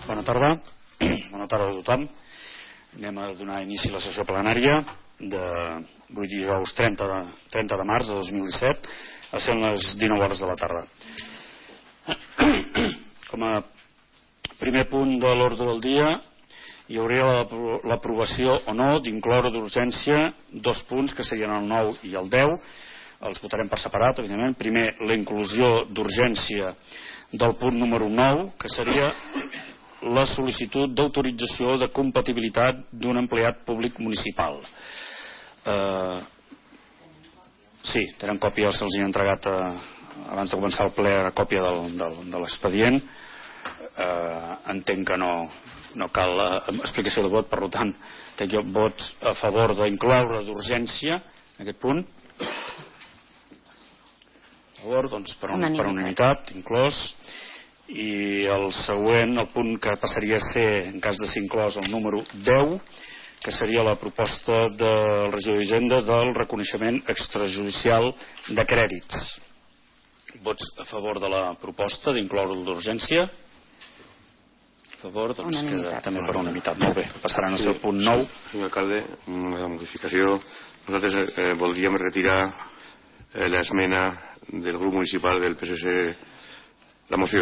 Bona tarda. Bona tarda a tothom. Anem a donar inici a la sessió plenària d'avui dijous 30 de març de 2017, a ser les 19 hores de la tarda. Com a primer punt de l'ordre del dia hi hauria l'aprovació o no d'incloure d'urgència dos punts que serien el 9 i el 10. Els votarem per separat, evidentment. Primer, la inclusió d'urgència del punt número 9, que seria la sol·licitud d'autorització de compatibilitat d'un empleat públic municipal. Sí, tenen còpia, se'ls hi ha entregat abans de començar el ple, a còpia de l'expedient. Entenc que no cal explicació de vot, per tant, tenc jo vots a favor d'incloure d'urgència aquest punt. A favor, doncs per unanimitat, inclòs. I el següent, el punt que passaria a ser, en cas de ser inclòs, el número 10, que seria la proposta del regidor d'Hisenda del reconeixement extrajudicial de crèdits. Vots a favor de la proposta d'incloure d'urgència? A favor, doncs queda també per unanimitat. Molt bé, passaran a ser el punt 9. Senyor alcalde, una modificació. Nosaltres voldríem retirar l'esmena del grup municipal del PSC, la moció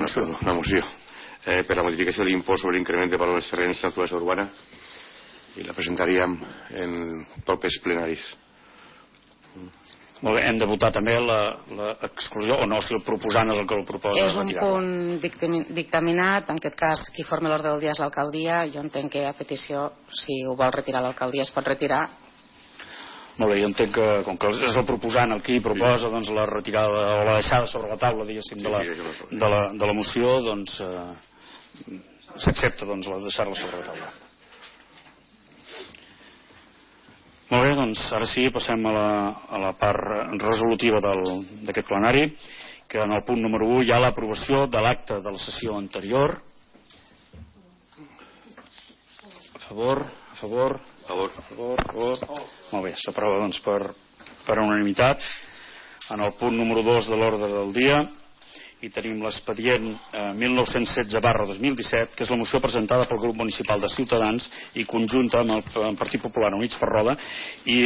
per la modificació de l'impost sobre l'increment de valor dels terrenys de naturalesa urbana, i la presentaríem en propers plenaris. Molt bé, hem de votar també l'exclusió o no, si el proposant és el que el proposa és retirar. És un punt dictaminat, en aquest cas qui forma l'ordre del dia és l'alcaldia. Jo entenc que a petició, si ho vol retirar l'alcaldia, es pot retirar. Molt bé, jo entenc que com que és el proposant el qui proposa doncs, la retirada o la deixada sobre la taula, diguéssim, de la moció, doncs s'accepta doncs, deixar-la sobre la taula. Molt bé, doncs ara sí, passem a la part resolutiva d'aquest plenari, que en el punt número 1 hi ha l'aprovació de l'acte de la sessió anterior. A favor. Molt bé, s'aprova doncs per unanimitat. En el punt número 2 de l'ordre del dia hi tenim l'expedient 1916/2017, que és la moció presentada pel grup municipal de Ciutadans i conjunta amb el Partit Popular Units per Roda i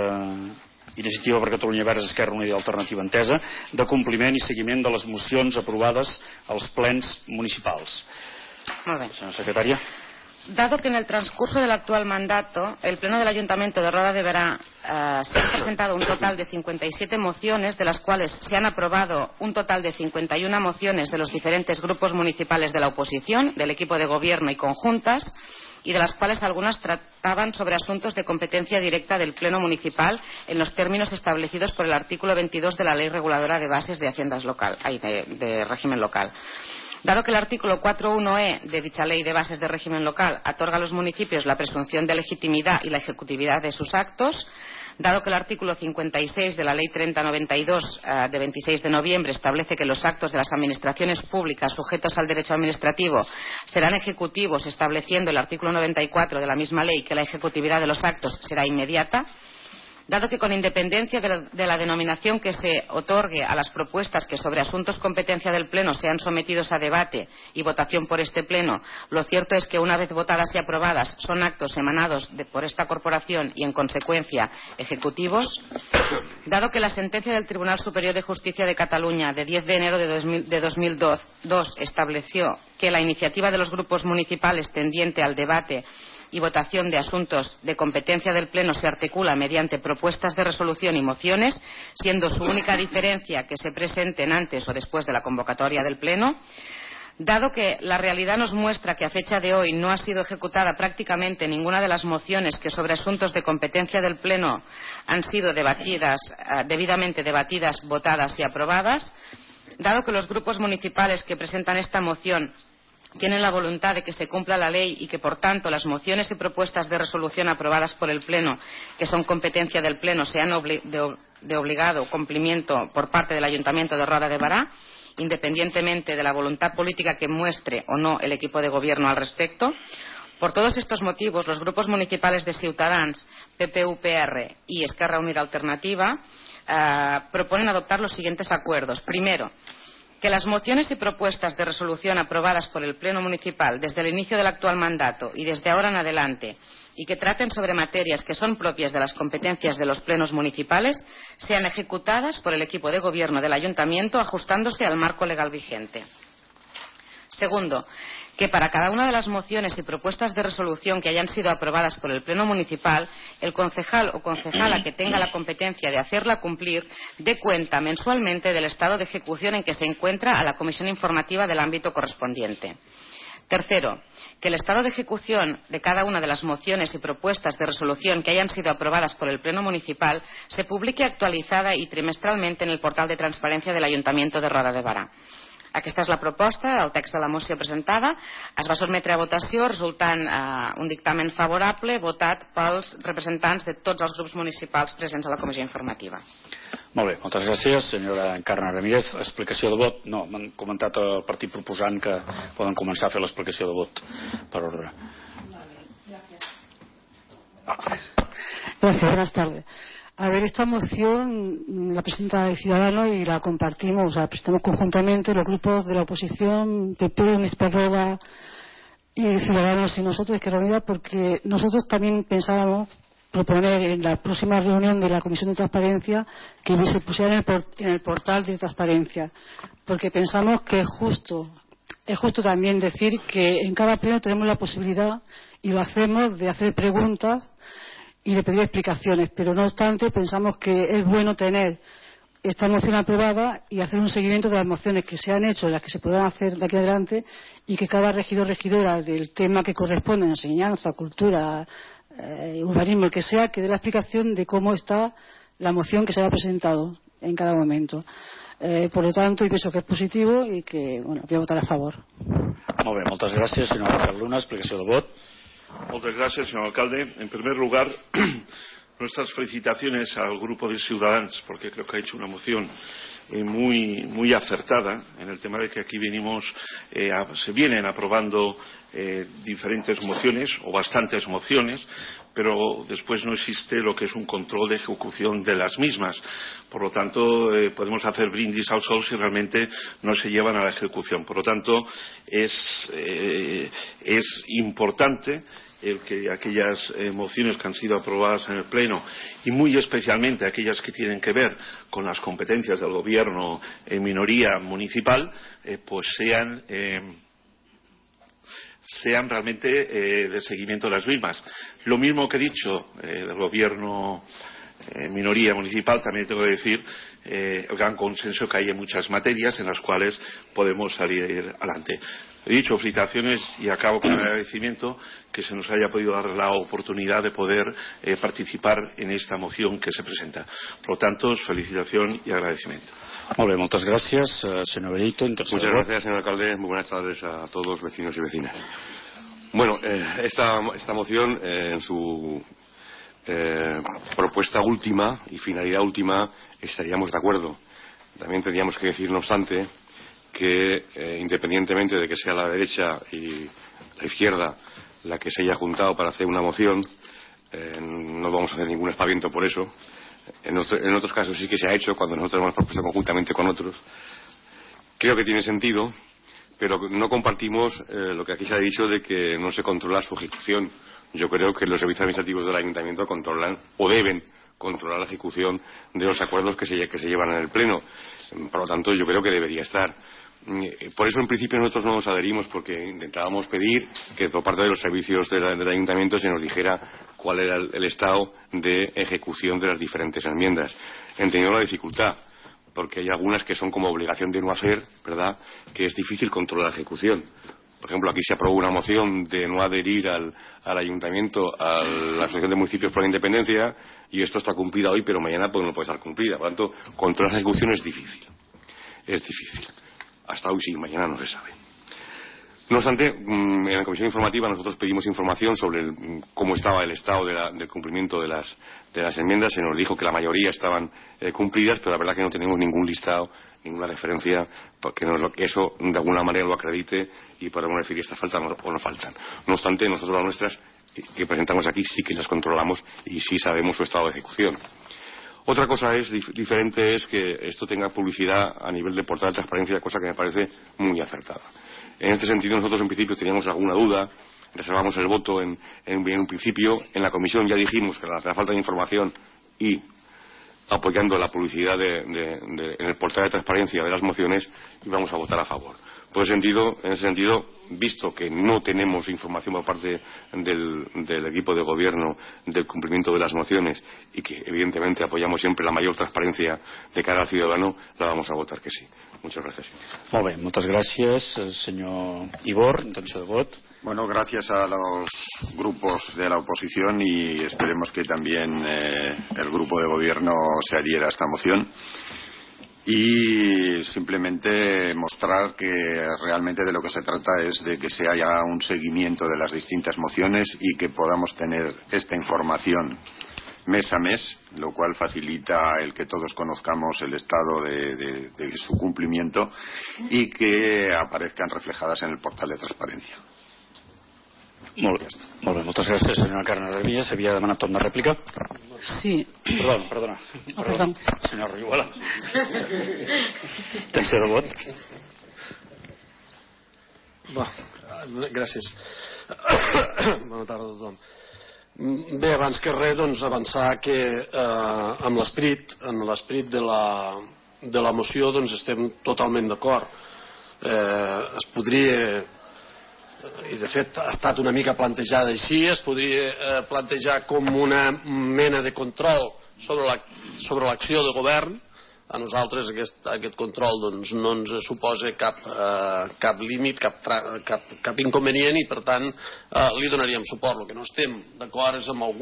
Iniciativa per Catalunya Verds, Esquerra Unida i Alternativa Entesa, de compliment i seguiment de les mocions aprovades als plens municipals. Molt bé. Senyora secretària. Dado que en el transcurso del actual mandato el Pleno del Ayuntamiento de Roda de Berà se han presentado un total de 57 mociones, de las cuales se han aprobado un total de 51 mociones de los diferentes grupos municipales de la oposición, del equipo de gobierno y conjuntas, y de las cuales algunas trataban sobre asuntos de competencia directa del Pleno Municipal en los términos establecidos por el artículo 22 de la Ley Reguladora de Bases de Haciendas Local, de régimen local. Dado que el artículo 4.1e de dicha Ley de Bases de Régimen Local otorga a los municipios la presunción de legitimidad y la ejecutividad de sus actos, dado que el artículo 56 de la Ley 3092 de 26 de noviembre establece que los actos de las administraciones públicas sujetos al derecho administrativo serán ejecutivos, estableciendo el artículo 94 de la misma ley que la ejecutividad de los actos será inmediata, dado que con independencia de la denominación que se otorgue a las propuestas que sobre asuntos competencia del Pleno sean sometidos a debate y votación por este Pleno, lo cierto es que una vez votadas y aprobadas son actos emanados por esta corporación y en consecuencia ejecutivos, dado que la sentencia del Tribunal Superior de Justicia de Cataluña de 10 de enero de 2002 estableció que la iniciativa de los grupos municipales tendiente al debate y votación de asuntos de competencia del Pleno se articula mediante propuestas de resolución y mociones, siendo su única diferencia que se presenten antes o después de la convocatoria del Pleno. Dado que la realidad nos muestra que a fecha de hoy no ha sido ejecutada prácticamente ninguna de las mociones que sobre asuntos de competencia del Pleno han sido debidamente debatidas, votadas y aprobadas, dado que los grupos municipales que presentan esta moción tienen la voluntad de que se cumpla la ley y que, por tanto, las mociones y propuestas de resolución aprobadas por el Pleno, que son competencia del Pleno, sean de obligado cumplimiento por parte del Ayuntamiento de Roda de Berà, independientemente de la voluntad política que muestre o no el equipo de gobierno al respecto. Por todos estos motivos, los grupos municipales de Ciutadans, PP-UPR y Esquerra Unida Alternativa proponen adoptar los siguientes acuerdos. Primero, que las mociones y propuestas de resolución aprobadas por el Pleno Municipal desde el inicio del actual mandato y desde ahora en adelante y que traten sobre materias que son propias de las competencias de los plenos municipales sean ejecutadas por el equipo de gobierno del Ayuntamiento ajustándose al marco legal vigente. Segundo, que para cada una de las mociones y propuestas de resolución que hayan sido aprobadas por el Pleno Municipal, el concejal o concejala que tenga la competencia de hacerla cumplir dé cuenta mensualmente del estado de ejecución en que se encuentra a la Comisión Informativa del ámbito correspondiente. Tercero, que el estado de ejecución de cada una de las mociones y propuestas de resolución que hayan sido aprobadas por el Pleno Municipal se publique actualizada i trimestralment en el portal de transparència de l'Ajuntament de Roda de Berà. Aquesta és la proposta, el text de la moció presentada. Es va sotmetre a votació, resultant un dictamen favorable votat pels representants de tots els grups municipals presents a la comissió informativa. Molt bé, moltes gràcies. Senyora Encarna Ramírez, explicació de vot? No, m'han comentat el partit proposant que poden començar a fer l'explicació de vot per ordre. Gracias, buenas tardes. A ver, esta moción la presenta el Ciudadanos y la compartimos, la presentamos conjuntamente los grupos de la oposición, PP, Mr. Roda y Ciudadanos y nosotros, Izquierda Unida, porque nosotros también pensábamos proponer en la próxima reunión de la Comisión de Transparencia que se pusiera en el portal de transparencia, porque pensamos que es justo también decir que en cada pleno tenemos la posibilidad, y lo hacemos, de hacer preguntas y de pedir explicaciones, pero no obstante pensamos que es bueno tener esta moción aprobada y hacer un seguimiento de las mociones que se han hecho, las que se podrán hacer de aquí adelante, y que cada regidor regidora del tema que corresponde, enseñanza, cultura, urbanismo, el que sea, que dé la explicación de cómo está la moción que se haya presentado en cada momento. Por lo tanto, yo pienso que es positivo y que, bueno, voy a votar a favor. Molt bé, moltes gràcies. Senyor Rafael Luna, explicació de vot. Muchas gracias, señor alcalde. En primer lugar, nuestras felicitaciones al grupo de Ciudadanos, porque creo que ha hecho una moción muy acertada en el tema de que aquí se vienen aprobando diferentes mociones o bastantes mociones, pero después no existe lo que es un control de ejecución de las mismas. Por lo tanto, podemos hacer brindis al sol si realmente no se llevan a la ejecución. Por lo tanto, es importante el que aquellas mociones que han sido aprobadas en el Pleno, y muy especialmente aquellas que tienen que ver con las competencias del Gobierno en minoría municipal, pues sean realmente de seguimiento de las mismas. Lo mismo que he dicho del Gobierno en minoría municipal, también tengo que decir el gran consenso que hay en muchas materias en las cuales podemos salir adelante. He dicho felicitaciones y acabo con el agradecimiento que se nos haya podido dar la oportunidad de poder participar en esta moción que se presenta. Por lo tanto, felicitación y agradecimiento. Molt bé, moltes gràcies. Senyor Benito, Muchas gracias, señor alcalde. Muy buenas tardes a todos, vecinos y vecinas. Bueno, esta moción en su propuesta última y finalidad última estaríamos de acuerdo. También tendríamos que decir, no obstante, que independientemente de que sea la derecha y la izquierda la que se haya juntado para hacer una moción, no vamos a hacer ningún aspaviento por eso. En otros casos sí que se ha hecho, cuando nosotros hemos propuesto conjuntamente con otros. Creo que tiene sentido, pero no compartimos lo que aquí se ha dicho de que no se controla su ejecución. Yo creo que los servicios administrativos del Ayuntamiento controlan o deben controlar la ejecución de los acuerdos que se llevan en el Pleno. Por lo tanto, yo creo que debería estar. Por eso, en principio, nosotros no nos adherimos, porque intentábamos pedir que por parte de los servicios del Ayuntamiento se nos dijera cuál era el estado de ejecución de las diferentes enmiendas. Entendiendo la dificultad, porque hay algunas que son como obligación de no hacer, ¿verdad?, que es difícil controlar la ejecución. Por ejemplo, aquí se aprobó una moción de no adherir al Ayuntamiento a la Asociación de Municipios por la Independencia, y esto está cumplida hoy, pero mañana pues no puede estar cumplida. Por lo tanto, controlar la ejecución es difícil. Es difícil. Hasta hoy sí, mañana no se sabe. No obstante, en la comisión informativa nosotros pedimos información sobre cómo estaba el estado del cumplimiento de las enmiendas. Se nos dijo que la mayoría estaban cumplidas, pero la verdad que no tenemos ningún listado, ninguna referencia porque que eso de alguna manera lo acredite y podamos decir estas faltan o no faltan. No obstante, nosotros las nuestras que presentamos aquí sí que las controlamos y sí sabemos su estado de ejecución. Otra cosa diferente es que esto tenga publicidad a nivel de portal de transparencia, cosa que me parece muy acertada. En este sentido, nosotros en principio teníamos alguna duda, reservamos el voto en un principio. En la comisión ya dijimos que la falta de información y apoyando la publicidad en el portal de transparencia de las mociones íbamos a votar a favor. En ese sentido, visto que no tenemos información por parte del equipo de gobierno del cumplimiento de las mociones y que evidentemente apoyamos siempre la mayor transparencia de cara al ciudadano, la vamos a votar que sí. Muchas gracias. Molt bé, moltes gràcies, senyor Ibor. Intenció de vot. Bueno, gracias a los grupos de la oposición y esperemos que también el grupo de gobierno se adhiera a esta moción. Y simplemente mostrar que realmente de lo que se trata es de que se haya un seguimiento de las distintas mociones y que podamos tener esta información mes a mes, lo cual facilita el que todos conozcamos el estado de su cumplimiento y que aparezcan reflejadas en el portal de transparencia. Molt bé, moltes gràcies, senyora Carme Revilla. S'havia demanat torn de rèplica? Sí. Perdona. Senyor Riola. Intenció de vot. Gràcies. Bona tarda a tothom. Bé, abans que res, doncs, avançar que amb l'esperit de la moció doncs estem totalment d'acord. Es podria, i de fet ha estat una mica plantejada així, es podria plantejar com una mena de control sobre l'acció de govern. A nosaltres aquest control doncs, no ens suposa cap límit, cap inconvenient, i per tant li donaríem suport. El que no estem d'acord és en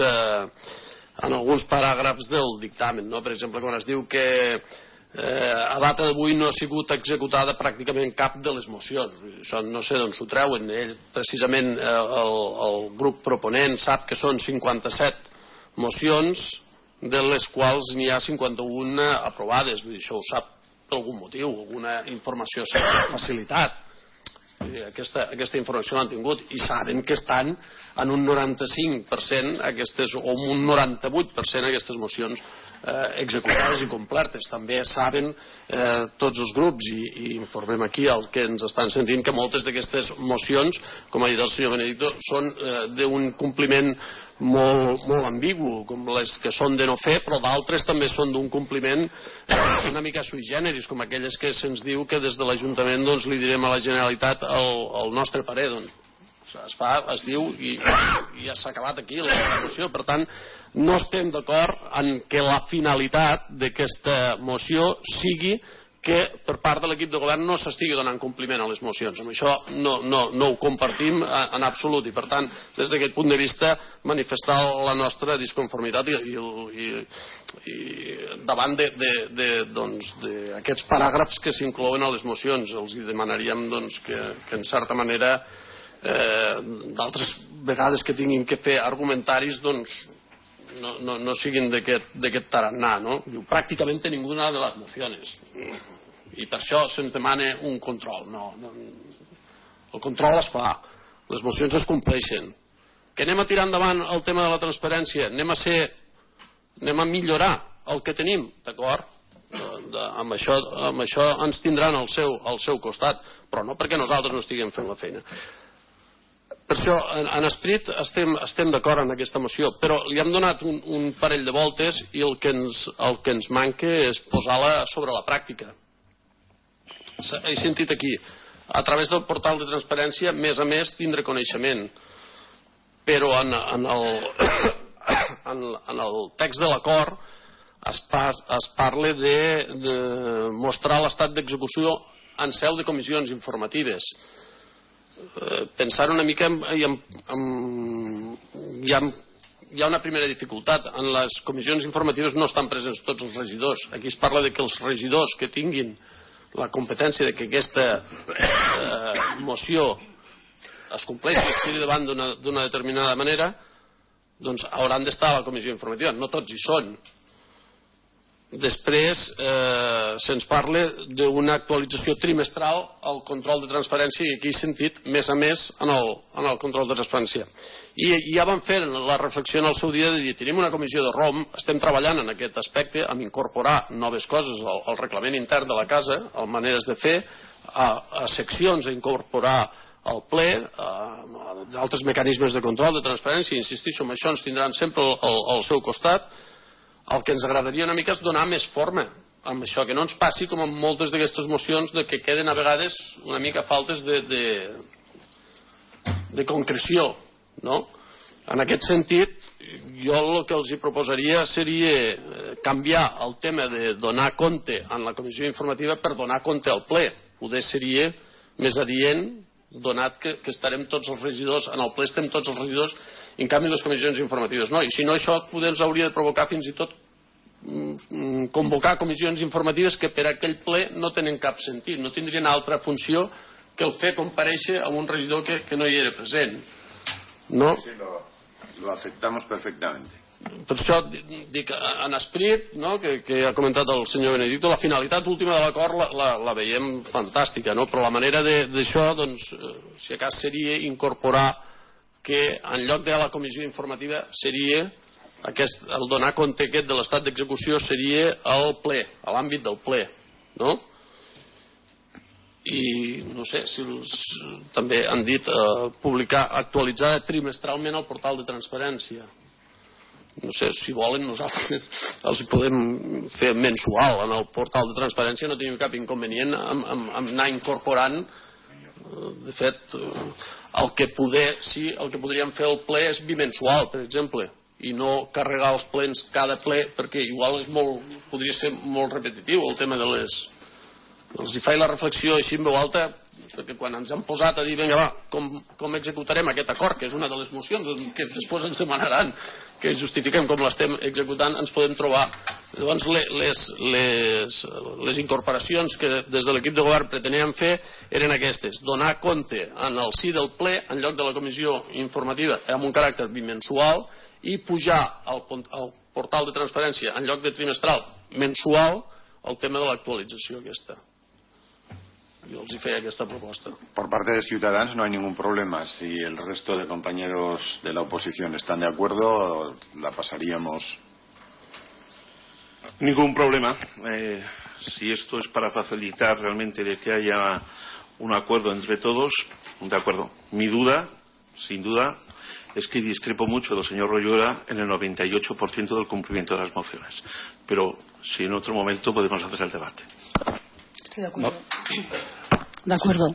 alguns paràgrafs del dictamen, no? Per exemple, quan es diu que a data d'avui no ha sigut executada pràcticament cap de les mocions. Això no sé d'on s'ho treuen. Precisament el grup proponent sap que són 57 mocions, de les quals n'hi ha 51 aprovades. Això ho sap per algun motiu, alguna informació s'ha facilitat. Aquesta informació l'han tingut i saben que estan en un 95% o un 98% aquestes mocions executades i complertes. També saben tots els grups i informem aquí el que ens estan sentint que moltes d'aquestes mocions, com ha dit el senyor Benedicto, són d'un compliment molt ambigu, com les que són de no fer, però d'altres també són d'un compliment una mica sui generis, com aquelles que se'ns diu que des de l'Ajuntament li direm a la Generalitat el nostre parer. Es diu i ja s'ha acabat aquí la moció. Per tant, no estem d'acord en que la finalitat d'aquesta moció sigui que per part de l'equip de govern no s'estigui donant compliment a les mocions. Amb això no ho compartim en absolut i per tant des d'aquest punt de vista manifestar la nostra disconformitat i davant d'aquests paràgrafs que s'inclouen a les mocions. Els demanaríem que en certa manera d'altres vegades que tinguin que fer argumentaris no siguin d'aquest tarannà, no? Pràcticament ninguna de les mocions i per això se'ns demana un control. El control es fa, les mocions es compleixen. Que anem a tirar endavant el tema de la transparència, anem a millorar el que tenim, d'acord? Amb això ens tindran al seu costat, però no perquè nosaltres no estiguem fent la feina. Per això, en esperit, estem d'acord en aquesta moció, però li hem donat un parell de voltes i el que ens manca és posar-la sobre la pràctica. He sentit aquí, a través del portal de transparència, més a més, tindre coneixement. Però en el text de l'acord es parla de mostrar l'estat d'execució en seu de comissions informatives. Pensar una mica hi ha una primera dificultat. En les comissions informatives no estan presents tots els regidors. Aquí es parla de que els regidors que tinguin la competència de que aquesta moció es compleixi i es tiri davant d'una determinada manera, doncs hauran d'estar a la comissió informativa. No tots hi són. després se'ns parla d'una actualització trimestral al control de transparència, i aquí he sentit més a més en el control de transparència. I ja vam fer la reflexió en el seu dia de dir, tenim una comissió de ROM, estem treballant en aquest aspecte, amb incorporar noves coses al reglament intern de la casa, a maneres de fer, a seccions, a incorporar al ple, d'altres mecanismes de control de transparència. Insistixo, amb això ens tindran sempre al seu costat. El que ens agradaria una mica és donar més forma amb això, que no ens passi com amb moltes d'aquestes mocions, de que queden a vegades una mica faltes de concreció, no? En aquest sentit, jo el que els hi proposaria seria canviar el tema de donar compte en la comissió informativa per donar compte al ple. Poder seria més adient, donat que estarem tots els regidors, en el ple estem tots els regidors, i en canvi les comissions informatives no. I si no, això poder ens hauria de provocar fins i tot convocar comissions informatives que per aquell ple no tenen cap sentit, no tindrien altra funció que el fer comparèixer a un regidor que no hi era present, no? Sí, lo aceptamos perfectamente. Per això dic, en esperit, no, que ha comentat el senyor Benedicto, la finalitat última de l'acord la veiem fantàstica, no? Però la manera d'això, doncs, si a cas seria incorporar que en lloc de la comissió informativa seria el donar compte aquest de l'estat d'execució seria al ple, a l'àmbit del ple, no? I no sé si també han dit publicar, actualitzar trimestralment el portal de transparència. No sé, si volen nosaltres els podem fer mensual en el portal de transparència, no tenim cap inconvenient amb anar incorporant. De fet, el que podríem fer al ple és bimensual, per exemple, i no carregar els plens cada ple, perquè igual podria ser molt repetitiu el tema de les... Els hi faig la reflexió així en veu alta, perquè quan ens han posat a dir vinga va, com executarem aquest acord, que és una de les mocions que després ens demanaran que justifiquem com l'estem executant, ens podem trobar. Llavors les incorporacions que des de l'equip de govern preteníem fer eren aquestes: donar compte en el si del ple en lloc de la comissió informativa amb un caràcter bimensual, i pujar al portal de transparència en lloc de trimestral, mensual, el tema de l'actualització aquesta. Yo os hice esta propuesta. Por parte de Ciudadanos no hay ningún problema. Si el resto de compañeros de la oposición están de acuerdo, la pasaríamos. Ningún problema. Si esto es para facilitar realmente de que haya un acuerdo entre todos, de acuerdo. Mi duda, sin duda, es que discrepo mucho del señor Royuela en el 98% del cumplimiento de las mociones. Pero si en otro momento podemos hacer el debate. Estoy de acuerdo. De acuerdo.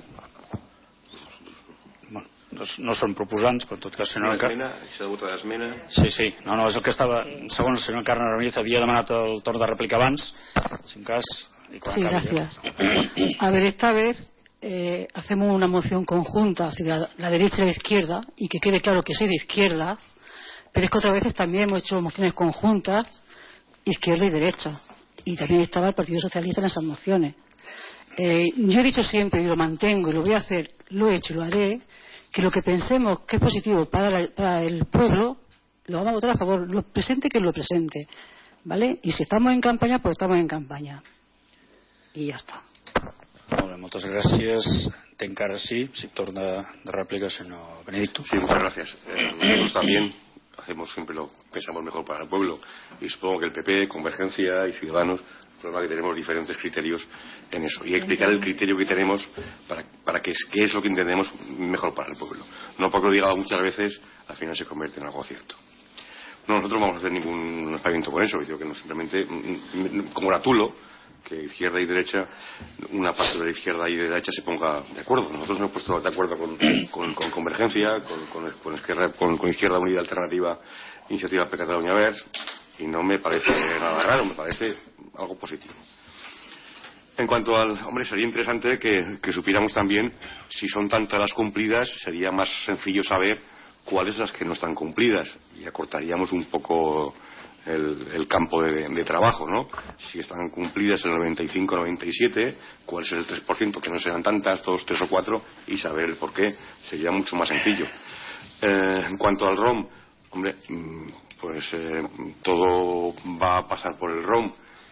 Bueno, no són proposants, però en tot cas... Una esmena, s'ha de votar l'esmena. Sí, no, és el que estava... Segons el senyor Carme Ramírez havia demanat el torn de réplica abans, sin cas... Sí, gracias. A ver, esta vez hacemos una moción conjunta hacia la derecha y la izquierda, y que quede claro que soy de izquierda, pero es que otras veces también hemos hecho mociones conjuntas, izquierda y derecha, y también estaba el Partido Socialista en esas mociones. Yo he dicho siempre, y lo mantengo, y lo voy a hacer, lo he hecho y lo haré, que lo que pensemos que es positivo para el pueblo, lo vamos a votar a favor, lo presente que lo presente, ¿vale? Y si estamos en campaña, pues estamos en campaña. Y ya está. Molt bé, moltes gràcies. Entenc que ara sí, si torna de rèplica, senyor Benedicto. Sí, muchas gracias. Nosotros también hacemos siempre lo que pensamos mejor para el pueblo, y supongo que el PP, Convergencia y Ciudadanos, el problema es que tenemos diferentes criterios en eso, y explicar el criterio que tenemos para qué es lo que entendemos mejor para el pueblo. No porque lo diga muchas veces, al final se convierte en algo cierto. No, nosotros no vamos a hacer ningún espaviento con eso, digo que no, simplemente congratulo que izquierda y derecha, una parte de la izquierda y de derecha se ponga de acuerdo. Nosotros nos hemos puesto de acuerdo con Convergencia, con Izquierda Unida Alternativa, Iniciativa per Catalunya Verds, y no me parece nada raro, me parece algo positivo. En cuanto al... Hombre, sería interesante que supiéramos también si son tantas las cumplidas, sería más sencillo saber cuáles las que no están cumplidas, y acortaríamos un poco el campo de trabajo, ¿no? Si están cumplidas el 95-97, cuál es el 3%, que no serán tantas, 2, 3 o 4, y saber el por qué sería mucho más sencillo. En cuanto al ROM, hombre, pues todo va a pasar por el ROM.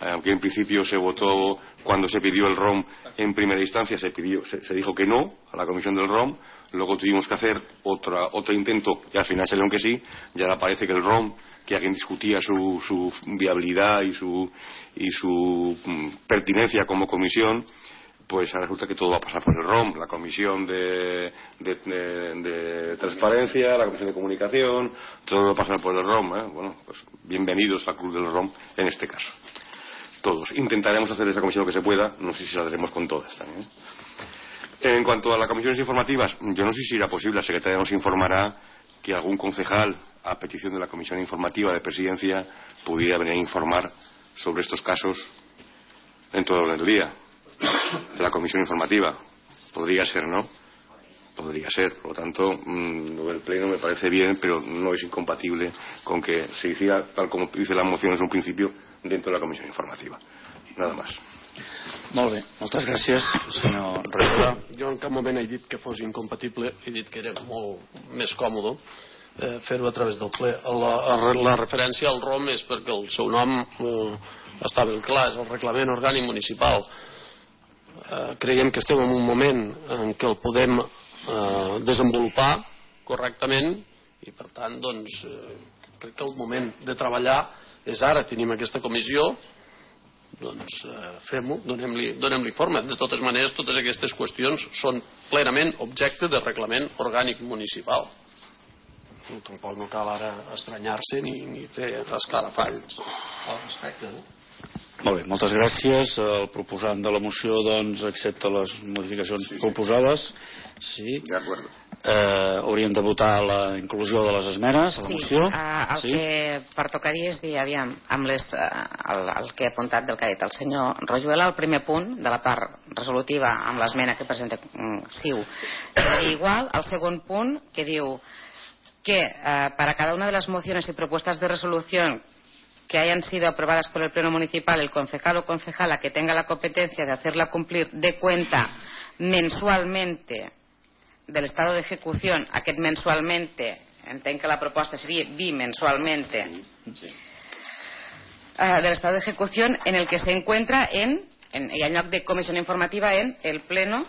aunque en principio se votó cuando se pidió el ROM en primera instancia, se dijo que no a la comisión del ROM, luego tuvimos que hacer otro intento y al final salió que sí, y ahora parece que el ROM, que alguien discutía su viabilidad y su pertinencia como comisión, pues ahora resulta que todo va a pasar por el ROM, la comisión de transparencia, la comisión de comunicación, todo va a pasar por el ROM, Bueno, pues bienvenidos al club del ROM en este caso. Todos. Intentaremos hacer esa comisión lo que se pueda, no sé si saldremos con todas también. En cuanto a las comisiones informativas, yo no sé si era posible, la secretaria nos informará que algún concejal, a petición de la comisión informativa de presidencia, pudiera venir a informar sobre estos casos en todo el día. De la comisión informativa. Podría ser, ¿no? Podría ser. Por lo tanto, el pleno me parece bien, pero no es incompatible con que se hiciera, tal como dice la moción en un principio, dentro de la comisión informativa. Nada más. Molt bé, moltes gràcies, senyor Rivera. Jo en cap moment he dit que fos incompatible, he dit que era molt més còmode fer-ho a través del ple. La referència al ROM és perquè el seu nom està ben clar, és el Reglament Orgànic Municipal. Creiem que estem en un moment en què el podem desenvolupar correctament i per tant doncs crec que el moment de treballar és ara. Tenim aquesta comissió, doncs fem-ho, donem-li forma. De totes maneres, totes aquestes qüestions són plenament objecte de reglament orgànic municipal. Tampoc no cal ara estranyar-se ni fer escarafalls al respecte, no? Molt bé, moltes gràcies. El proposant de la moció doncs accepta les modificacions proposades. Sí. De acuerdo. Hauríem de votar la inclusió de les esmenes a la moció. El que pertocaria és dir, aviam, amb el que he apuntat del que ha dit el senyor Royuela, el primer punt de la part resolutiva amb l'esmena que presenta CiU seria igual. El segon punt que diu que para cada una de las mociones y propuestas de resolución que hayan sido aprobadas por el Pleno Municipal, el concejal o concejala que tenga la competencia de hacerla cumplir de cuenta mensualmente del estado de ejecución, aquest mensualmente, entenc que la proposta seria bimensualmente, del estado de ejecución en el que se encuentra y en lloc de comisión informativa en el Pleno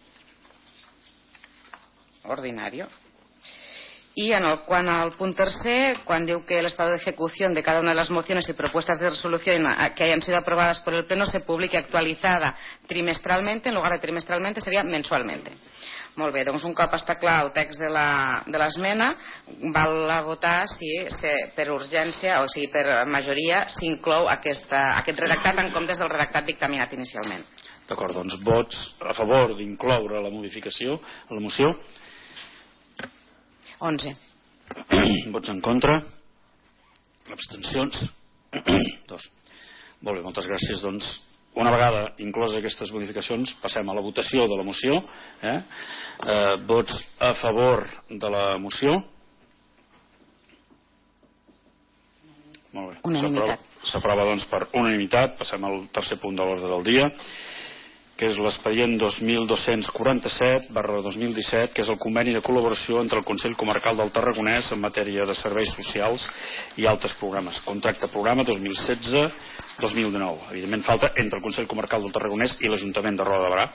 ordinario. Y quan al punt tercer, quan diu que el estado de ejecución de cada una de las mociones y propuestas de resolución que hayan sido aprobadas por el Pleno se publique actualizada trimestralmente, en lugar de trimestralmente seria mensualmente. Molt bé, doncs un cop està clar el text de l'esmena, val a votar si per urgència, o sigui per majoria, s'inclou aquest redactat en comptes del redactat dictaminat inicialment. D'acord, doncs vots a favor d'incloure la modificació a la moció. 11. Vots en contra? Abstencions? 2. Molt bé, moltes gràcies. Doncs, una vegada incloses aquestes modificacions, passem a la votació de la moció. Vots a favor de la moció? Molt bé. Unanimitat. S'aprova doncs per unanimitat. Passem al tercer punt de l'ordre del dia, que és l'expedient 2247/2017, que és el conveni de col·laboració entre el Consell Comarcal del Tarragonès en matèria de serveis socials i altres programes. Contracte programa 2016-2019. Evidentment falta entre el Consell Comarcal del Tarragonès i l'Ajuntament de Roda de Berà.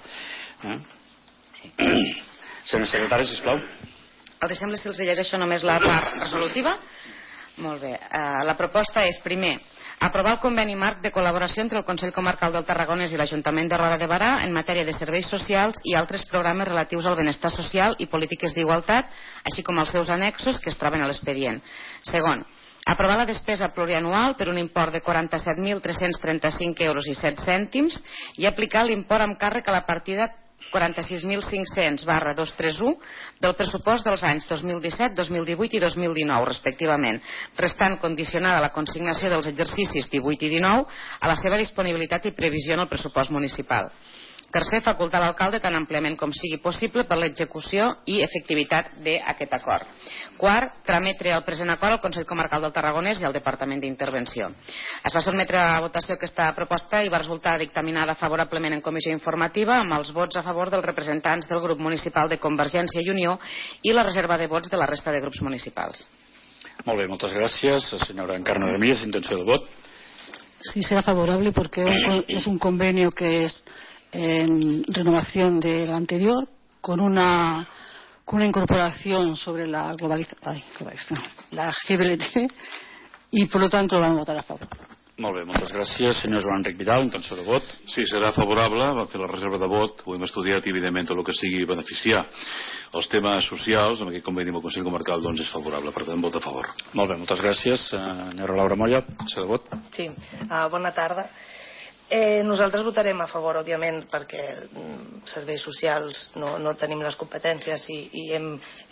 Senyor secretari, sisplau. Els sembla si els llegeixo només la part resolutiva? Molt bé. La proposta és, primer, aprovar el conveni marc de col·laboració entre el Consell Comarcal del Tarragonès i l'Ajuntament de Roda de Berà en matèria de serveis socials i altres programes relatius al benestar social i polítiques d'igualtat, així com els seus annexos que es troben a l'expedient. Segon, aprovar la despesa plurianual per un import de 47.335 euros i 7 cèntims i aplicar l'import amb càrrec a la partida 46.500/231 del pressupost dels anys 2017, 2018 i 2019 respectivament, restant condicionada la consignació dels exercicis 18 i 19 a la seva disponibilitat i previsió en el pressupost municipal. Tercer, facultar l'alcalde tan àmpliament com sigui possible per l'execució i efectivitat d'aquest acord. Quart, trametre el present acord al Consell Comarcal del Tarragonès i al Departament d'Intervenció. Es va sotmetre a votació aquesta proposta i va resultar dictaminada favorablement en comissió informativa amb els vots a favor dels representants del grup municipal de Convergència i Unió i la reserva de vots de la resta de grups municipals. Molt bé, moltes gràcies. Senyora Encarna Ramírez, intenció de vot. sí será favorable porque es un convenio que es en renovación del anterior con una incorporación sobre la globalización, la GBLT, y por lo tanto van a votar a favor. Molt bé, moltes gràcies. Senyor Joan Enric Vidal, intenció de vot. Sí, serà favorable, vam fer la reserva de vot, ho hem estudiat i evidentment tot el que sigui beneficiar els temes socials, amb aquest conveni amb el Consell Comarcal, doncs és favorable, per tant vot a favor. Molt bé, moltes gràcies. Senyora Laura Molla, intenció de vot. Sí, bona tarda. Nosaltres votarem a favor, òbviament, perquè serveis socials no tenim les competències i hem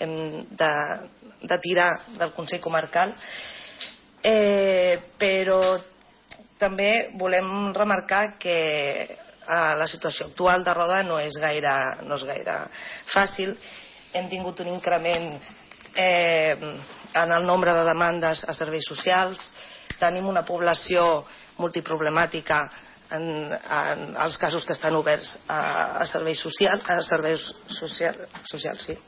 de tirar del Consell Comarcal, però també volem remarcar que la situació actual de Roda no és gaire fàcil. Hem tingut un increment en el nombre de demandes a serveis socials, tenim una població multiproblemàtica en els casos que estan oberts a serveis socials, sí.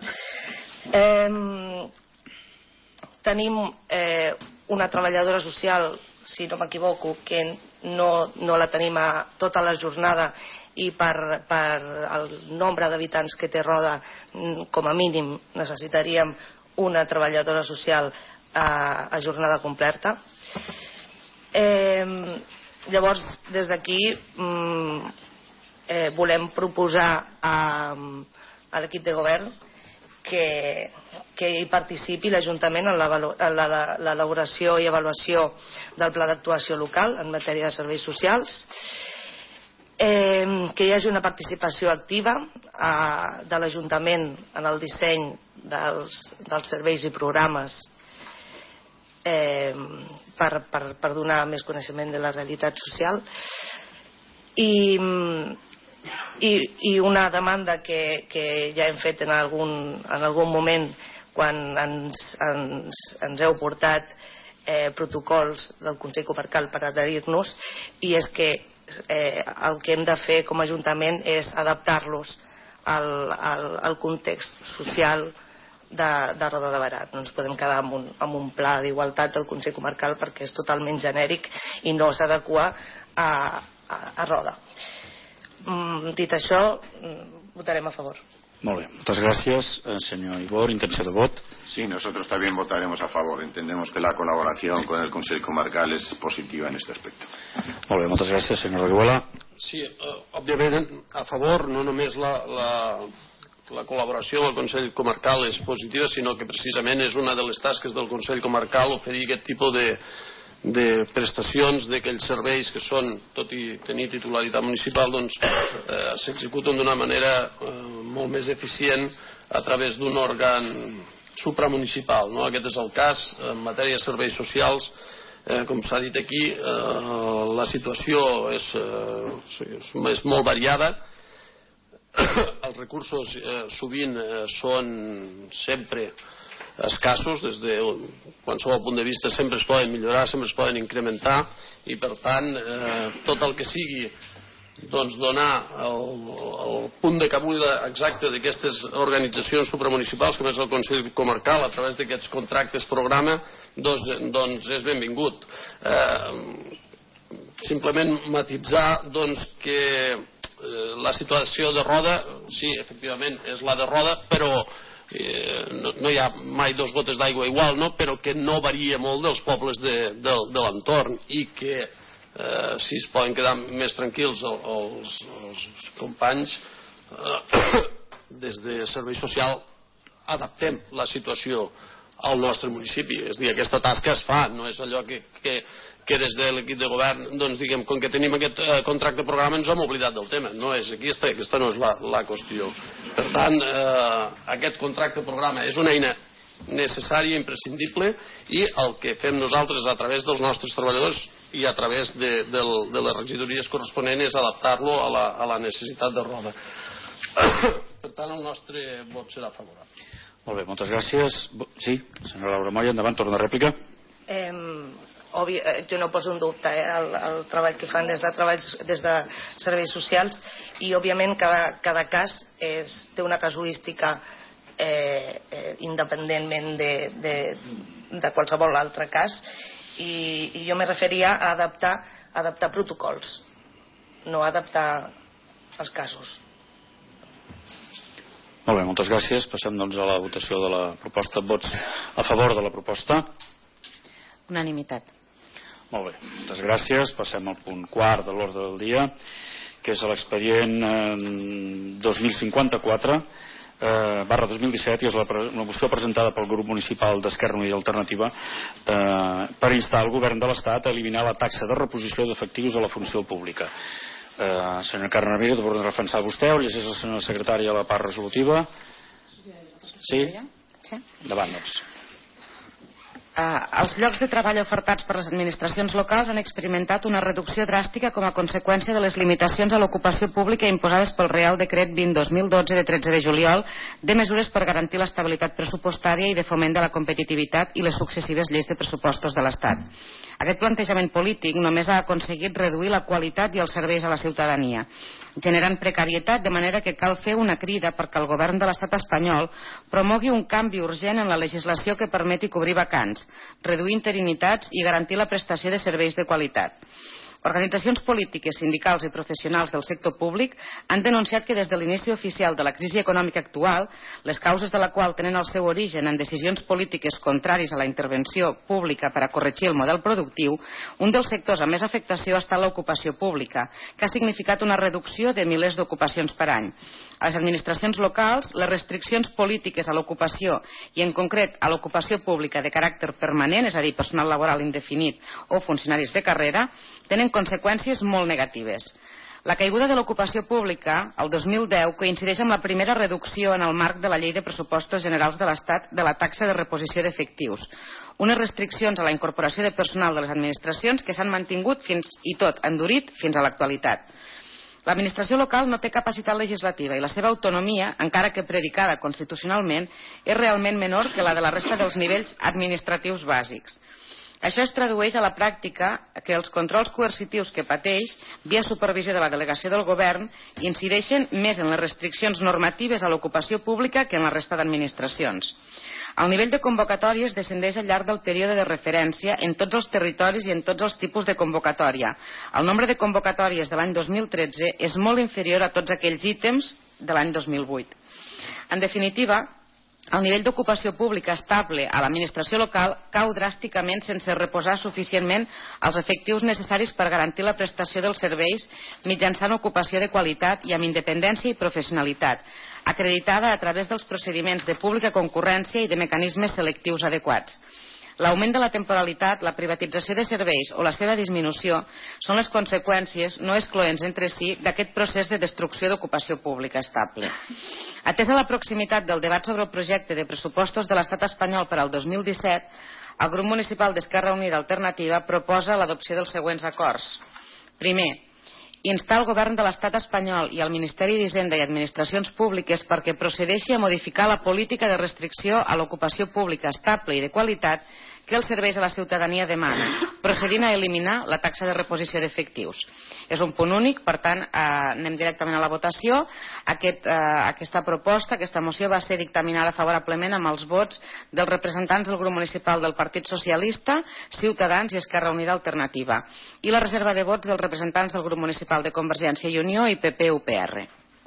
Tenim una treballadora social, si no m'equivoco, que no la tenim a tota la jornada i per el nombre d'habitants que té Roda, com a mínim necessitaríem una treballadora social a jornada completa. Llavors, des d'aquí volem proposar a l'equip de govern que hi participi l'Ajuntament en l'elaboració i avaluació del pla d'actuació local en matèria de serveis socials, que hi hagi una participació activa de l'Ajuntament en el disseny dels serveis i programes per donar més coneixement de la realitat social, i una demanda que ja hem fet en algun moment quan ens heu portat protocols del Consell Comarcal per adherir-nos, i és que el que hem de fer com a Ajuntament és adaptar-los al context social de Roda de Berà. No ens podem quedar amb un pla d'igualtat del Consell Comarcal perquè és totalment genèric i no s'adequa a Roda. Dit això, votarem a favor. Molt bé, moltes gràcies. Señor Ibor, intenció de vot. Sí, nosotros también votaremos a favor. Entendemos que la colaboración con el Consell Comarcal es positiva en este aspecto. Molt bé, moltes gràcies. Senyor Arguela. Sí, òbviament a favor, no només la col·laboració amb el Consell Comarcal és positiva, sinó que precisament és una de les tasques del Consell Comarcal oferir aquest tipus de prestacions, d'aquells serveis que són, tot i tenir titularitat municipal, doncs s'executen d'una manera molt més eficient a través d'un òrgan supramunicipal, no? Aquest és el cas en matèria de serveis socials. Com s'ha dit aquí, la situació és molt variada. Els recursos sovint són sempre escassos, des de qualsevol punt de vista sempre es poden millorar, sempre es poden incrementar, i per tant tot el que sigui donar el punt de cabuda exacte d'aquestes organitzacions supramunicipals com és el Consell Comarcal a través d'aquests contractes programa, doncs és benvingut. Simplement matitzar que la situació de Roda, sí, efectivament és la de Roda, però no hi ha mai dos gotes d'aigua igual, no? Però que no varia molt dels pobles de l'entorn, i que si es poden quedar més tranquils els companys, des de servei social adaptem la situació al nostre municipi. És a dir, aquesta tasca es fa, no és allò que des de l'equip de govern, doncs diguem, com que tenim aquest contracte programa ens hem oblidat del tema. No és aquesta no és la qüestió. Per tant, aquest contracte programa és una eina necessària, imprescindible, i el que fem nosaltres a través dels nostres treballadors i a través de les regidories corresponents és adaptar-lo a la necessitat de Roda. Per tant, el nostre vot serà favorable. Molt bé, moltes gràcies. Sí, senyora Laura Molla, endavant, torna de rèplica. Jo no poso en dubte el treball que fan des de serveis socials, i òbviament cada cas té una casuística independentment de qualsevol altre cas, i jo me referia a adaptar protocols, no adaptar els casos. Molt bé, moltes gràcies. Passem doncs a la votació de la proposta. Vots a favor de la proposta? Unanimitat. Molt bé, moltes gràcies. Passem al punt quart de l'ordre del dia, que és l'expedient 2054 barra 2017, i és una moció presentada pel grup municipal d'Esquerra Unida i Alternativa per instar el govern de l'Estat a eliminar la taxa de reposició d'efectius a la funció pública. Senyora Carme Ramírez, volen defensar vostè o llegeix la senyora secretària la part resolutiva? Sí? Endavant, doncs. Els llocs de treball ofertats per les administracions locals han experimentat una reducció dràstica com a conseqüència de les limitacions a l'ocupació pública imposades pel Real Decret 20-2012 de 13 de juliol de mesures per garantir l'estabilitat pressupostària i de foment de la competitivitat i les successives lleis de pressupostos de l'Estat. Aquest plantejament polític només ha aconseguit reduir la qualitat i els serveis a la ciutadania, generant precarietat, de manera que cal fer una crida perquè el govern de l'Estat espanyol promogui un canvi urgent en la legislació que permeti cobrir vacants, reduir interinitats i garantir la prestació de serveis de qualitat. Organitzacions polítiques, sindicals i professionals del sector públic han denunciat que des de l'inici oficial de la crisi econòmica actual, les causes de la qual tenen el seu origen en decisions polítiques contràries a la intervenció pública per a corregir el model productiu, un dels sectors amb més afectació ha estat l'ocupació pública, que ha significat una reducció de milers d'ocupacions per any. A les administracions locals, les restriccions polítiques a l'ocupació i en concret a l'ocupació pública de caràcter permanent, és a dir, personal laboral indefinit o funcionaris de carrera, tenen conseqüències molt negatives. La caiguda de l'ocupació pública, el 2010, coincideix amb la primera reducció en el marc de la Llei de Pressupostos Generals de l'Estat de la taxa de reposició d'efectius, unes restriccions a la incorporació de personal de les administracions que s'han mantingut i tot endurit fins a l'actualitat. L'administració local no té capacitat legislativa i la seva autonomia, encara que predicada constitucionalment, és realment menor que la de la resta dels nivells administratius bàsics. Això es tradueix a la pràctica que els controls coercitius que pateix, via supervisió de la delegació del govern, incideixen més en les restriccions normatives a l'ocupació pública que en la resta d'administracions. El nivell de convocatòries descendeix al llarg del període de referència en tots els territoris i en tots els tipus de convocatòria. El nombre de convocatòries de l'any 2013 és molt inferior a tots aquells ítems de l'any 2008. En definitiva, el nivell d'ocupació pública estable a l'administració local cau dràsticament sense reposar suficientment els efectius necessaris per garantir la prestació dels serveis mitjançant ocupació de qualitat i amb independència i professionalitat, acreditada a través dels procediments de pública concurrència i de mecanismes selectius adequats. L'augment de la temporalitat, la privatització de serveis o la seva disminució són les conseqüències no excloents entre si d'aquest procés de destrucció d'ocupació pública estable. Atesa la proximitat del debat sobre el projecte de pressupostos de l'Estat espanyol per al 2017, el grup municipal d'Esquerra Unida Alternativa proposa l'adopció dels següents acords. Primer, instar el govern de l'Estat espanyol i el Ministeri d'Hisenda i Administracions Públiques perquè procedeixi a modificar la política de restricció a l'ocupació pública estable i de qualitat que els serveis a la ciutadania demanen, procedint a eliminar la taxa de reposició d'efectius. És un punt únic, per tant, anem directament a la votació. Aquesta proposta, aquesta moció va ser dictaminada favorablement amb els vots dels representants del grup municipal del Partit Socialista, Ciutadans i Esquerra Unida Alternativa, i la reserva de vots dels representants del grup municipal de Convergència i Unió i PP-UPR.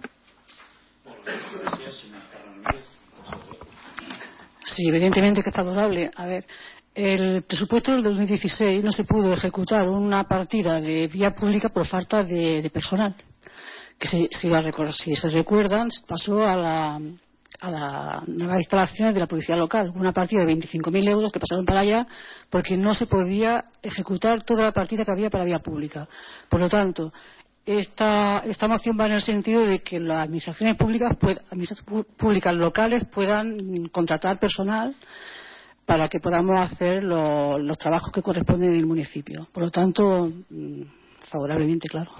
Sí, evidentemente que es favorable. A ver, el presupuesto del 2016 no se pudo ejecutar una partida de vía pública por falta de personal. Que si se recuerdan, pasó a la nueva instalaciones de la policía local, una partida de 25.000 euros que pasaron para allá porque no se podía ejecutar toda la partida que había para vía pública. Por lo tanto, esta moción va en el sentido de que las administraciones públicas locales puedan contratar personal para que podamos hacer los trabajos que corresponden en el municipio. Por lo tanto, favorablemente, claro.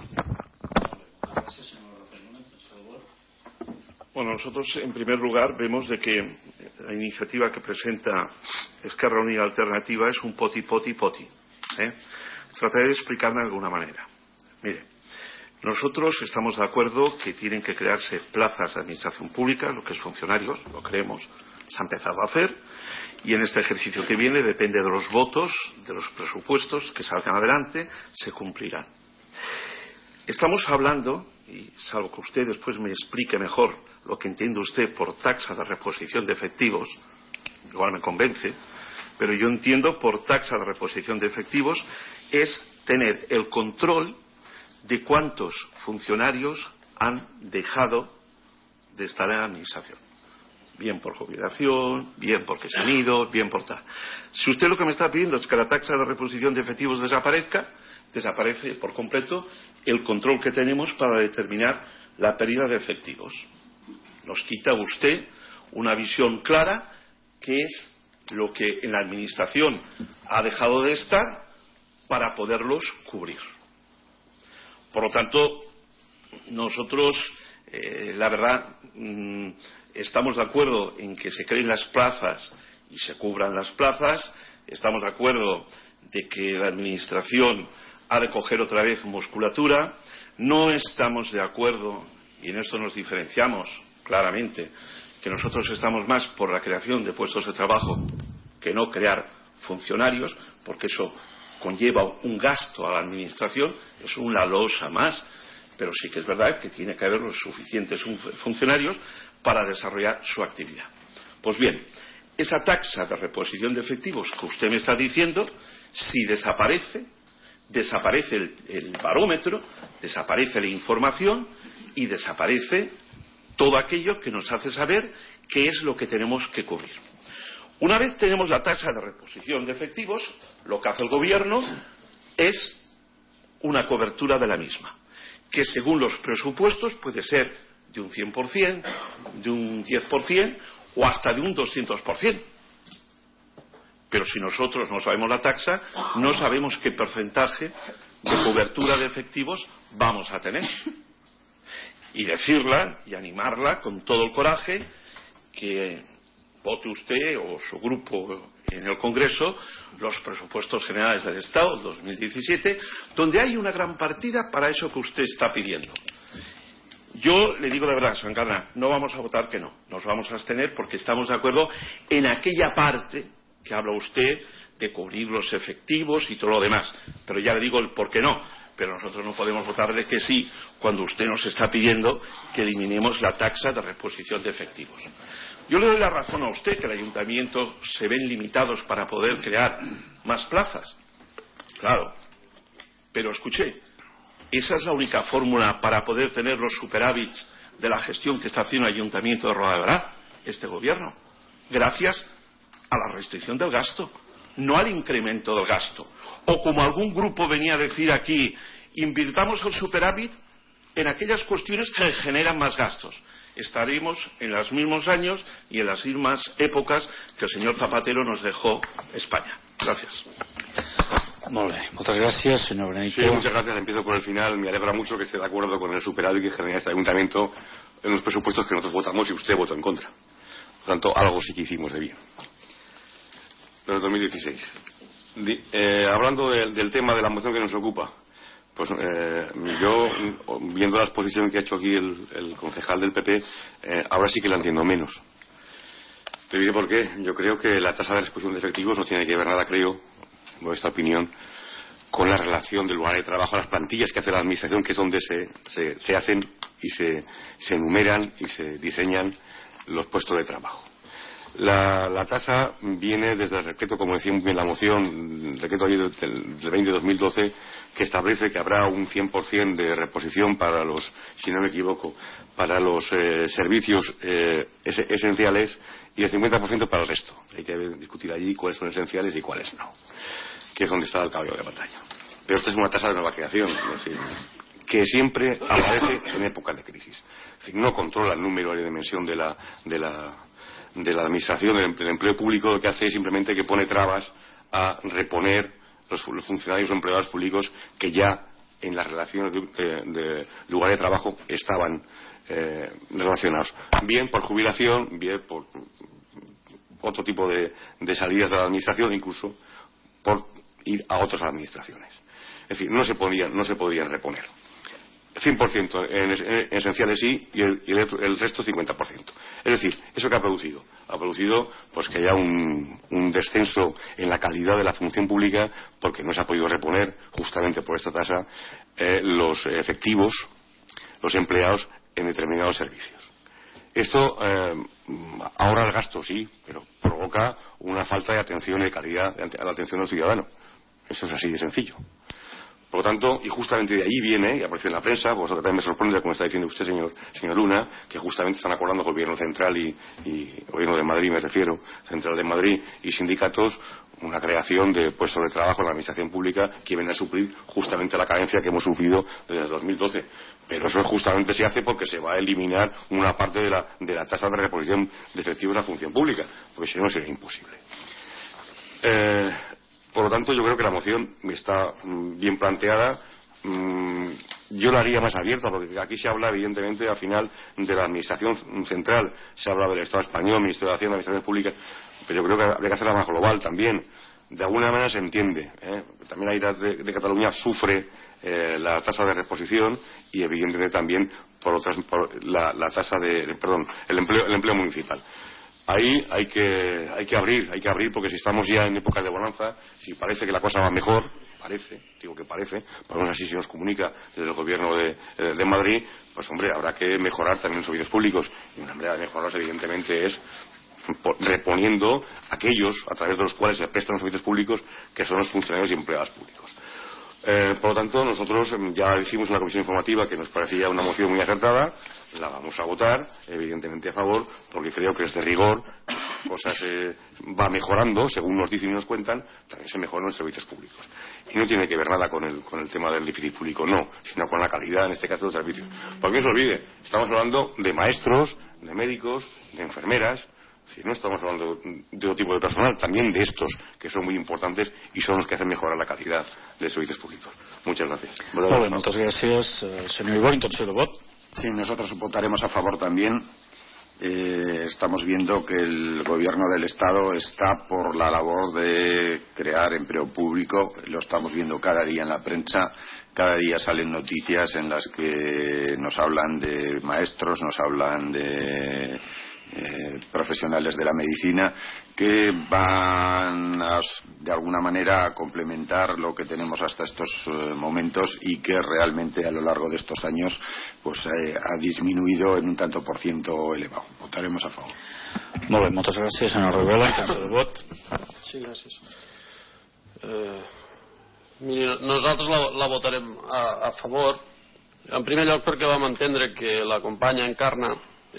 Bueno, nosotros en primer lugar vemos de que la iniciativa que presenta Esquerra Unida Alternativa es un poti-poti-poti. Trataré de explicarme de alguna manera. Mire, nosotros estamos de acuerdo que tienen que crearse plazas de administración pública, lo que es funcionarios, lo creemos, se ha empezado a hacer y en este ejercicio que viene, depende de los votos, de los presupuestos que salgan adelante, se cumplirán. Estamos hablando, y salvo que usted después me explique mejor lo que entiende usted por taxa de reposición de efectivos, igual me convence, pero yo entiendo por taxa de reposición de efectivos es tener el control de cuántos funcionarios han dejado de estar en la administración. Bien por jubilación, bien porque se han ido, bien por tal. Si usted lo que me está pidiendo es que la taxa de reposición de efectivos desaparezca, desaparece por completo el control que tenemos para determinar la pérdida de efectivos. Nos quita usted una visión clara que es lo que en la administración ha dejado de estar para poderlos cubrir. Por lo tanto, nosotros, la verdad, estamos de acuerdo en que se creen las plazas y se cubran las plazas. Estamos de acuerdo de que la administración ha de coger otra vez musculatura. No estamos de acuerdo, y en esto nos diferenciamos claramente, que nosotros estamos más por la creación de puestos de trabajo que no crear funcionarios, porque eso conlleva un gasto a la administración, es una losa más, pero sí que es verdad que tiene que haber los suficientes funcionarios para desarrollar su actividad. Pues bien, esa taxa de reposición de efectivos que usted me está diciendo, si desaparece, desaparece el barómetro, desaparece la información y desaparece todo aquello que nos hace saber qué es lo que tenemos que cubrir. Una vez tenemos la tasa de reposición de efectivos, lo que hace el gobierno es una cobertura de la misma, que según los presupuestos puede ser de un 100%, de un 10% o hasta de un 200%. Pero si nosotros no sabemos la taxa, no sabemos qué porcentaje de cobertura de efectivos vamos a tener. Y decirla y animarla con todo el coraje que vote usted o su grupo en el Congreso los presupuestos generales del Estado del 2017, donde hay una gran partida para eso que usted está pidiendo. Yo le digo de verdad, señor Encarna, no vamos a votar que no, nos vamos a abstener porque estamos de acuerdo en aquella parte que habla usted de cubrir los efectivos y todo lo demás, pero ya le digo el por qué no. Pero nosotros no podemos votarle que sí cuando usted nos está pidiendo que eliminemos la taxa de reposición de efectivos. Yo le doy la razón a usted que el ayuntamiento se ven limitados para poder crear más plazas. Claro. Pero escuché, esa es la única fórmula para poder tener los superávits de la gestión que está haciendo el ayuntamiento de Roda de Berà, este gobierno, gracias a la restricción del gasto, no al incremento del gasto. O como algún grupo venía a decir aquí, invirtamos el superávit en aquellas cuestiones que generan más gastos. Estaremos en los mismos años y en las mismas épocas que el señor Zapatero nos dejó España. Gracias. Molt bé, moltes gràcies, senyor Benito. Sí, muchas gracias. Empiezo por el final. Me alegra mucho que esté de acuerdo con el superávit que genera este ayuntamiento en los presupuestos que nosotros votamos y usted votó en contra. Por lo tanto, algo sí que hicimos de bien. Pero en 2016. Hablando del tema de la moción que nos ocupa, pues yo, viendo la exposición que ha hecho aquí el concejal del PP, ahora sí que la entiendo menos. Te diré por qué. Yo creo que la tasa de reposición de efectivos no tiene que ver nada, creo, nuestra opinión, con la relación del lugar de trabajo, las plantillas que hace la administración, que es donde se hacen y se enumeran y se diseñan los puestos de trabajo. La tasa viene desde el decreto, como decía muy bien la moción, el decreto del 20 de 2012, que establece que habrá un 100% de reposición para los, si no me equivoco, para los servicios esenciales y el 50% para el resto. Hay que discutir allí cuáles son esenciales y cuáles no, que es donde está el caballo de batalla. Pero esta es una tasa de nueva creación, es decir, que siempre aparece en época de crisis. Es decir, no controla el número y la dimensión de la administración del empleo público. Lo que hace es simplemente que pone trabas a reponer los funcionarios o empleados públicos que ya en las relaciones de lugar de trabajo estaban relacionados, bien por jubilación, bien por otro tipo de salidas de la administración, incluso por ir a otras administraciones. Es decir, no se podían reponer. 100% en esenciales sí, y el resto 50%. Es decir, ¿eso qué ha producido? Ha producido pues que haya un descenso en la calidad de la función pública, porque no se ha podido reponer justamente por esta tasa los efectivos, los empleados en determinados servicios. Esto ahorra el gasto, sí, pero provoca una falta de atención y de calidad a la atención del ciudadano. Eso es así de sencillo. Por lo tanto, y justamente de ahí viene, y aparece en la prensa, pues también me sorprende, como está diciendo usted, señor Luna, que justamente están acordando con el Gobierno Central y Gobierno de Madrid, me refiero, Central de Madrid y sindicatos, una creación de puestos de trabajo en la Administración Pública que viene a suplir justamente la carencia que hemos sufrido desde el 2012. Pero eso justamente se hace porque se va a eliminar una parte de la tasa de reposición de efectivos en la función pública, porque si no sería imposible. Por lo tanto, yo creo que la moción está bien planteada. Yo la haría más abierta, porque aquí se habla, evidentemente, al final de la Administración Central, se habla del Estado español, Ministerio de Hacienda, Administraciones Públicas, pero yo creo que habría que hacerla más global también. De alguna manera se entiende. También la Generalitat de Cataluña sufre la tasa de reposición y, evidentemente, también por la tasa el empleo municipal. Ahí hay que abrir, porque si estamos ya en época de bonanza, si parece que la cosa va mejor, digo que parece, por lo menos así se nos comunica desde el Gobierno de Madrid, pues hombre, habrá que mejorar también los servicios públicos, y una manera de mejorarlos evidentemente es reponiendo aquellos a través de los cuales se prestan los servicios públicos, que son los funcionarios y empleados públicos. Por lo tanto, nosotros ya hicimos una comisión informativa que nos parecía una moción muy acertada, la vamos a votar, evidentemente a favor, porque creo que es de rigor, cosas va mejorando, según nos dicen y nos cuentan, también se mejoran los servicios públicos. Y no tiene que ver nada con el tema del déficit público, no, sino con la calidad, en este caso, de los servicios. Porque no se olvide, estamos hablando de maestros, de médicos, de enfermeras. Si no estamos hablando de otro tipo de personal, también de estos, que son muy importantes y son los que hacen mejorar la calidad de servicios públicos. Muchas gracias. Molt bé, moltes gràcies. Senyor Ibor, intenció de vot. Sí, nosotros votaremos a favor también. Estamos viendo que el Gobierno del Estado está por la labor de crear empleo público. Lo estamos viendo cada día en la prensa. Cada día salen noticias en las que nos hablan de maestros, nos hablan de profesionales de la medicina que van de alguna manera a complementar lo que tenemos hasta estos momentos y que realmente a lo largo de estos años pues ha disminuido en un tanto por ciento elevado. Votaremos a favor. Molt bé, moltes gràcies, senyor Rivera. Intenció de vot. Sí, gràcies. Miri, nosaltres la votarem a favor, en primer lloc perquè vam entendre que la companya Encarna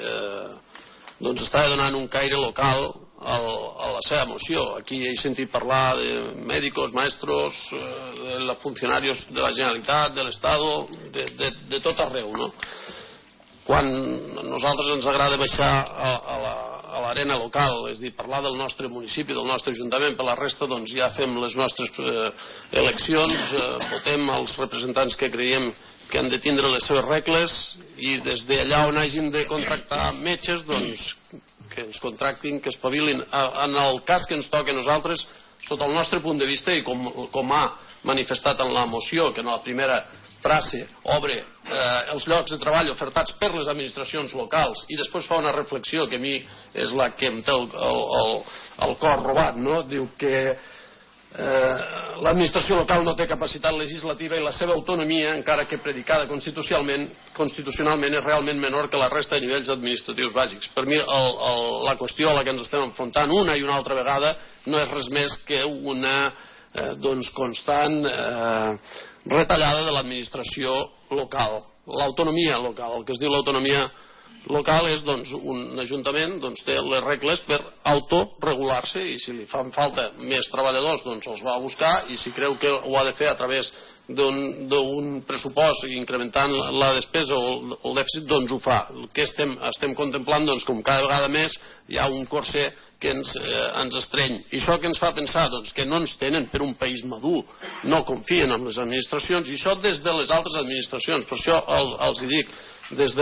doncs estava donant un caire local a la seva moció. Aquí he sentit parlar de mèdicos, maestros, de funcionaris de la Generalitat, de l'Estado, de tot arreu, no? Quan a nosaltres ens agrada baixar a l'arena local, és a dir, parlar del nostre municipi, del nostre ajuntament, per la resta doncs ja fem les nostres eleccions, votem els representants que creiem que han de tindre les seves regles i des d'allà on hagin de contractar metges doncs que ens contractin, que espavilin en el cas que ens toca a nosaltres sota el nostre punt de vista i com ha manifestat en la moció que en la primera frase obre els llocs de treball ofertats per les administracions locals i després fa una reflexió que a mi és la que em té el cor robat, no? Diu que l'administració local no té capacitat legislativa i la seva autonomia, encara que predicada constitucionalment, és realment menor que la resta de nivells administratius bàsics. Per mi la qüestió a la que ens estem enfrontant una i una altra vegada no és res més que una constant retallada de l'administració local, l'autonomia local. El que es diu l'autonomia local és un ajuntament té les regles per autoregular-se i si li fan falta més treballadors els va a buscar i si creu que ho ha de fer a través d'un pressupost incrementant la despesa o el dèficit ho fa. El que estem contemplant com cada vegada més hi ha un corser que ens estreny i això que ens fa pensar que no ens tenen per un país madur, no confien en les administracions i això des de les altres administracions. Per això els dic, des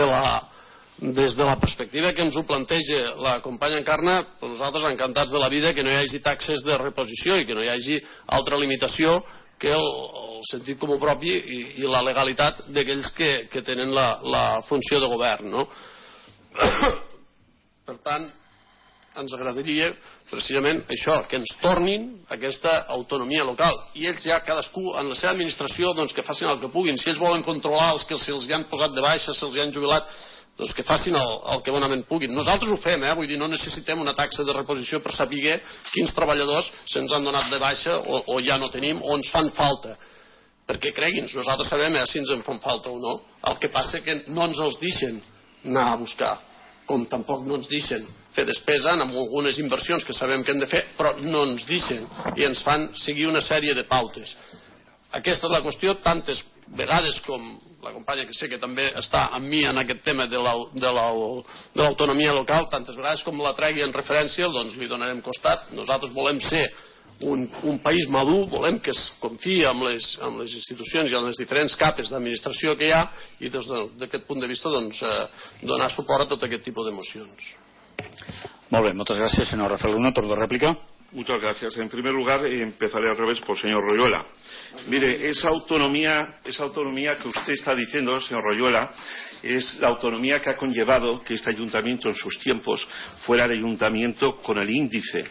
de la perspectiva que ens ho planteja la companya Encarna, nosaltres encantats de la vida que no hi hagi taxes de reposició i que no hi hagi altra limitació que el sentit comú propi i la legalitat d'aquells que tenen la funció de govern, no? Per tant, ens agradaria precisament això, que ens tornin aquesta autonomia local, i ells ja cadascú en la seva administració doncs que facin el que puguin. Si ells volen controlar els que se'ls han posat de baixa, se'ls han jubilat, doncs que facin el que bonament puguin. Nosaltres ho fem, vull dir, no necessitem una taxa de reposició per saber quins treballadors se'ns han donat de baixa o ja no tenim o ens fan falta, perquè cregui'ns, nosaltres sabem si ens en fan falta o no. El que passa és que no ens els deixen anar a buscar, com tampoc no ens deixen fer despesa en algunes inversions que sabem que hem de fer, però no ens deixen i ens fan seguir una sèrie de pautes. Aquesta és la qüestió, tantes vegades com la companya que sé que també està amb mi en aquest tema de l'autonomia local, tantes vegades com la tregui en referència, doncs li donarem costat. Nosaltres volem ser un país madur, volem que es confiï amb les institucions i amb les diferents capes d'administració que hi ha, i des d'aquest punt de vista doncs, donar suport a tot aquest tipus de mocions. Molt bé, moltes gràcies, senyor Rafael Luna. Torno a rèplica. Muchas gracias. En primer lugar, empezaré al revés por el señor Royuela. Mire, esa autonomía que usted está diciendo, señor Royuela, es la autonomía que ha conllevado que este ayuntamiento en sus tiempos fuera el ayuntamiento con el índice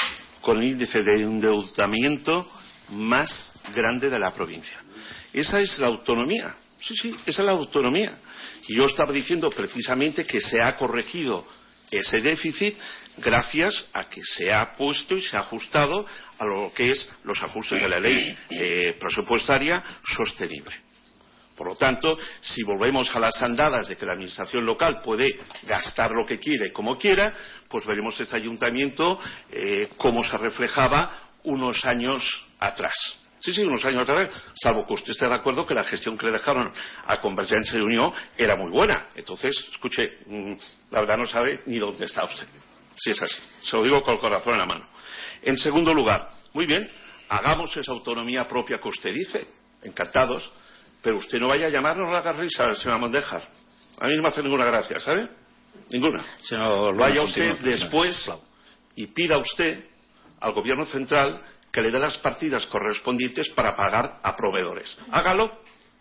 de endeudamiento más grande de la provincia. Esa es la autonomía. Sí, esa es la autonomía. Y yo estaba diciendo precisamente que se ha corregido ese déficit gracias a que se ha puesto y se ha ajustado a lo que es los ajustes de la ley presupuestaria sostenible. Por lo tanto, si volvemos a las andadas de que la administración local puede gastar lo que quiere como quiera, pues veremos este ayuntamiento cómo se reflejaba unos años atrás. Sí, unos años atrás, salvo que usted esté de acuerdo que la gestión que le dejaron a Convergencia y Unión era muy buena. Entonces, escuche, la verdad no sabe ni dónde está usted. Si es así, se lo digo con el corazón en la mano. En segundo lugar, muy bien, hagamos esa autonomía propia que usted dice, encantados, pero usted no vaya a llamarnos la risa, señora Mondejar. A mí no me hace ninguna gracia, ¿sabe? Ninguna. Vaya usted después y pida usted al gobierno central que le dé las partidas correspondientes para pagar a proveedores. Hágalo,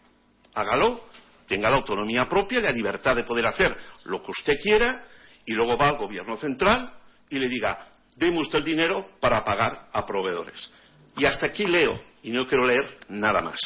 tenga la autonomía propia y la libertad de poder hacer lo que usted quiera, y luego va al gobierno central y le diga, deme usted el dinero para pagar a proveedores. Y hasta aquí leo, y no quiero leer nada más.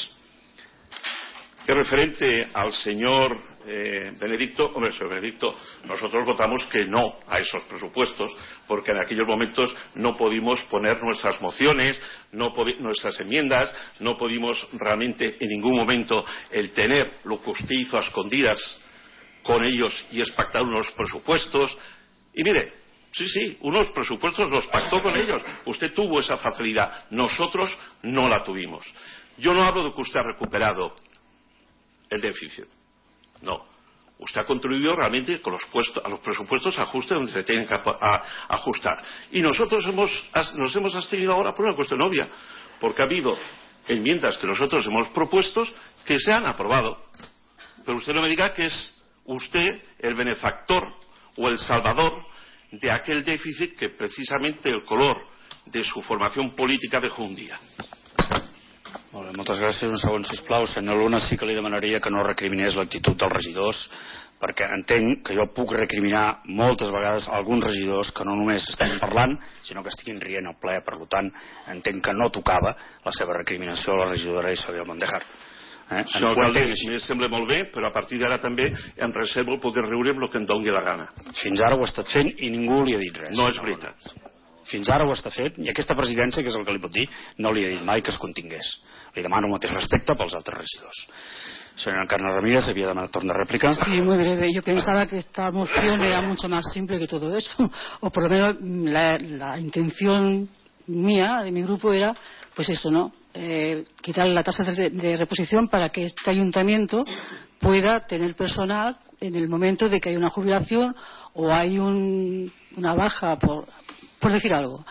Es referente al señor Benedicto. Hombre, señor Benedicto, nosotros votamos que no a esos presupuestos, porque en aquellos momentos no pudimos poner nuestras mociones, nuestras enmiendas, no pudimos realmente en ningún momento el tener lo que usted hizo a escondidas con ellos, y es pactar unos presupuestos. Y mire, sí, unos presupuestos los pactó con ellos. Usted tuvo esa facilidad, nosotros no la tuvimos. Yo no hablo de que usted ha recuperado el déficit. No. Usted ha contribuido realmente con a los presupuestos ajustes donde se tienen que ajustar. Y nosotros nos hemos abstenido ahora por una cuestión obvia, porque ha habido enmiendas que nosotros hemos propuesto que se han aprobado. Pero usted no me diga que es usted el benefactor o el salvador de aquel déficit que precisamente el color de su formación política dejó un día. Molt bé, moltes gràcies. Un segon, sisplau. Senyor Luna, sí que li demanaria que no recriminés l'actitud dels regidors, perquè entenc que jo puc recriminar moltes vegades a alguns regidors que no només estan parlant, sinó que estiguin rient al ple. Per tant, entenc que no tocava la seva recriminació a la regidora Isabel Mondejar. Senyor alcalde, em sembla molt bé, però a partir d'ara també em reservo poder riure amb el que em doni la gana. Fins ara ho ha estat fent i ningú li ha dit res. No és veritat. Fins ara ho està fent, i aquesta presidència, que és el que li pot dir, no li ha dit mai que es contingués. Le demano el mateix respecte pels altres regidors. Señora Encarna Ramírez, había dado una torna réplica. Sí, muy breve. Yo pensaba que esta moción era mucho más simple que todo eso, o por lo menos la intención mía, de mi grupo, era, pues eso, ¿no? Quitar la tasa de reposición para que este ayuntamiento pueda tener personal en el momento de que hay una jubilación o hay una baja, por decir algo.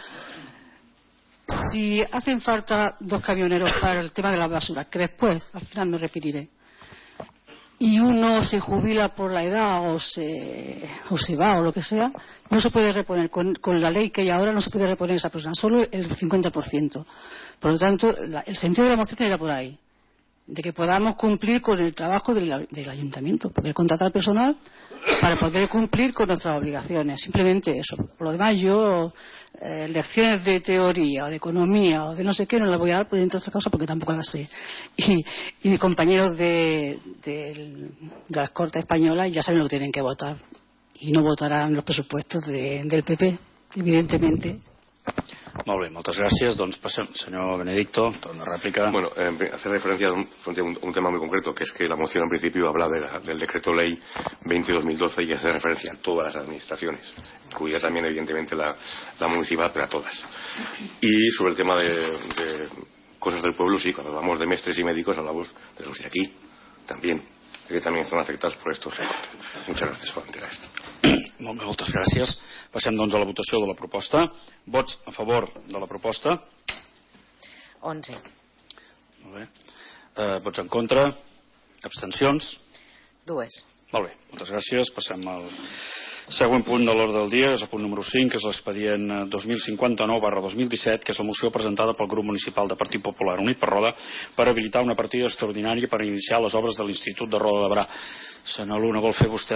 Si hacen falta 2 camioneros para el tema de la basura, que después al final me referiré, y uno se jubila por la edad o se va o lo que sea, no se puede reponer. Con la ley que hay ahora no se puede reponer esa persona, solo el 50%. Por lo tanto, el sentido de la moción era por ahí, de que podamos cumplir con el trabajo del ayuntamiento, poder contratar personal para poder cumplir con nuestras obligaciones. Simplemente eso. Por lo demás, yo lecciones de teoría o de economía o de no sé qué no las voy a dar, por entre otras cosas, porque tampoco las sé. Y mis compañeros de las Cortes Españolas ya saben lo que tienen que votar y no votarán los presupuestos del PP, evidentemente. Molt bé, moltes gràcies. Doncs passem, senyor Benedicto, una rèplica. Bueno, hacer referencia a un tema muy concreto, que es que la moción en principio habla del decreto ley 20-2012 y hace referencia a todas las administraciones, incluida también evidentemente la municipal, pero a todas. Y sobre el tema de cosas del pueblo, sí, cuando hablamos de mestres y médicos hablamos de los de aquí también, que también están afectados por estos recortes. Muchas gracias por enterar esto. Molt bé, moltes gràcies. Passem doncs a la votació de la proposta. Vots a favor de la proposta? 11. Molt bé. Vots en contra? Abstencions? 2. Molt bé, moltes gràcies. Passem al següent punt de l'ordre del dia, és el punt número 5, que és l'expedient 2059/2017, que és la moció presentada pel grup municipal de Partit Popular Unit per Roda per habilitar una partida extraordinària per iniciar les obres de l'Institut de Roda de Berà. Senyor Luna, vol fer vostè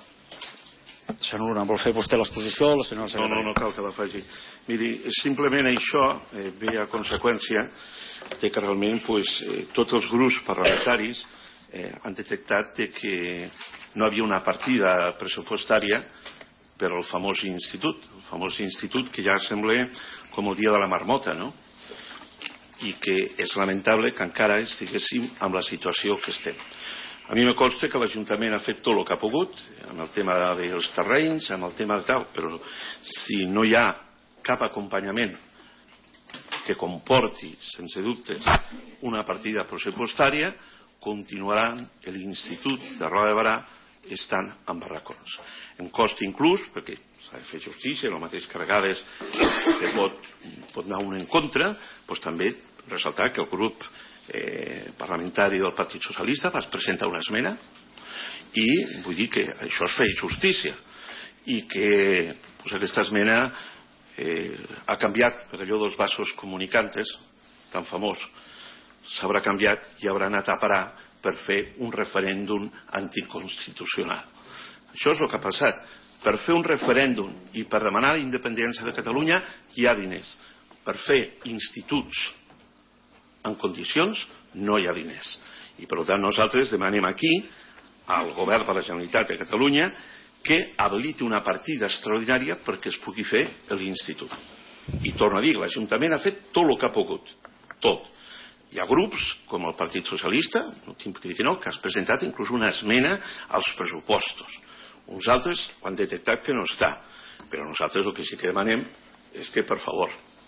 l'exposició o la senyora secretària? No cal que la faci. Miri, simplement això ve a conseqüència de que realment tots els grups parlamentaris han detectat que no havia una partida pressupostària per al famós institut que ja sembla com el dia de la marmota, no? I que és lamentable que encara estiguéssim amb la situació que estem. A mi me consta que l'Ajuntament ha fet tot el que ha pogut amb el tema dels terrenys, amb el tema de tal, però si no hi ha cap acompanyament que comporti, sense dubtes, una partida pressupostària, continuaran l'Institut de Roda de Berà estan en barracons. En cost inclús, perquè s'ha de fer justícia, el mateix que a vegades se pot anar un en contra, doncs també ressaltar que el grup parlamentari del Partit Socialista va presentar una esmena i vull dir que això es feia justícia i que aquesta esmena ha canviat per allò dels vasos comunicantes tan famós, s'haurà canviat i haurà anat a parar per fer un referèndum anticonstitucional. Això és el que ha passat. Per fer un referèndum i per demanar la independència de Catalunya hi ha diners. Per fer instituts en condicions no hi ha diners. I per tant nosaltres demanem aquí al govern de la Generalitat de Catalunya que habiliti una partida extraordinària perquè es pugui fer l'institut. I torno a dir, l'Ajuntament ha fet tot el que ha pogut. Tot. Hi ha grups, com el Partit Socialista, no tinc que dir que no, que has presentat inclús una esmena als pressupostos. Uns altres ho han detectat que no està. Però nosaltres el que sí que demanem és que, per favor,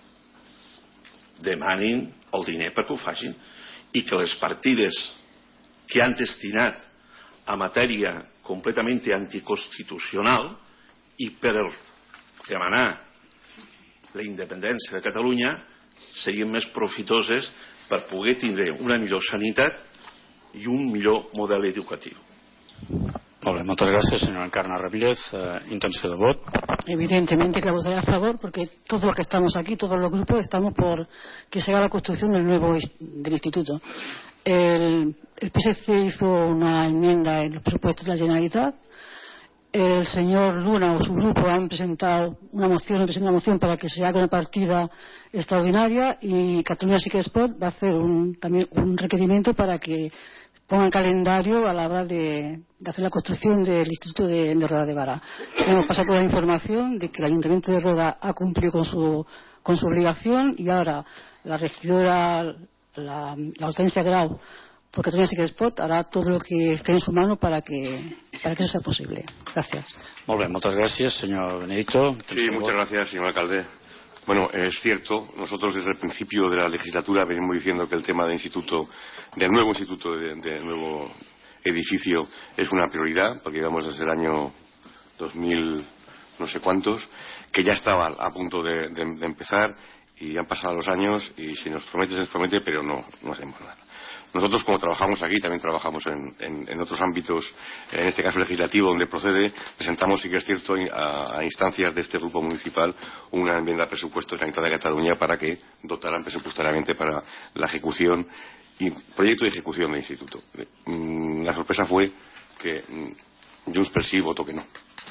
demanin el diner perquè ho facin i que les partides que han destinat a matèria completament anticonstitucional i per demanar la independència de Catalunya siguin més profitoses per poder tindre una millor sanitat i un millor model educatiu. Molt bé, moltes gràcies, senyora Encarna Ramírez. Intenció de vot. Evidentemente que votaré a favor porque todos los que estamos aquí, todos los grupos, estamos por que se haga la construcción del instituto. El PSC hizo una enmienda en los presupuestos de la Generalitat. El señor Luna o su grupo han presentado una moción para que se haga una partida extraordinaria y Catalunya Sí que es Pot va a hacer también un requerimiento para que pongan calendario a la hora de hacer la construcción del Instituto de Roda de Berà. Hemos pasado toda la información de que el Ayuntamiento de Roda ha cumplido con su obligación y ahora la regidora, la Hortensia Grau, por Catalunya Sí que es Pot, hará todo lo que esté en su mano para que eso sea posible. Gracias. Molt bé, moltes gràcies, señor Benedicto. Sí, muchas gracias, señor alcalde. Bueno, es cierto, nosotros desde el principio de la legislatura venimos diciendo que el tema del nuevo instituto, del nuevo edificio es una prioridad, porque digamos desde el año 2000 no sé cuántos, que ya estaba a punto de empezar y han pasado los años y si nos promete se nos promete, pero no hacemos nada. Nosotros, como trabajamos aquí, también trabajamos en otros ámbitos, en este caso legislativo, donde procede, presentamos, sí que es cierto, a instancias de este grupo municipal, una enmienda de presupuestos de la Generalitat de Cataluña para que dotaran presupuestariamente para la ejecución y proyecto de ejecución del instituto. La sorpresa fue que Junts pel Sí votó que no.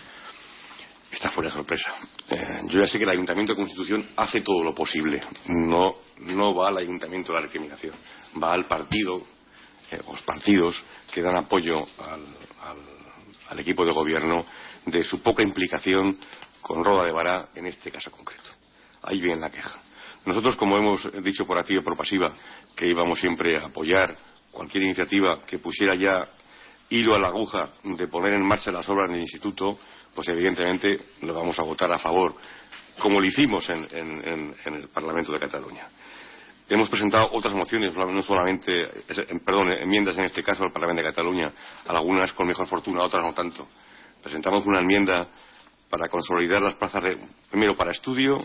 Esta fue la sorpresa. Yo ya sé que el Ayuntamiento de Constitución hace todo lo posible. No va al Ayuntamiento de la recriminación. Va al partido, los partidos que dan apoyo al equipo de gobierno de su poca implicación con Roda de Bará en este caso concreto. Ahí viene la queja. Nosotros, como hemos dicho por activa y por pasiva, que íbamos siempre a apoyar cualquier iniciativa que pusiera ya hilo a la aguja de poner en marcha las obras del instituto, pues evidentemente lo vamos a votar a favor, como lo hicimos en el Parlamento de Cataluña. Hemos presentado otras mociones, no solamente, enmiendas en este caso al Parlamento de Cataluña, algunas con mejor fortuna, otras no tanto. Presentamos una enmienda para consolidar las plazas primero para estudio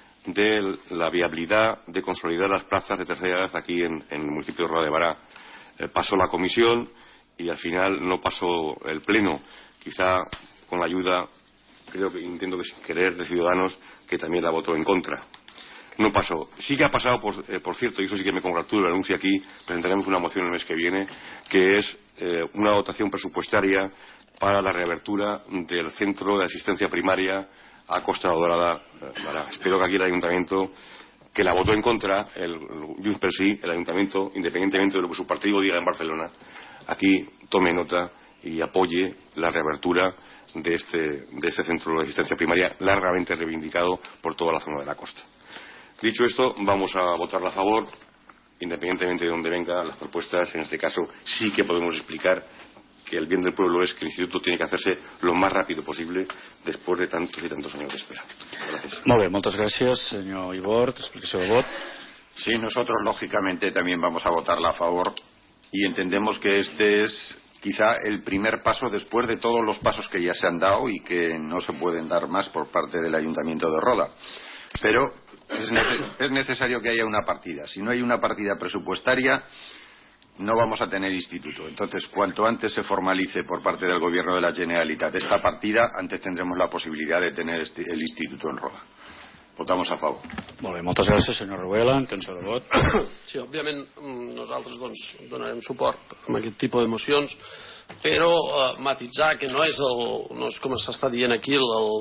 de la viabilidad de consolidar las plazas de tercera edad aquí en el municipio de Roda de Bará. Pasó la comisión y al final no pasó el pleno, quizá con la ayuda, entiendo que sin querer, de Ciudadanos, que también la votó en contra. No pasó. Sí que ha pasado, por cierto, y eso sí que me congratulo, lo anuncio aquí, presentaremos una moción el mes que viene, que es una dotación presupuestaria para la reapertura del centro de asistencia primaria a Costa Dorada. Espero que aquí el Ayuntamiento, que la votó en contra, el Junts pel Sí, el Ayuntamiento, independientemente de lo que su partido diga en Barcelona, aquí tome nota y apoye la reapertura de este centro de asistencia primaria largamente reivindicado por toda la zona de la costa. Dicho esto, vamos a votarla a favor, independientemente de dónde vengan las propuestas. En este caso sí que podemos explicar que el bien del pueblo es que el instituto tiene que hacerse lo más rápido posible después de tantos y tantos años de espera. Gracias. Molt bé, moltes gràcies, senyor Ibor. Explicació de vot. Sí, nosotros lógicamente también vamos a votarla a favor y entendemos que este es quizá el primer paso después de todos los pasos que ya se han dado y que no se pueden dar más por parte del Ayuntamiento de Roda. Pero es necesario que haya una partida. Si no hay una partida presupuestaria, no vamos a tener instituto. Entonces, cuanto antes se formalice por parte del Gobierno de la Generalitat esta partida, antes tendremos la posibilidad de tener el instituto en Roda. Votamos a favor. Molt bé, moltes gràcies, senyor Ruela. Intenció de vot. Sí, òbviament nosaltres donarem suport a aquest tipus de mocions, però matitzar que no és com s'està dient aquí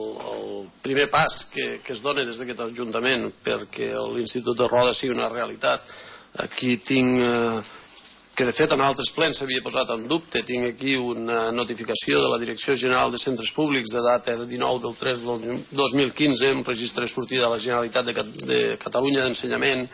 el primer pas que es dona des d'aquest Ajuntament perquè l'Institut de Roda sigui una realitat. Aquí tinc que de fet en altres plens s'havia posat en dubte. Tinc aquí una notificació de la Direcció General de Centres Públics de data de 19/3/2015, un registre de sortida de la Generalitat de Catalunya d'Ensenyament,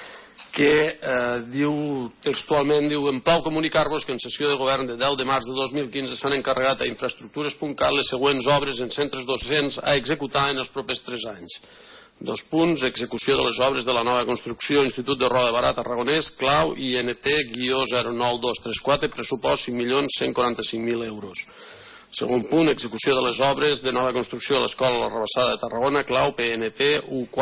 que diu textualment, em plau comunicar-vos que en sessió de govern de 10 de març de 2015 s'han encarregat a Infraestructures.cat les següents obres en centres docents a executar en els propers 3 anys. 2 punts, execució de les obres de la nova construcció Institut de Roda de Barà Tarragonès, clau INT-09234, pressupost 5.145.000 euros. Segon punt, execució de les obres de nova construcció de l'Escola La Rabassada de Tarragona, clau PNT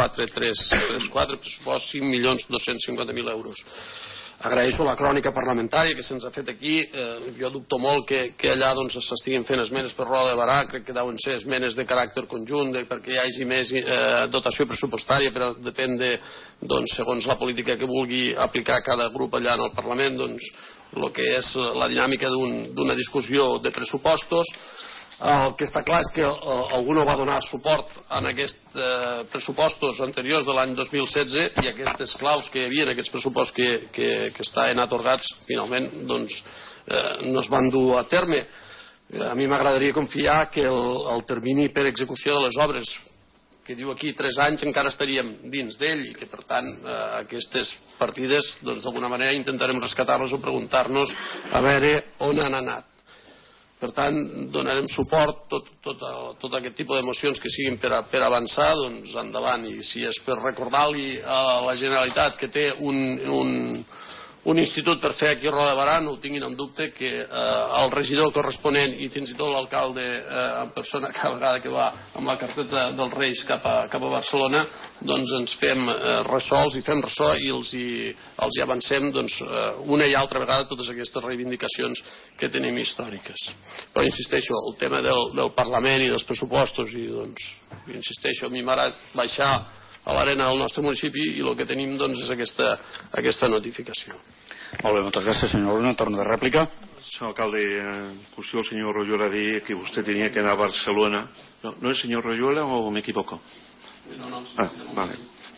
14334, pressupost 5.250.000 euros. Agraeixo la crònica parlamentària que se'ns ha fet aquí. Jo dubto molt que allà s'estiguin fent esmenes per Roda de Barà. Crec que deuen ser esmenes de caràcter conjunt perquè hi hagi més dotació pressupostària, però depèn de, segons la política que vulgui aplicar cada grup allà en el Parlament, el que és la dinàmica d'una discussió de pressupostos. El que està clar és que algú no va donar suport en aquests pressupostos anteriors de l'any 2016 i aquestes claus que hi havia en aquests pressupostos que estaven atorgats finalment no es van dur a terme. A mi m'agradaria confiar que el termini per execució de les obres, que diu aquí 3 anys, encara estaríem dins d'ell i que per tant aquestes partides d'alguna manera intentarem rescatar-les o preguntar-nos a veure on han anat. Per tant, donarem suport a tot aquest tipus de mocions que siguin per avançar, doncs endavant. I si és per recordar-li a la Generalitat que té un un institut per fer aquí a Roda de Berà, no ho tinguin en dubte, que el regidor corresponent i fins i tot l'alcalde en persona cada vegada que va amb la carpeta dels Reis cap a Barcelona, doncs ens fem ressols i fem ressò i els avancem una i altra vegada totes aquestes reivindicacions que tenim històriques. Però insisteixo, el tema del Parlament i dels pressupostos, i insisteixo, a mi m'agrada baixar a l'arena del nostre municipi i el que tenim és aquesta notificació. Molt bé, moltes gràcies, senyor Luna. Torno de rèplica. Senyor alcalde, en cuestión el señor Royuela dice que usted tenía que ir a Barcelona. ¿No es señor Royuela o me equivoco? No. Vale.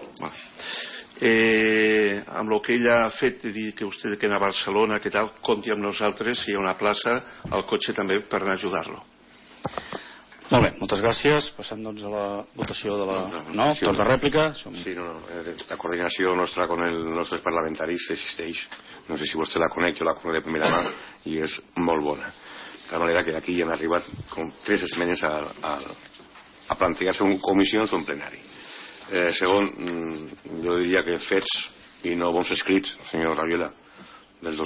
Amb el que ell ha fet de dir que vostè que anar a Barcelona, que tal, compti amb nosaltres, si hi ha una plaça al cotxe també per anar a ajudar-lo. Molt bé, moltes gràcies. Passem doncs a la votació de la... No? Torn de rèplica? Sí, la coordinació nostra amb els nostres parlamentaris existeix. No sé si vostè la coneix, jo la conec de primera mà i és molt bona. De tal manera que aquí hem arribat com 3 esmenes a plantejar-se en comissions o en plenari. Segon, jo diria que fets i no bons escrits, senyor Rajola, del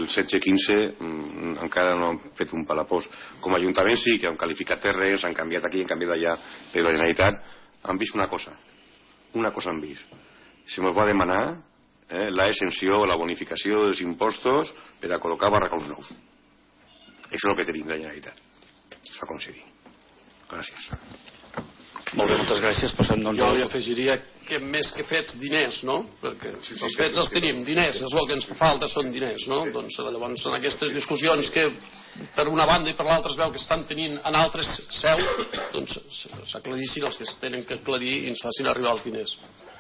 2017-15 encara no han fet un palapós. Com a Ajuntament sí que han qualificat terres, han canviat aquí, han canviat allà, però la Generalitat han vist una cosa han vist. Se ens va demanar la exenció o la bonificació dels impostos per a col·locar barracons nous. Això és el que tenim de la Generalitat. Es va aconseguir. Gràcies. Molt bé, moltes gràcies. Jo li afegiria que més que fets, diners, no? Perquè els fets els tenim, diners, és el que ens fa falta, són diners, no? Doncs llavors en aquestes discussions que per una banda i per l'altra es veu que estan tenint en altres seus, doncs s'aclarissin els que es tenen que aclarir i ens facin arribar els diners.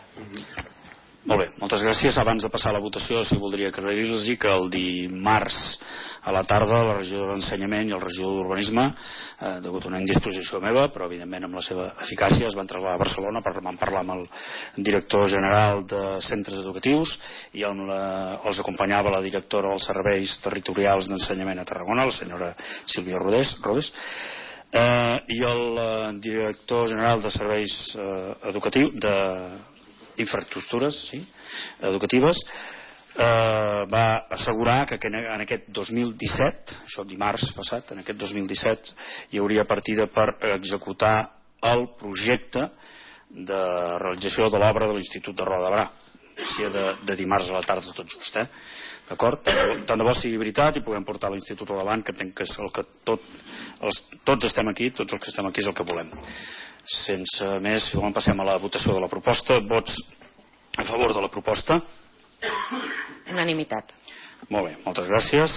Molt bé, moltes gràcies. Abans de passar a la votació, si voldria aclarir-los que el dimarts a la tarda la regidora d'Ensenyament i el regidor d'Urbanisme, degut a una indisposició meva, però evidentment amb la seva eficàcia, es van traslladar a Barcelona per parlar amb el director general de centres educatius i els acompanyava la directora dels serveis territorials d'ensenyament a Tarragona, la senyora Sílvia Rodés, i el director general de serveis educatius d'infraestructures educatives va assegurar que en aquest 2017, això dimarts passat, en aquest 2017 hi hauria partida per executar el projecte de realització de l'obra de l'Institut de Roda de Berà, així de dimarts a la tarda tot just, d'acord? Tant de bo sigui veritat i puguem portar l'Institut endavant, que entenc que és el que tots estem aquí, tots els que estem aquí és el que volem. Sense més, si volen passem a la votació de la proposta. Vots a favor de la proposta? Unanimitat. Molt bé, moltes gràcies.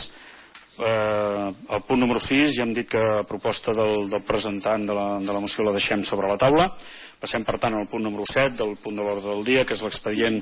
El punt número 6 ja hem dit que la proposta del presentant de la moció la deixem sobre la taula. Passem per tant al punt número 7 del punt de l'ordre del dia, que és l'expedient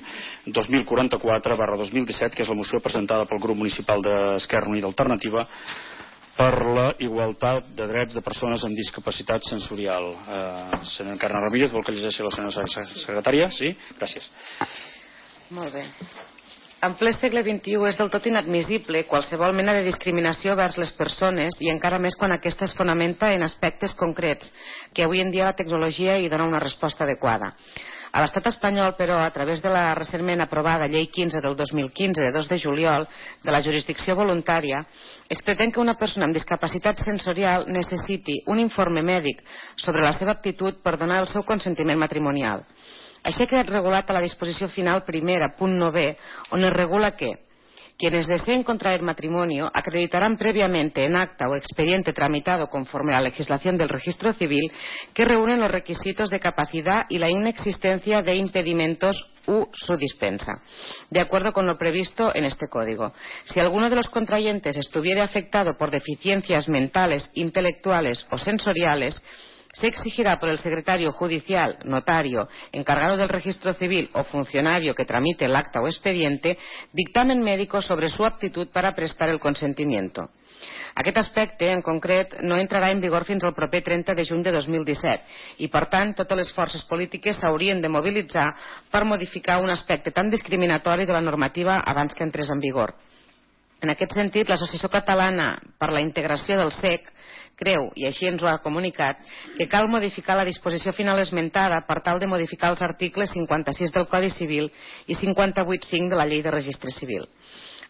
2044/2017, que és la moció presentada pel grup municipal d'Esquerra Unida Alternativa per la igualtat de drets de persones amb discapacitat sensorial. Senyora Encarna Ramírez, vol que llegeixi la senyora secretària? Sí? Gràcies. Molt bé. En ple segle XXI és del tot inadmissible qualsevol mena de discriminació vers les persones i encara més quan aquesta es fonamenta en aspectes concrets que avui en dia la tecnologia hi dona una resposta adequada. A l'estat espanyol, però, a través de la recentment aprovada Llei 15 del 2015 de 2 de juliol de la jurisdicció voluntària, es pretén que una persona amb discapacitat sensorial necessiti un informe mèdic sobre la seva aptitud per donar el seu consentiment matrimonial. Així ha quedat regulat a la disposició final primera, punt 9, on es regula que quienes deseen contraer matrimonio acreditarán previamente en acta o expediente tramitado conforme a la legislación del registro civil que reúnen los requisitos de capacidad y la inexistencia de impedimentos u su dispensa, de acuerdo con lo previsto en este código. Si alguno de los contrayentes estuviera afectado por deficiencias mentales, intelectuales o sensoriales, se exigirá por el secretario judicial, notario, encargado del registro civil o funcionario que tramite el acta o expediente dictamen médico sobre su aptitud para prestar el consentimiento. Aquest aspecte, en concret, no entrarà en vigor fins al proper 30 de juny de 2017 i, per tant, totes les forces polítiques s'haurien de mobilitzar per modificar un aspecte tan discriminatori de la normativa abans que entrés en vigor. En aquest sentit, l'Associació Catalana per la Integració del SEC creu, i així ens ho ha comunicat, que cal modificar la disposició final esmentada per tal de modificar els articles 56 del Codi Civil i 58.5 de la Llei de Registre Civil.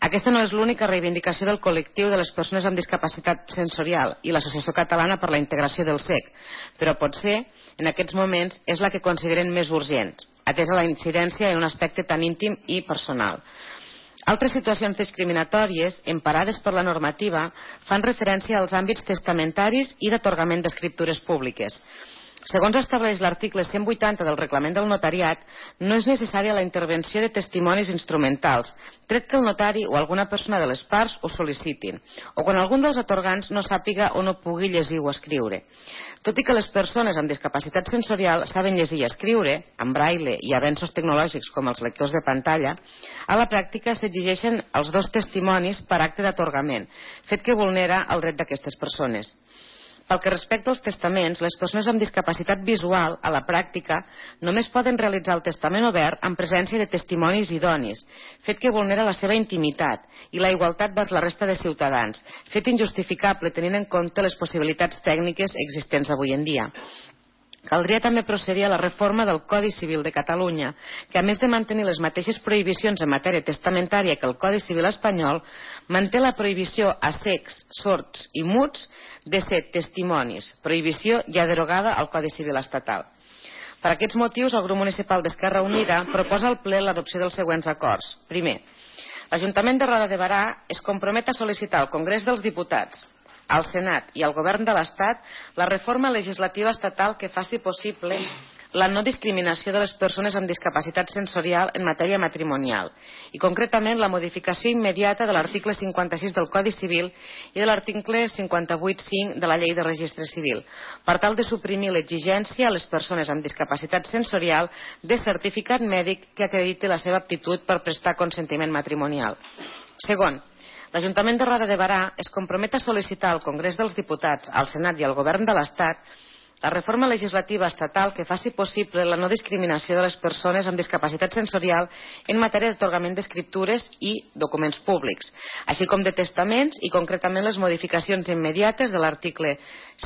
Aquesta no és l'única reivindicació del col·lectiu de les persones amb discapacitat sensorial i l'Associació Catalana per la Integració del CEC, però potser en aquests moments és la que consideren més urgent, atesa la incidència en un aspecte tan íntim i personal. Altres situacions discriminatòries, emparades per la normativa, fan referència als àmbits testamentaris i d'atorgament d'escriptures públiques. Segons estableix l'article 180 del Reglament del Notariat, no és necessària la intervenció de testimonis instrumentals, tret que el notari o alguna persona de les parts ho sol·licitin, o quan algun dels atorgants no sàpiga o no pugui llegir o escriure. Tot i que les persones amb discapacitat sensorial saben llegir i escriure, amb braille i avenços tecnològics com els lectors de pantalla, a la pràctica s'exigeixen els 2 testimonis per acte d'atorgament, fet que vulnera el dret d'aquestes persones. Pel que respecta als testaments, les persones amb discapacitat visual, a la pràctica, només poden realitzar el testament obert en presència de testimonis idonis, fet que vulnera la seva intimitat i la igualtat vers la resta de ciutadans, fet injustificable tenint en compte les possibilitats tècniques existents avui en dia. Caldria també procedir a la reforma del Codi Civil de Catalunya, que a més de mantenir les mateixes prohibicions en matèria testamentària que el Codi Civil espanyol, manté la prohibició a cecs, sords i muts de ser testimonis, prohibició ja derogada al Codi Civil estatal. Per aquests motius, el grup municipal d'Esquerra Unida proposa al ple l'adopció dels següents acords. Primer, l'Ajuntament de Roda de Berà es compromet a sol·licitar al Congrés dels Diputats, al Senat i al Govern de l'Estat la reforma legislativa estatal que faci possible la no discriminació de les persones amb discapacitat sensorial en matèria matrimonial i concretament la modificació immediata de l'article 56 del Codi Civil i de l'article 58.5 de la Llei de Registre Civil per tal de suprimir l'exigència a les persones amb discapacitat sensorial de certificat mèdic que acrediti la seva aptitud per prestar consentiment matrimonial. Segon, l'Ajuntament de Roda de Berà es compromet a sol·licitar al Congrés dels Diputats, al Senat i al Govern de l'Estat la reforma legislativa estatal que faci possible la no discriminació de les persones amb discapacitat sensorial en matèria d'atorgament d'escriptures i documents públics, així com de testaments i concretament les modificacions immediates de l'article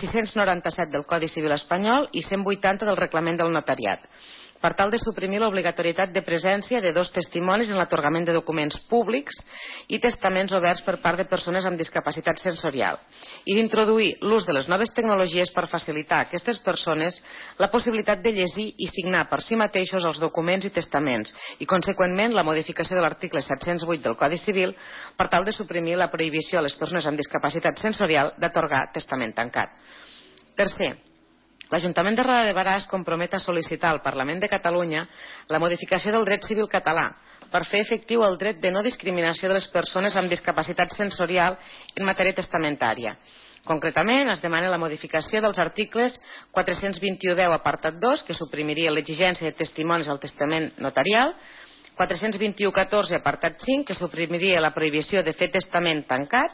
697 del Codi Civil espanyol i 180 del Reglament del Notariat, per tal de suprimir l'obligatorietat de presència de 2 testimonis en l'atorgament de documents públics i testaments oberts per part de persones amb discapacitat sensorial i d'introduir l'ús de les noves tecnologies per facilitar a aquestes persones la possibilitat de llegir i signar per si mateixos els documents i testaments i, conseqüentment, la modificació de l'article 708 del Codi Civil per tal de suprimir la prohibició a les persones amb discapacitat sensorial d'atorgar testament tancat. Tercer, l'Ajuntament de Roda de Berà es compromet a sol·licitar al Parlament de Catalunya la modificació del dret civil català per fer efectiu el dret de no discriminació de les persones amb discapacitat sensorial en matèria testamentària. Concretament, es demana la modificació dels articles 421.10 apartat 2, que suprimiria l'exigència de testimonis al testament notarial, 421.14 apartat 5, que suprimiria la prohibició de fer testament tancat,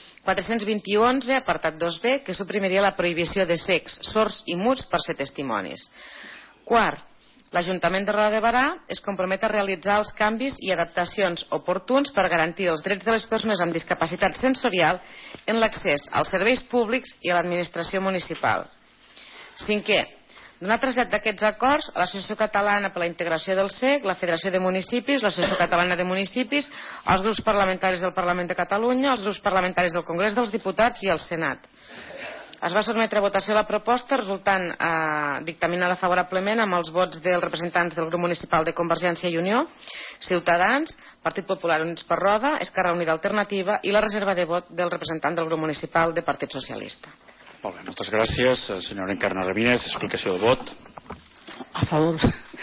421.11 apartat 2b, que suprimiria la prohibició de cecs, sords i muts per ser testimonis. Quart, l'Ajuntament de Roda de Berà es compromet a realitzar els canvis i adaptacions oportuns per garantir els drets de les persones amb discapacitat sensorial en l'accés als serveis públics i a l'administració municipal. Cinquè, donar trasllat d'aquests acords a l'Associació Catalana per la Integració del CEC, la Federació de Municipis, l'Associació Catalana de Municipis, als grups parlamentaris del Parlament de Catalunya, als grups parlamentaris del Congrés dels Diputats i al Senat. Es va sotmetre a votació la proposta, resultant dictaminada favorablement amb els vots dels representants del grup municipal de Convergència i Unió, Ciutadans, Partit Popular Units per Roda, Esquerra Unida Alternativa i la reserva de vot del representant del grup municipal de Partit Socialista. Molt bé, moltes gràcies. Senyora Encarna Ramírez, explicació de vot. A favor.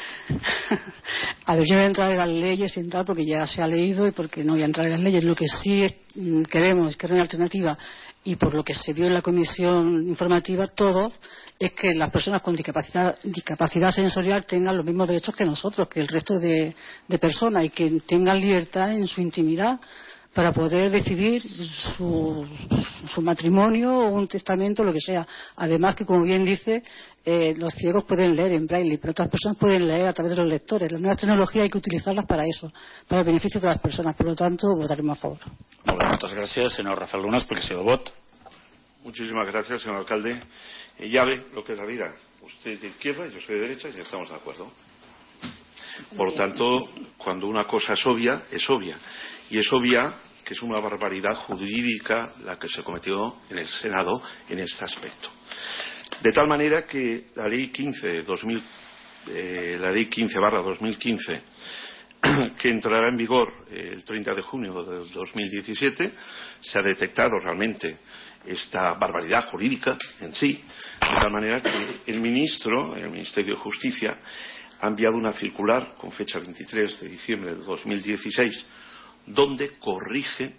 A ver, yo voy a entrar en las leyes y tal porque ya se ha leído y porque no voy a entrar en las leyes. Lo que sí queremos, que es una alternativa, y por lo que se vio en la comisión informativa, todos, es que las personas con discapacidad sensorial tengan los mismos derechos que nosotros, que el resto de personas, y que tengan libertad en su intimidad para poder decidir su matrimonio o un testamento, lo que sea. Además que, como bien dice, los ciegos pueden leer en braille, pero otras personas pueden leer a través de los lectores. Las nuevas tecnologías hay que utilizarlas para eso, para el beneficio de las personas. Por lo tanto, votaremos a favor. Molt bé, moltes gràcies. Senyor Rafael Luna, explicació de vot. Muchísimas gracias, señor alcalde. Ya ve lo que es la vida. Usted es de izquierda, yo soy de derecha y estamos de acuerdo. Por lo tanto, cuando una cosa es obvia, y es obvia que es una barbaridad jurídica la que se cometió en el Senado en este aspecto. De tal manera que la ley 15/2015, que entrará en vigor el 30 de junio de 2017, se ha detectado realmente esta barbaridad jurídica en sí, de tal manera que el Ministerio de Justicia, ha enviado una circular con fecha 23 de diciembre de 2016 donde corrige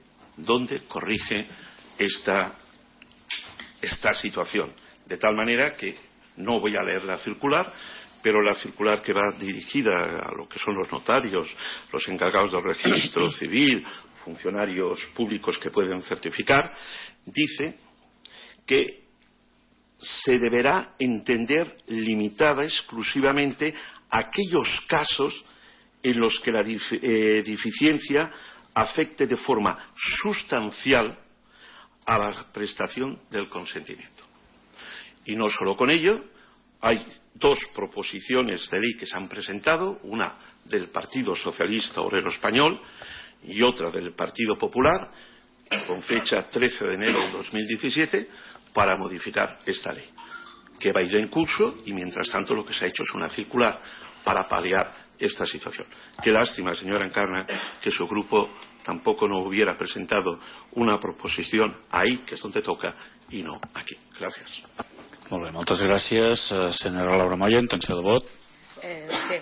esta situación. De tal manera que no voy a leer la circular, pero la circular que va dirigida a lo que son los notarios, los encargados del registro civil, funcionarios públicos que pueden certificar, dice que se deberá entender limitada exclusivamente a aquellos casos en los que la deficiencia afecte de forma sustancial a la prestación del consentimiento. Y no solo con ello, hay dos proposiciones de ley que se han presentado, una del Partido Socialista Obrero Español y otra del Partido Popular, con fecha 13 de enero de 2017, para modificar esta ley, que va a ir en curso, y mientras tanto lo que se ha hecho es una circular para paliar esta situación. Qué lástima, señora Encarna, que su grupo tampoco no hubiera presentado una proposición ahí, que es donde toca, y no aquí. Gracias. Molt bé, moltes gràcies. Senyora Laura Moya, intenció de vot. Sí.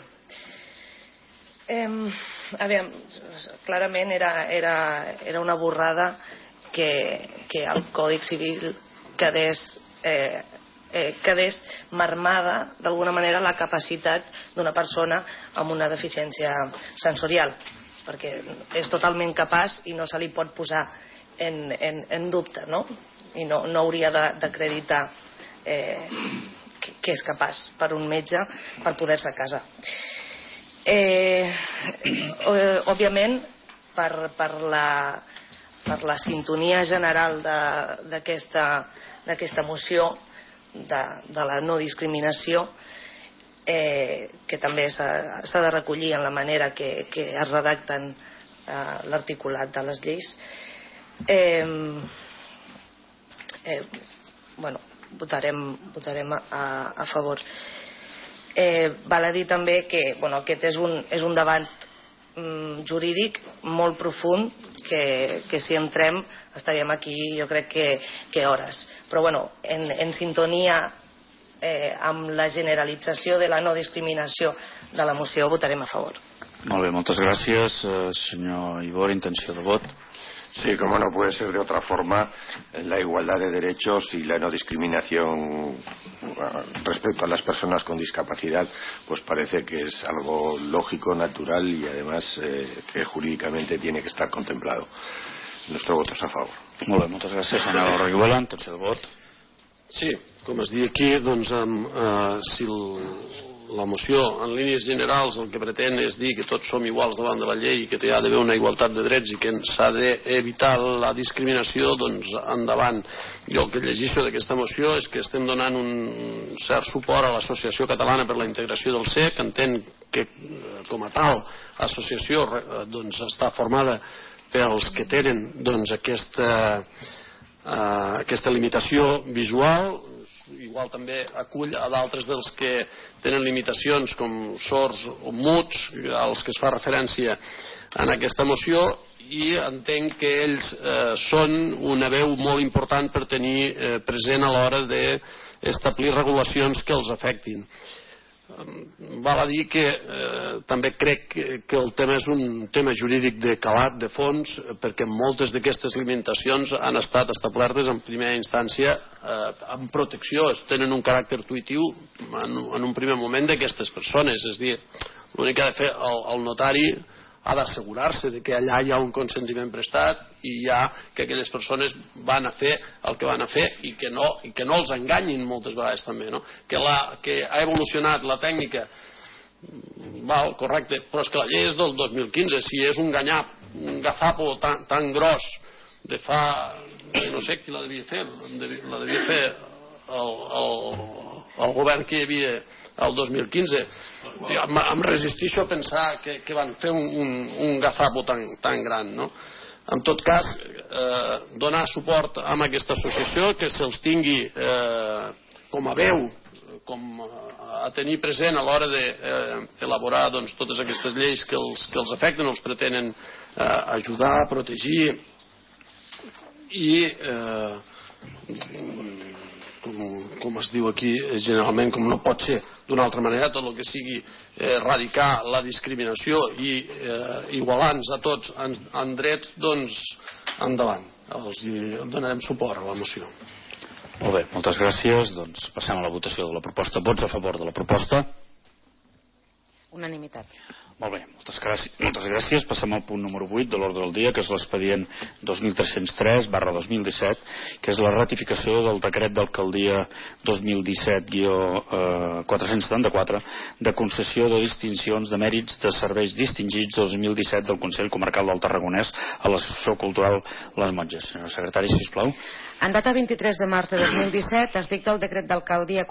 Aviam, clarament era una borrada que el Còdic Civil quedés marmada d'alguna manera la capacitat d'una persona amb una deficiència sensorial, perquè és totalment capaç i no se li pot posar en dubte, no? I no hauria d'acreditar que és capaç per un metge per poder-se casar. Òbviament, per la sintonia general d'aquesta moció de la no discriminació, que també s'ha de recollir en la manera que es redacten l'articulat de les lleis, votarem a favor. Val a dir també que aquest és un debat jurídic molt profund que si entrem estaríem aquí jo crec que hores, però en sintonia amb la generalització de la no discriminació de la moció votarem a favor. Molt bé, moltes gràcies. Senyor Ibor, intenció de vot. Sí, como no puede ser de otra forma, la igualdad de derechos y la no discriminación respecto a las personas con discapacidad, pues parece que es algo lógico, natural y además que jurídicamente tiene que estar contemplado. Nuestro voto és a favor. Molt bé, moltes gràcies. Senyora Riguela, intenció de vot. Sí, com es diu aquí, doncs si la moció en línies generals el que pretén és dir que tots som iguals davant de la llei i que hi ha d'haver una igualtat de drets i que s'ha d'evitar la discriminació, doncs endavant. Jo el que llegeixo d'aquesta moció és que estem donant un cert suport a l'Associació Catalana per la Integració del CEC, que entén que com a tal associació doncs està formada pels que tenen doncs aquesta limitació visual. Igual també acull a d'altres dels que tenen limitacions com sords o muts, als que es fa referència en aquesta moció, i entenc que ells són una veu molt important per tenir present a l'hora d'establir regulacions que els afectin. Val a dir que també crec que el tema és un tema jurídic de calat, de fons, perquè moltes d'aquestes limitacions han estat establertes en primera instància amb protecció, tenen un caràcter intuïtiu en un primer moment d'aquestes persones. És a dir, l'únic que ha de fer el notari ha d'assegurar-se que allà hi ha un consentiment prestat i que aquelles persones van a fer el que van a fer i que no els enganyin moltes vegades també, no? Que ha evolucionat la tècnica, val, correcte, però és que la llei és del 2015. Si és un gazapo tan gros de fa, no sé qui la devia fer, la devia fer el govern que hi havia el 2015. Em resisteixo a pensar que van fer un gazapo tan gran, no? En tot cas, donar suport a aquesta associació, que se'ls tingui com a veu, com a tenir present a l'hora d'elaborar totes aquestes lleis que els afecten, els pretenen ajudar, protegir i com es diu aquí generalment, com no pot ser d'una altra manera, tot el que sigui erradicar la discriminació i igualar-nos a tots en drets, doncs endavant, els donarem suport a la moció. Molt bé, moltes gràcies. Doncs passem a la votació de la proposta. Vots a favor de la proposta? Unanimitat. Molt bé, moltes gràcies. Passem al punt número 8 de l'ordre del dia, que és l'expedient 2303/2017, que és la ratificació del decret d'alcaldia 2017-474 de concessió de distincions de mèrits de serveis distingits 2017 del Consell Comarcal del Tarragonès a l'Associació Cultural Les Monges. Senyora secretària, sisplau. En data 23 de març de 2017 es dicta el decret d'alcaldia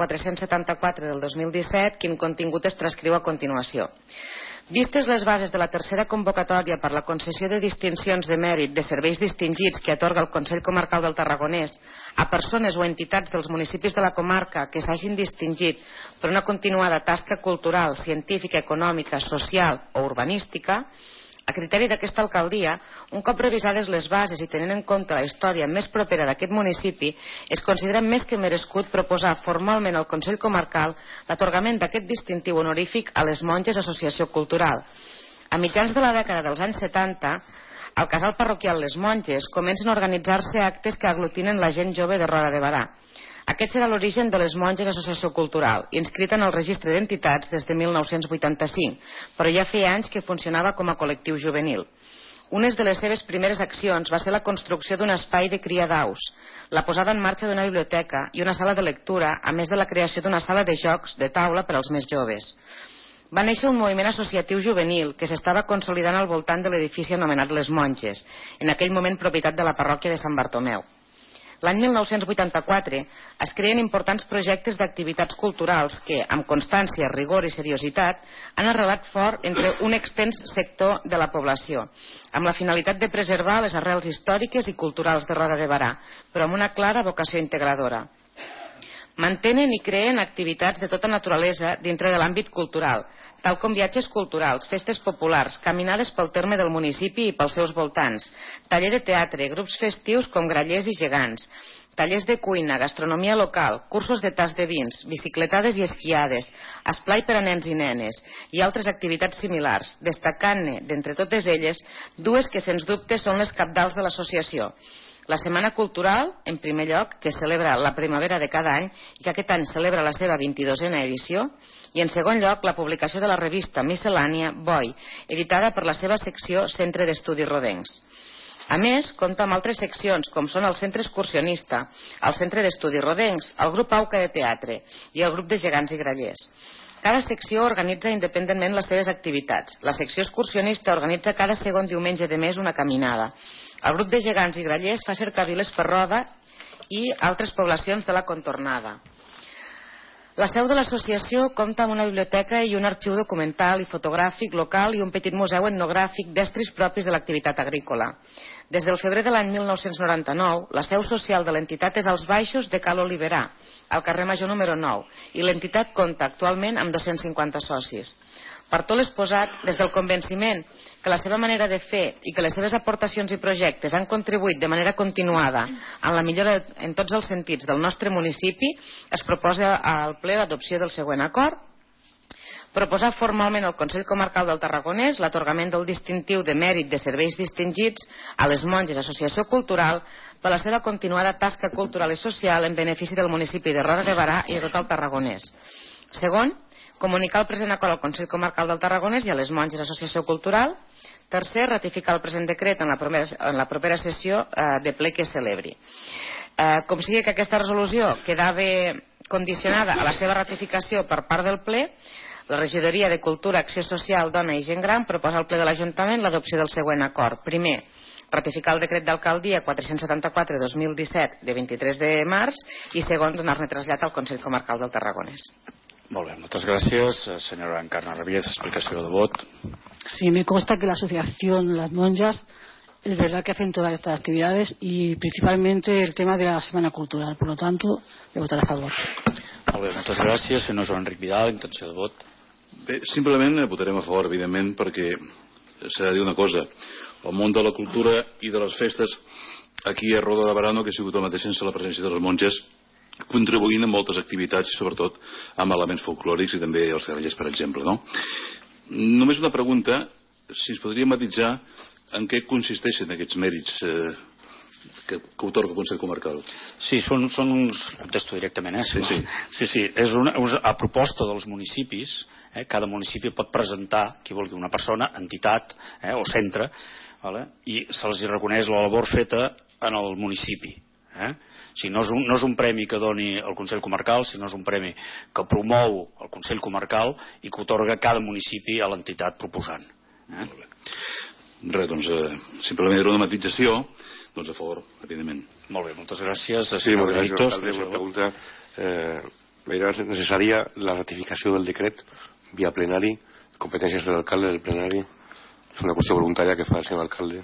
474 del 2017, quin contingut es transcriu a continuació. Vistes les bases de la tercera convocatòria per la concessió de distincions de mèrit de serveis distingits que atorga el Consell Comarcal del Tarragonès a persones o entitats dels municipis de la comarca que s'hagin distingit per una continuada tasca cultural, científica, econòmica, social o urbanística, a criteri d'aquesta alcaldia, un cop revisades les bases i tenint en compte la història més propera d'aquest municipi, es considera més que merescut proposar formalment al Consell Comarcal l'atorgament d'aquest distintiu honorífic a les Monges Associació Cultural. A mitjans de la dècada dels anys 70, al casal parroquial Les Monges comencen a organitzar-se actes que aglutinen la gent jove de Roda de Berà. Aquest serà l'origen de les Monges Associació Cultural, inscrita en el registre d'entitats des de 1985, però ja feia anys que funcionava com a col·lectiu juvenil. Una de les seves primeres accions va ser la construcció d'un espai de cria d'aus, la posada en marxa d'una biblioteca i una sala de lectura, a més de la creació d'una sala de jocs de taula per als més joves. Va néixer un moviment associatiu juvenil que s'estava consolidant al voltant de l'edifici anomenat Les Monges, en aquell moment propietat de la parròquia de Sant Bartomeu. L'any 1984 es creen importants projectes d'activitats culturals que, amb constància, rigor i seriositat, han arrelat fort entre un extens sector de la població, amb la finalitat de preservar les arrels històriques i culturals de Roda de Berà, però amb una clara vocació integradora. Mantenen i creen activitats de tota naturalesa dintre de l'àmbit cultural, tal com viatges culturals, festes populars, caminades pel terme del municipi i pels seus voltants, taller de teatre, grups festius com grallers i gegants, tallers de cuina, gastronomia local, cursos de tas de vins, bicicletades i esquiades, esplai per a nens i nenes i altres activitats similars, destacant-ne, d'entre totes elles, dues que sens dubte són les cabdals de l'associació. La Setmana Cultural, en primer lloc, que celebra la primavera de cada any i que aquest any celebra la seva 22a edició, i en segon lloc la publicació de la revista miscel·lània Boi, editada per la seva secció Centre d'Estudis Rodencs. A més, compta amb altres seccions com són el Centre Excursionista, el Centre d'Estudis Rodencs, el grup Auca de Teatre i el grup de gegants i grallers. Cada secció organitza independentment les seves activitats. La secció excursionista organitza cada segon diumenge de mes una caminada. El grup de gegants i grallers fa cercaviles per Roda i altres poblacions de la contornada. La seu de l'associació compta amb una biblioteca i un arxiu documental i fotogràfic local i un petit museu etnogràfic d'estris propis de l'activitat agrícola. Des del febrer de l'any 1999, la seu social de l'entitat és als baixos de Cal Oliverà, al carrer Major número 9, i l'entitat compta actualment amb 250 socis. Per tot l'exposat, des del convenciment que la seva manera de fer i que les seves aportacions i projectes han contribuït de manera continuada en la millora en tots els sentits del nostre municipi, es proposa al ple l'adopció del següent acord. Proposar formalment al Consell Comarcal del Tarragonès l'atorgament del distintiu de mèrit de serveis distingits a les Monges Associació Cultural per la seva continuada tasca cultural i social en benefici del municipi de Roda de Berà i de tot el Tarragonès. Segon, comunicar el present acord al Consell Comarcal del Tarragonès i a les Monges Associació Cultural. Tercer, ratificar el present decret en la propera sessió de ple que es celebri. Com sigui que aquesta resolució quedava condicionada a la seva ratificació per part del ple, la Regidoria de Cultura, Acció Social, Dona i Gent Gran proposa al ple de l'Ajuntament l'adopció del següent acord. Primer, ratificar el decret d'alcaldia 474/2017 de 23 de març i segon, donar-ne trasllat al Consell Comarcal del Tarragonès. Molt bé, moltes gràcies. Senyora Encarna Rabiez, explicació de vot. Sí, me consta que la asociación Las Monjas es verdad que hacen todas estas actividades y principalmente el tema de la Semana Cultural. Por lo tanto, voy a votar a favor. Molt bé, moltes gràcies. Senyor Joan Enric Vidal, intenció de vot. Bé, simplement votarem a favor, evidentment, perquè s'ha de dir una cosa. El món de la cultura i de les festes aquí a Roda de Berà no que ha sigut el mateix sense la presència de les monges, contribuint a moltes activitats, sobretot amb elements folclòrics i també els guerrillers, per exemple, no? Només una pregunta, si ens podria matisar en què consisteixen aquests mèrits que otorga el Consell Comarcal. Sí, són uns... Contesto directament, Sí, és a proposta dels municipis. Cada municipi pot presentar, qui vulgui, una persona, entitat o centre, i se'ls reconeix la labor feta en el municipi. O sigui, no és un premi que doni el Consell Comarcal, sinó és un premi que promou el Consell Comarcal i que otorga cada municipi a l'entitat proposant. Res, doncs, simplement era una matització, doncs a favor, evidentment. Molt bé, moltes gràcies. Sí, moltes gràcies, alcalde. Una pregunta. ¿Era necesaria la ratificació del decret via plenari? Competències de l'alcalde del plenari? És una qüestió voluntària que fa el senyor alcalde?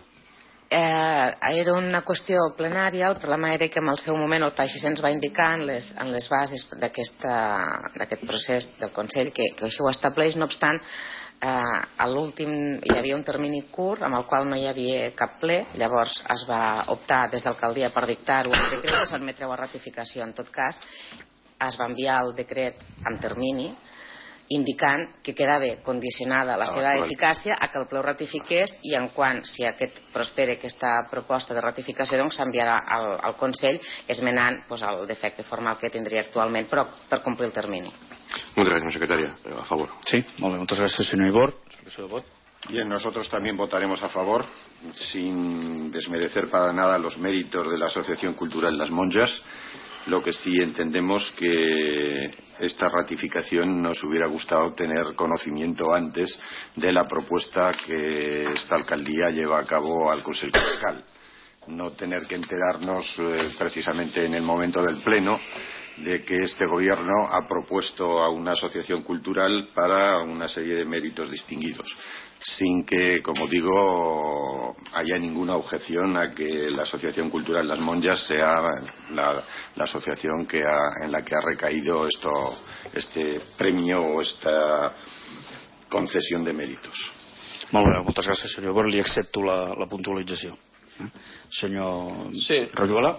Era una qüestió plenària. El problema era que en el seu moment el PAI així ens va indicar en les bases d'aquest procés del Consell que això ho estableix. No obstant, a l'últim hi havia un termini curt amb el qual no hi havia cap ple. Llavors es va optar des d'alcaldia per dictar-ho en decret i s'admetreu a ratificació. En tot cas, es va enviar el decret amb termini indicant que quedava condicionada la seva eficàcia a que el ple ho ratifiqués i en quant, si aquest prospera aquesta proposta de ratificació, doncs s'enviarà al Consell esmenant el defecte formal que tindria actualment, però per complir el termini. Muchas gracias, secretaria. A favor. Sí, molt bé. Muchas gracias, señor Ibor. Explicació de vot. Bien, nosotros también votaremos a favor, sin desmerecer para nada los méritos de la Asociación Cultural Las Monjas. Lo que sí entendemos que esta ratificación nos hubiera gustado tener conocimiento antes de la propuesta que esta alcaldía lleva a cabo al Consejo Comarcal. No tener que enterarnos precisamente en el momento del pleno de que este gobierno ha propuesto a una asociación cultural para una serie de méritos distinguidos, sin que, como digo, haya ninguna objeción a que la Asociación Cultural Las Monjas sea la asociación en la que ha recaído este premio o esta concesión de méritos. Molt bé, moltes gràcies, senyor Ibor. Li accepto la puntualització. Senyor Royola.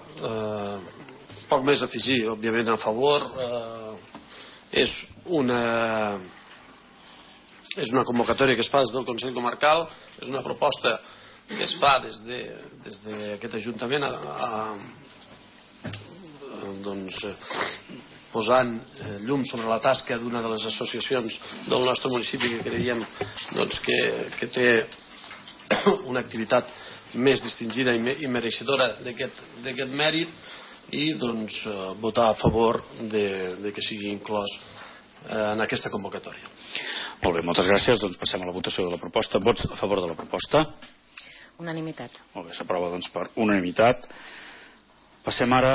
Poc més a afegir, òbviament a favor. És una convocatòria que es fa des del Consell Comarcal, és una proposta que es fa des d'aquest Ajuntament posant llum sobre la tasca d'una de les associacions del nostre municipi que creiem que té una activitat més distingida i mereixedora d'aquest mèrit i votar a favor de que sigui inclòs en aquesta convocatòria. Molt bé, moltes gràcies. Doncs passem a la votació de la proposta. Vots a favor de la proposta? Unanimitat. Molt bé, s'aprova doncs per unanimitat. Passem ara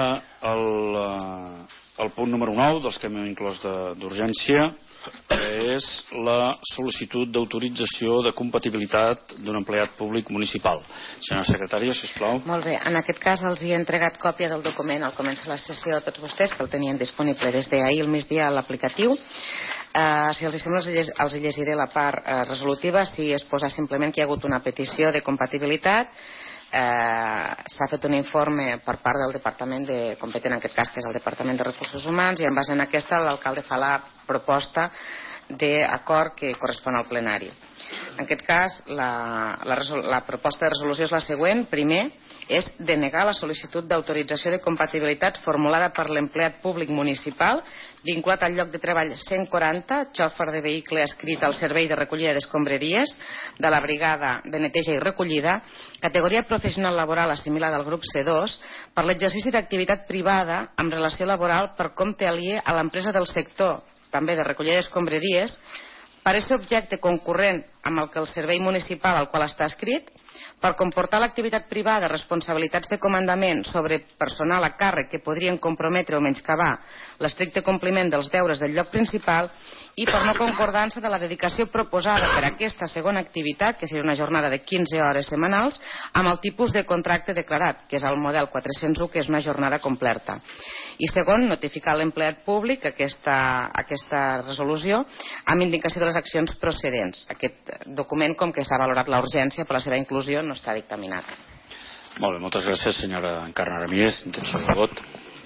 al punt número 9 dels que hem inclòs d'urgència, que és la sol·licitud d'autorització de compatibilitat d'un empleat públic municipal. Senyora secretària, sisplau. Molt bé, en aquest cas els he entregat còpia del document al començar la sessió a tots vostès, que el tenien disponible des d'ahir al migdia a l'aplicatiu. Si els sembla, els llegiré la part resolutiva. Si es posa simplement que hi ha hagut una petició de compatibilitat, s'ha fet un informe per part del departament competent, en aquest cas que és el Departament de Recursos Humans, i en base a aquesta l'alcalde fa la proposta d'acord que correspon al plenari. En aquest cas la proposta de resolució és la següent. Primer és denegar la sol·licitud d'autorització de compatibilitat formulada per l'empleat públic municipal vinculat al lloc de treball 140, xòfer de vehicle adscrit al servei de recollida d'escombraries de la brigada de neteja i recollida, categoria professional laboral assimilada al grup C2, per l'exercici d'activitat privada amb relació laboral per compte aliè a l'empresa del sector, també de recollida d'escombraries, per aquest objecte concurrent amb el que el servei municipal al qual està adscrit, Per comportar l'activitat privada responsabilitats de comandament sobre personal a càrrec que podrien comprometre o menyscabar l'estricte compliment dels deures del lloc principal i per no concordança de la dedicació proposada per aquesta segona activitat, que seria una jornada de 15 hores setmanals, amb el tipus de contracte declarat, que és el model 401, que és una jornada completa. I segon, notificar a l'empleat públic aquesta resolució amb indicació de les accions procedents. Aquest document, com que s'ha valorat la urgència per la seva inclusió, no està dictaminat. Molt bé, moltes gràcies, senyora Encarna Aramies. Intenció de vot.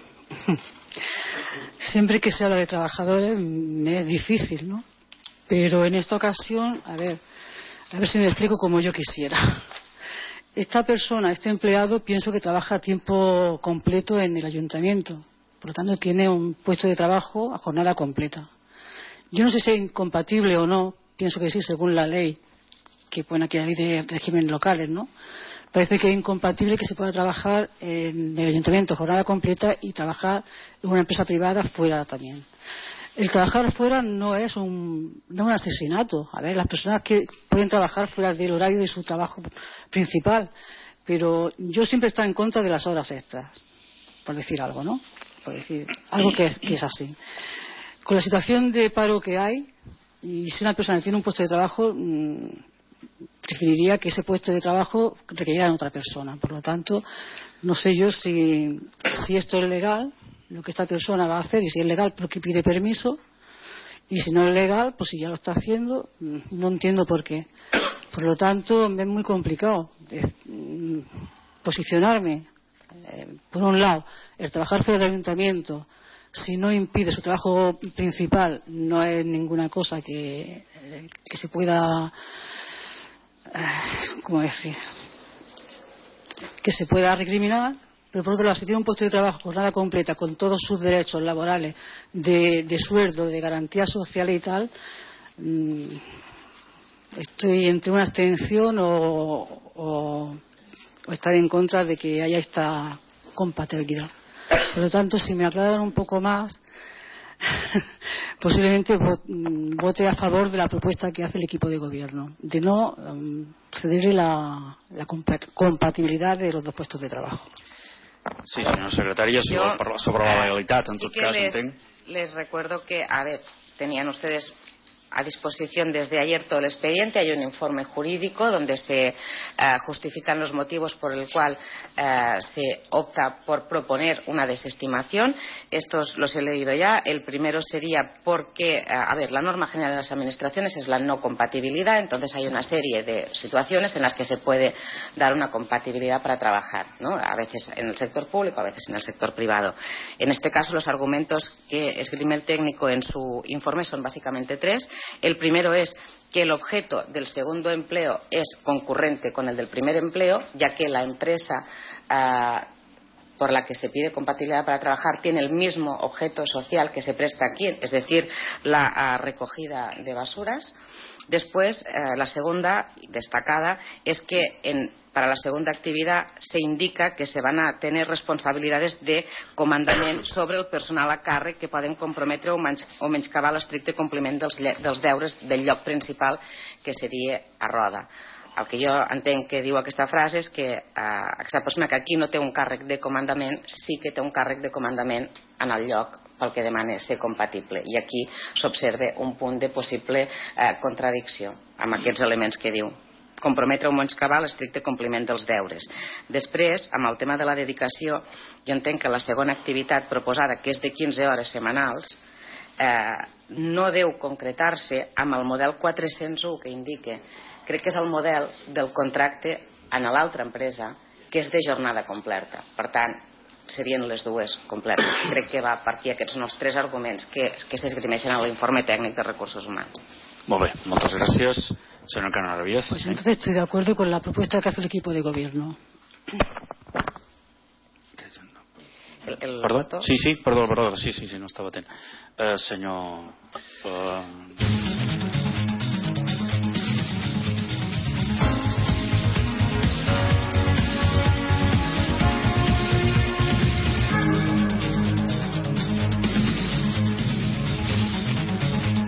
Siempre que se habla de trabajadores me es difícil, ¿no? Pero en esta ocasión, a ver si me explico como yo quisiera. Esta persona, este empleado, pienso que trabaja a tiempo completo en el ayuntamiento. Por lo tanto, tiene un puesto de trabajo a jornada completa. Yo no sé si es incompatible o no, pienso que sí, según la ley que pone aquí la ley de regímenes locales, ¿no? Parece que es incompatible que se pueda trabajar en el ayuntamiento jornada completa y trabajar en una empresa privada fuera también. El trabajar fuera no es un asesinato. A ver, las personas que pueden trabajar fuera del horario de su trabajo principal, pero yo siempre he estado en contra de las horas extras, por decir algo, ¿no? Por decir algo que es así. Con la situación de paro que hay, y si una persona tiene un puesto de trabajo, preferiría que ese puesto de trabajo requiriera a otra persona. Por lo tanto, no sé yo si esto es legal, lo que esta persona va a hacer, y si es legal porque pide permiso, y si no es legal, pues si ya lo está haciendo, no entiendo por qué. Por lo tanto, me es muy complicado posicionarme. Por un lado, el trabajar fuera del ayuntamiento, si no impide su trabajo principal, no es ninguna cosa que se pueda, ¿cómo decir?, que se pueda recriminar. Pero por otro lado, si tiene un puesto de trabajo jornada completa con todos sus derechos laborales de sueldo, de garantía social y tal, estoy entre una abstención o estar en contra de que haya esta compatibilidad. Por lo tanto, si me aclaran un poco más, posiblemente vote a favor de la propuesta que hace el equipo de gobierno, de no cederle la compatibilidad de los dos puestos de trabajo. Sí, senyora secretària, sobre la legalitat, en tot cas, entenc. Les recuerdo que, tenían ustedes a disposición desde ayer todo el expediente. Hay un informe jurídico donde se justifican los motivos por el cual se opta por proponer una desestimación. Estos los he leído ya. El primero sería porque, la norma general de las administraciones es la no compatibilidad. Entonces hay una serie de situaciones en las que se puede dar una compatibilidad para trabajar, ¿no? A veces en el sector público, a veces en el sector privado. En este caso, los argumentos que esgrime el técnico en su informe son básicamente tres. El primero es que el objeto del segundo empleo es concurrente con el del primer empleo, ya que la empresa por la que se pide compatibilidad para trabajar tiene el mismo objeto social que se presta aquí, es decir, la recogida de basuras. Después, la segunda destacada es que para la segunda actividad se indica que se van a tener responsabilidades de comandament sobre el personal a càrrec que poden comprometre o menyscabar l'estricte compliment dels deures del lloc principal, que seria a Roda. El que jo entenc que diu aquesta frase és que aquesta persona que aquí no té un càrrec de comandament sí que té un càrrec de comandament en el lloc pel que demana ser compatible, i aquí s'observa un punt de possible contradicció amb aquests elements que diu comprometre o menyscabar l'estricte compliment dels deures. Després, amb el tema de la dedicació, jo entenc que la segona activitat proposada, que és de 15 hores setmanals, no deu concretar-se amb el model 401 que indica. Crec que és el model del contracte en l'altra empresa, que és de jornada completa. Per tant, serien les dues completes. Crec que va partir aquests nous tres arguments que s'esgrimeixen a l'informe tècnic de recursos humans. Molt bé, moltes gràcies. Señor Encarna Aramies. Pues entonces estoy de acuerdo con la propuesta que hace el equipo de gobierno. ¿Perdón? Sí, perdó, sí, no estava atent. Senyor...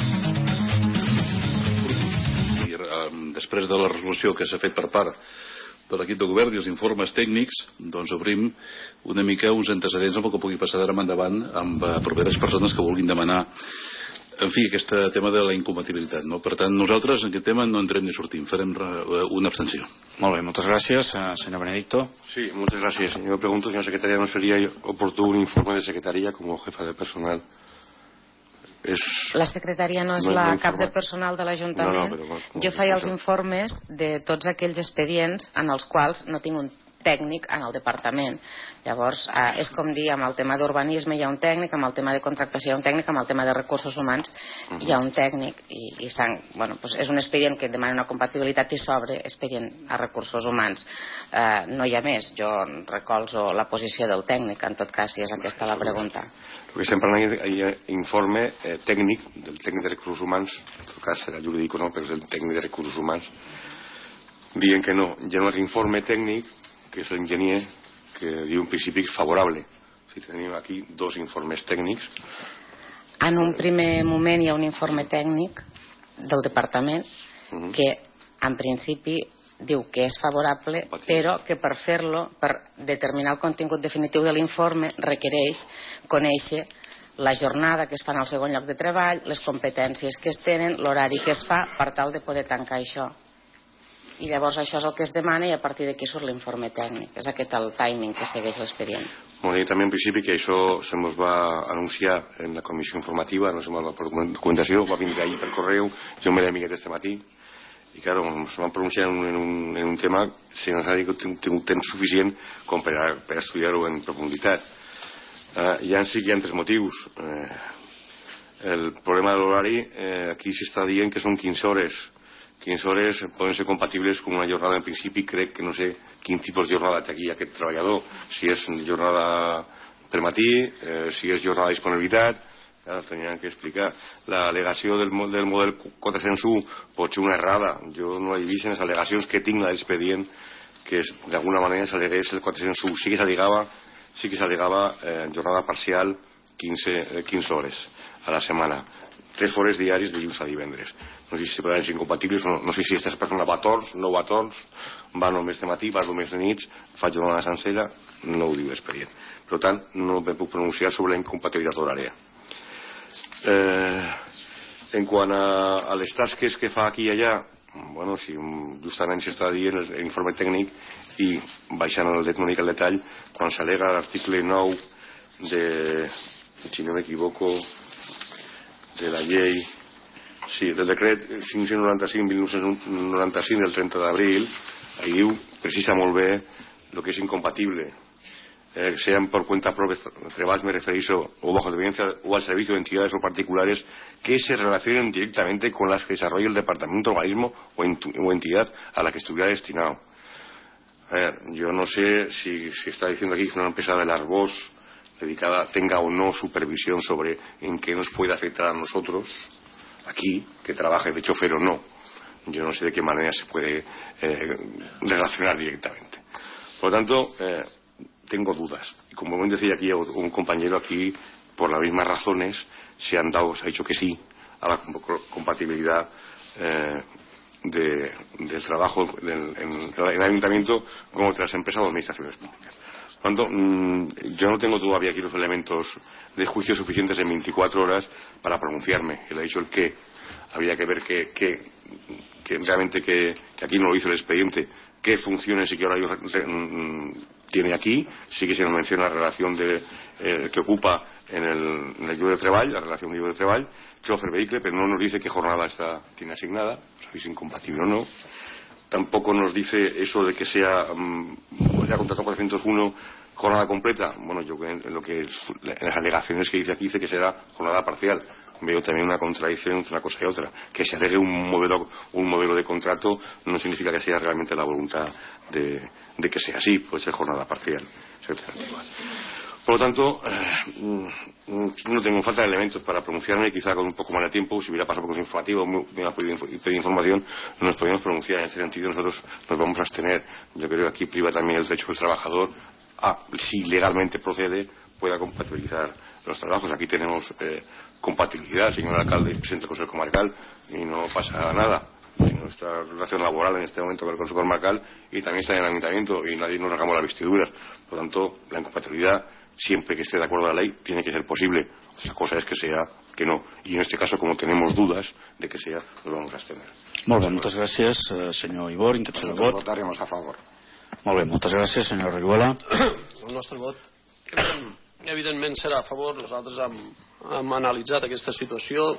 Després de la resolució que s'ha fet per part per l'equip de govern i els informes tècnics, doncs obrim una mica uns antecedents amb el que pugui passar d'ara endavant amb properes persones que vulguin demanar, en fi, aquest tema de la incompatibilitat, no? Per tant, nosaltres en aquest tema no entrem ni sortim, farem una abstenció. Molt bé, moltes gràcies. Senyor Benedicto. Sí, muchas gracias. Yo me pregunto, señor secretaria, ¿no sería oportuno un informe de secretaría como jefa de personal? La secretaria no és la cap de personal de l'Ajuntament. Jo feia els informes de tots aquells expedients en els quals no tinc un tècnic en el departament. Llavors, és com dir, amb el tema d'urbanisme hi ha un tècnic, amb el tema de contractació hi ha un tècnic, amb el tema de recursos humans hi ha un tècnic, i és un expedient que demana una compatibilitat i s'obre expedient a recursos humans. No hi ha més. Jo recolzo la posició del tècnic, en tot cas, si és aquesta la pregunta. Lo que estem parlant hi ha informe tècnic del tècnic de recursos humans, en tot cas serà jurídic o no, però és el tècnic de recursos humans, dient que no. Hi ha un altre informe tècnic que és l'enginyer, que diu en principi favorable. Si tenim aquí dos informes tècnics. En un primer moment hi ha un informe tècnic del departament que en principi diu que és favorable, però que per fer-lo, per determinar el contingut definitiu de l'informe, requereix conèixer la jornada que es fa en el segon lloc de treball, les competències que es tenen, l'horari que es fa, per tal de poder tancar això. I llavors això és el que es demana, i a partir d'aquí surt l'informe tècnic. És aquest el timing que segueix l'expedient. Bueno, i també en principi que això se ens va anunciar en la comissió informativa, no sé, la documentació va vindre ahir per correu, jo m'he mirat este matí, i claro, ens van pronunciar en un tema sense haver tingut temps suficient com per estudiar-ho en profunditat. Ja en sí que hi ha tres motius. El problema de l'horari, aquí s'està dient que són 15 hores. 15 hores poden ser compatibles con una jornada en principi, crec que no sé quin tipus de jornada té aquí aquest treballador, si és jornada per matí, si és jornada de disponibilitat, tenien que explicar. L'al·legació del model 401 pot ser una errada, jo no he vist en les al·legacions que tinc l'expedient que d'alguna manera s'al·legués el 401, sí que s'al·legava jornada parcial 15 hores a la setmana, 3 hores diàries de dilluns a divendres. No sé si poden ser incompatibles, no sé si aquesta persona va a torns, no va a torns, va només de matí, va només de nits, fa jornada sencera, no ho diu l'expedient. Per tant, no me puc pronunciar sobre la incompatibilitat horària. En quant a les tasques que fa aquí i allà, bueno, si justament s'està dient l'informe tècnic, i baixant una mica el detall, quan s'al·lega l'article 9 de, si no m'equivoco, de la llei, sí, del decret 595-1995 del 30 d'abril, ahí diu, precisa molt bé el que és incompatible. Sean por cuenta propia treballs, me refereixo, o bajo dependencia o al servicio de entidades o particulares que se relacionen directamente con las que desarrolla el departamento, organismo o entidad a la que estuviera destinado. A ver, yo no sé si está diciendo aquí que una empresa del Arbós dedicada tenga o no supervisión sobre en qué nos puede afectar a nosotros aquí, que trabaje de chofer o no. Yo no sé de qué manera se puede relacionar directamente. Por lo tanto, tengo dudas. Y como bien decía aquí un compañero, aquí por las mismas razones se ha dicho que sí a la compatibilidad del trabajo en el ayuntamiento con otras empresas o administraciones públicas. Por lo tanto, yo no tengo todavía aquí los elementos de juicio suficientes en 24 horas para pronunciarme. Él ha dicho el qué. Habría que ver que realmente que aquí no lo hizo el expediente, qué funciones y qué horarios tiene aquí. Sí que se nos menciona la relación que ocupa en el llibre de treball, la relación llibre de treball, chofer vehicle, pero no nos dice qué jornada tiene asignada, si es incompatible o no. Tampoco nos dice eso de que sea contratado 401 jornada completa. Bueno, yo en las alegaciones que dice aquí dice que será jornada parcial. Veo también una contradicción entre una cosa y otra. Que se alegue un modelo de contrato no significa que sea realmente la voluntad de que sea así. Puede ser jornada parcial, etcétera. Por lo tanto, no tengo falta de elementos para pronunciarme. Quizá con un poco más de tiempo, si hubiera pasado por informativo, me hubiera podido pedir información, no nos podríamos pronunciar. En ese sentido, nosotros nos vamos a abstener. Yo creo que aquí priva también el derecho del trabajador a, si legalmente procede, pueda compatibilizar los trabajos. Aquí tenemos compatibilidad, el señor alcalde presenta el Consejo Comarcal y no pasa nada. nuestra relación laboral en este momento con el Consejo Comarcal, y también está en el Ayuntamiento, y nadie nos sacamos las vestiduras. Por lo tanto, la incompatibilidad, siempre que esté de acuerdo a la ley, tiene que ser posible. Otra cosa es que sea que no. Y en este caso, como tenemos dudas de que sea, nos vamos a abstener. Molt bé, moltes gràcies, senyor Ibor. Intenció de vot. Votaremos a favor. Molt bé, moltes gràcies, senyor Riguela. El nostre vot evidentment serà a favor. Nosaltres hem analitzat aquesta situació,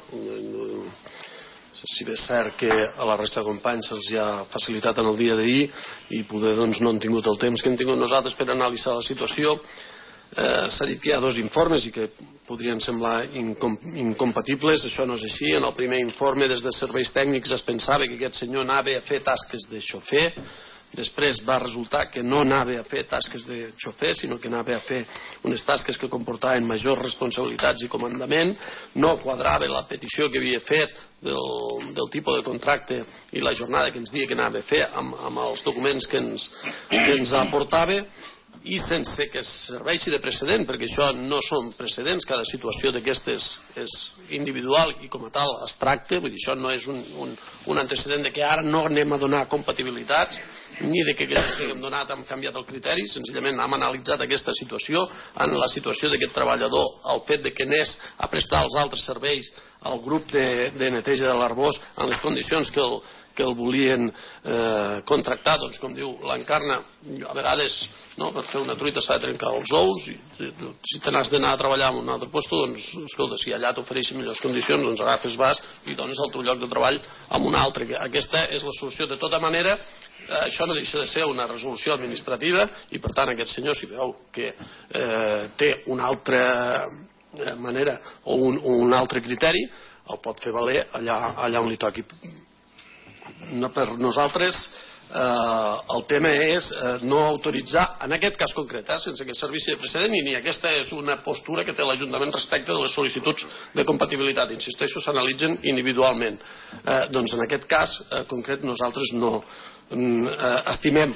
si bé és cert que a la resta de companys se'ls ha facilitat en el dia d'ahir i poder doncs no han tingut el temps que hem tingut nosaltres per analitzar la situació. S'ha dit que hi ha dos informes i que podrien semblar incompatibles. Això no és així. En el primer informe, des de serveis tècnics, es pensava que aquest senyor anava a fer tasques de xofer. Després va resultar que no anava a fer tasques de xofer, sinó que anava a fer unes tasques que comportaven majors responsabilitats i comandament. No quadrava la petició que havia fet del tipus de contracte i la jornada que ens deia que anava a fer amb els documents que ens aportava, i sense que serveixi de precedent, perquè això no són precedents, cada situació d'aquestes és individual i com a tal es tracta, vull dir, això no és un antecedent de que ara no anem a donar compatibilitats ni de que aquests que hem donat hem canviat el criteri, senzillament hem analitzat aquesta situació, en la situació d'aquest treballador, el fet de que anés a prestar els altres serveis al grup de neteja de l'Arbós en les condicions que el volien contractar, doncs com diu l'Encarna, a vegades per fer una truita s'ha de trencar els ous, i si te n'has d'anar a treballar en un altre lloc, doncs escolta, si allà t'ofereixen millors condicions, doncs agafes, vas i dones el teu lloc de treball amb un altre. Aquesta és la solució. De tota manera, això no deixa de ser una resolució administrativa i per tant aquest senyor, si veu que té una altra manera o un altre criteri, el pot fer valer allà on li toqui. Per nosaltres el tema és no autoritzar, en aquest cas concret, sense que serveixi de precedent, i ni aquesta és una postura que té l'Ajuntament respecte de les sol·licituds de compatibilitat. Insisteixo, s'analitzen individualment. Doncs en aquest cas concret nosaltres no estimem,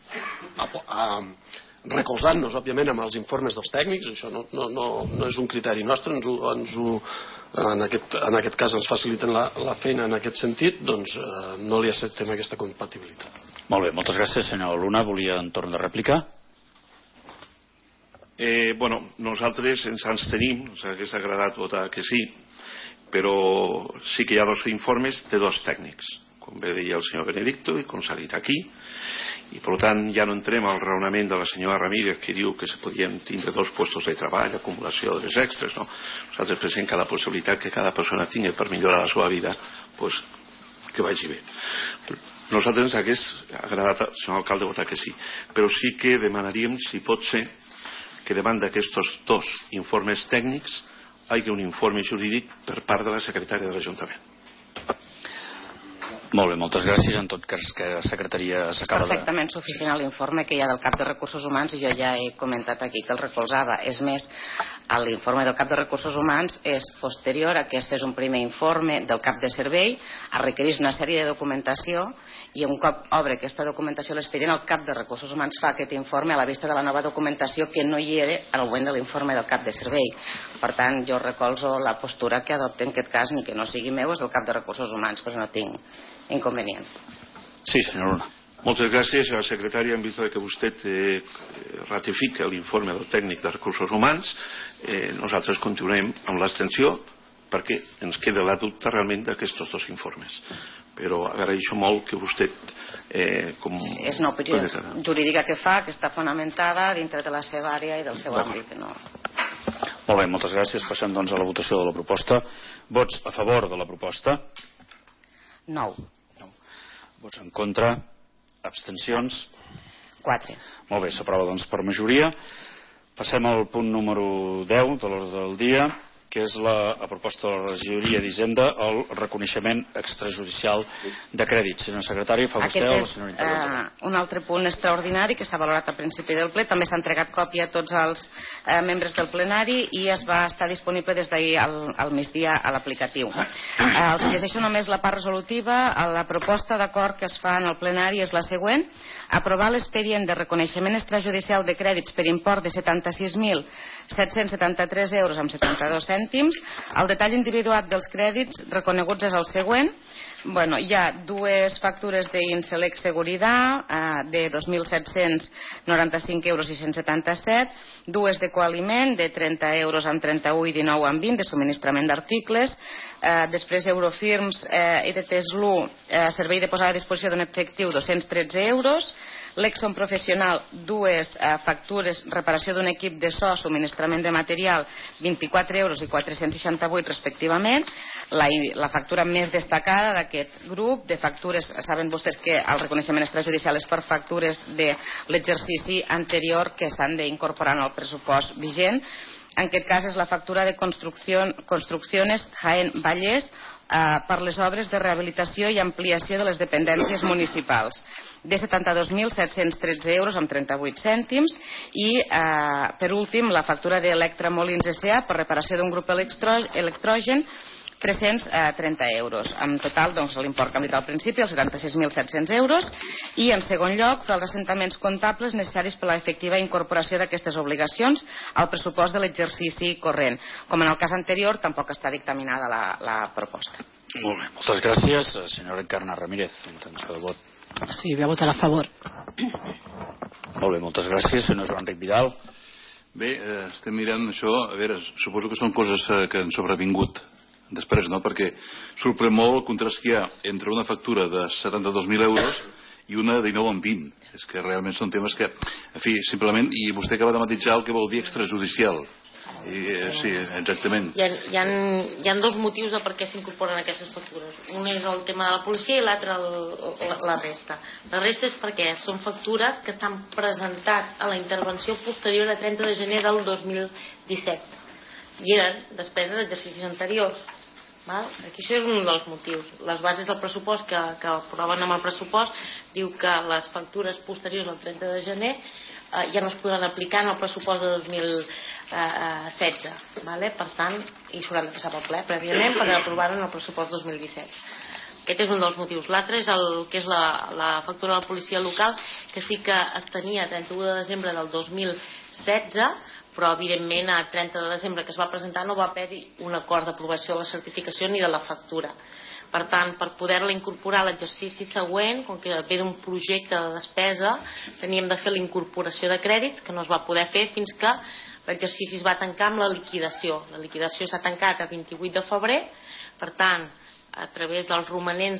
recolzant-nos òbviament amb els informes dels tècnics, això no és un criteri nostre, en aquest cas ens faciliten la feina en aquest sentit, doncs no li acceptem aquesta compatibilitat. Molt bé, moltes gràcies. Senyor Luna, volia en torn de rèplica? Nosaltres ens abstenim, ens hauria agradat votar que sí, però sí que hi ha dos informes de dos tècnics, com bé deia el senyor Benedicto i com s'ha dit aquí, i per tant ja no entrem al raonament de la senyora Ramírez que diu que se podien tindre dos puestos de treball, acumulació d'hores extres, no? Nosaltres pensem que la possibilitat que cada persona tingui per millorar la seva vida, pues que vagi bé. Nosaltres ens hagués agradat, senyor alcalde, votar que sí, però sí que demanaríem, si pot ser, que davant d'aquests dos informes tècnics hi hagi un informe jurídic per part de la secretària de l'Ajuntament. Molt bé, moltes gràcies. En tot cas, que la secretaria s'acaba de... És perfectament suficient l'informe que hi ha del cap de Recursos Humans i jo ja he comentat aquí que el recolzava. És més, l'informe del cap de Recursos Humans és posterior a aquest és un primer informe del cap de servei, es requereix una sèrie de documentació i un cop obre aquesta documentació l'expedient, el cap de Recursos Humans fa aquest informe a la vista de la nova documentació que no hi era al moment de l'informe del cap de servei. Per tant, jo recolzo la postura que adopta en aquest cas, ni que no sigui meu, és del cap de Recursos Humans, però no tinc inconvenient. Sí, senyor Luna. Moltes gràcies, senyora secretària. En vista que vostè ratifica l'informe del tècnic de Recursos Humans, nosaltres continuem amb l'abstenció perquè ens queda la dubte realment d'aquests dos informes. Però agraeixo molt que vostè... És una opinió jurídica que fa, que està fonamentada dintre de la seva àrea i del seu àmbit. Molt bé, moltes gràcies. Passem doncs a la votació de la proposta. Vots a favor de la proposta? 9. Vots en contra? Abstencions? 4. Molt bé, s'aprova doncs per majoria. Passem al punt número 10 de l'ordre del dia, que és la proposta de la regidoria d'Hisenda, el reconeixement extrajudicial de crèdits. Senyor secretari, fa vostè o la senyora interventora? Aquest és un altre punt extraordinari que s'ha valorat al principi del ple. També s'ha entregat còpia a tots els membres del plenari i es va estar disponible des d'ahir al migdia a l'aplicatiu. Els llegeixo només la part resolutiva. La proposta d'acord que es fa en el plenari és la següent: aprovar l'expedient de reconeixement extrajudicial de crèdits per import de 76.773 euros amb 72 cèntims. El detall individual dels crèdits reconeguts és el següent: Bueno, hi ha dues factures d'Inselec Seguridad de 2.795 euros i 177, dues de Coaliment de 30 euros amb 31 i 19 amb 20 de subministrament d'articles, després Eurofirms i de Teslu, servei de posada a disposició d'un efectiu 213 euros, l'Exxon Professional, dues factures, reparació d'un equip de so, subministrament de material, 24 euros i 468 respectivament. La factura més destacada d'aquest grup de factures, saben vostès que el reconeixement extrajudicial és per factures de l'exercici anterior que s'han d'incorporar en el pressupost vigent. En aquest cas és la factura de Construcciones Jaén Vallès per les obres de rehabilitació i ampliació de les dependències municipals, de 72.713 euros amb 38 cèntims, i per últim la factura d'Electramolins S.A. per reparació d'un grup electrogen, 330 euros. En total, doncs, l'import que hem dit al principi, els 76.700 euros, i en segon lloc, els assentaments comptables necessaris per a l'efectiva incorporació d'aquestes obligacions al pressupost de l'exercici corrent. Com en el cas anterior, tampoc està dictaminada la proposta. Molt bé, moltes gràcies. Senyora Encarna Ramírez, intenció de vot. Sí, voy a votar a favor. Molt bé, moltes gràcies. Senyor Joan Enric Vidal. Bé, estem mirant això, a veure, suposo que són coses que han sobrevingut després, no? Perquè sorprèn molt el contrast que hi ha entre una factura de 72.000 euros i una de 19 amb 20. És que realment són temes que, en fi, simplement, i vostè acaba de matitzar el que vol dir extrajudicial. Sí, exactament. Hi ha dos motius de per què s'incorporen aquestes factures. Un és el tema de la policia i l'altre la resta. La resta és perquè són factures que estan presentats a la intervenció posterior a 30 de gener del 2017 i eren despeses d'exercicis anteriors. Aquí això és un dels motius. Les bases del pressupost que aproven amb el pressupost diu que les factures posteriors al 30 de gener ja no es podran aplicar en el pressupost de 2016, per tant, i s'hauran de passar pel ple prèviament per aprovar-ho en el pressupost 2017. Aquest és un dels motius. L'altre és el que és la factura de la policia local, que sí que es tenia a 31 de desembre del 2016, però evidentment a 30 de desembre que es va presentar no va haver-hi un acord d'aprovació de la certificació ni de la factura. Per tant, per poder-la incorporar a l'exercici següent, com que ve d'un projecte de despesa, teníem de fer la incorporació de crèdits, que no es va poder fer fins que l'exercici es va tancar amb la liquidació. La liquidació s'ha tancat a 28 de febrer, per tant, a través dels romanents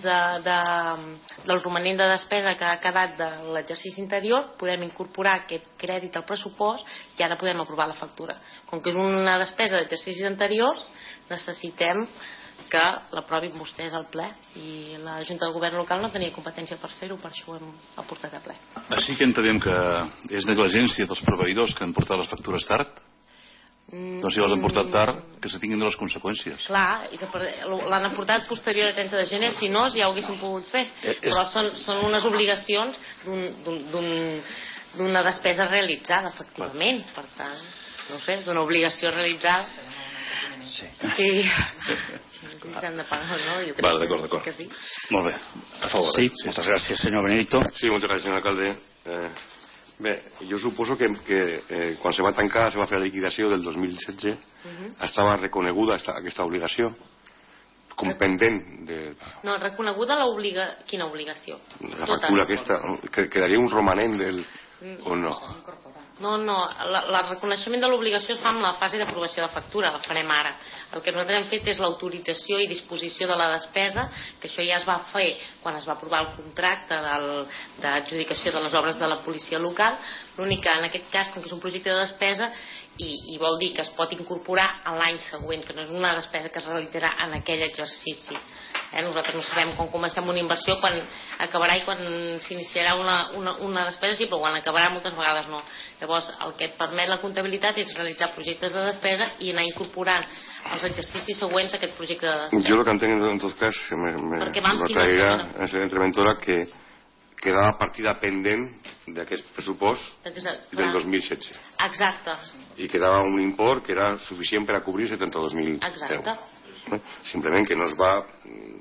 de despesa que ha quedat de l'exercici anterior podem incorporar aquest crèdit al pressupost i ara podem aprovar la factura. Com que és una despesa d'exercicis anteriors, necessitem que l'aprovin vostès al ple, i la Junta de Govern local no tenia competència per fer-ho, per això ho hem aportat a ple. Així que entenem que és negligència dels proveïdors que han portat les factures tard? Doncs si les han portat tard, que se tinguin de les conseqüències. Clar, l'han aportat posterior a 30 de gener, si no ja ho haguéssim pogut fer, però són unes obligacions d'una despesa realitzada efectivament, per tant, no sé, d'una obligació realitzada. Sí. Si s'han de pagar o no, jo crec que sí. Molt bé, a favor. Sí, moltes gràcies, senyor Benedicto. Sí, moltes gràcies, senyor alcalde. Bé, jo suposo que quan se va tancar, se va fer la liquidació del 2016, estava reconeguda aquesta obligació com pendent de... No, reconeguda quina obligació? La factura aquesta, que quedaria un romanent del... o no? No, el reconeixement de l'obligació es fa en la fase d'aprovació de factura, la farem ara. El que nosaltres hem fet és l'autorització i disposició de la despesa, que això ja es va fer quan es va aprovar el contracte d'adjudicació de les obres de la policia local. L'únic que en aquest cas, com que és un projecte de despesa, i vol dir que es pot incorporar a l'any següent, que no és una despesa que es realitzarà en aquell exercici. Nosaltres no sabem quan comencem una inversió, quan acabarà i quan s'iniciarà una despesa, sí, però quan acabarà moltes vegades no. Llavors, el que et permet la comptabilitat és realitzar projectes de despesa i anar incorporant als exercicis següents aquest projecte de despesa. Jo el que entenc en tot cas, me trairà la senyora interventora, que quedava partida pendent d'aquest pressupost del 2016. Exacte. I quedava un import que era suficient per a cobrir 72.000 euros. Simplement que no es va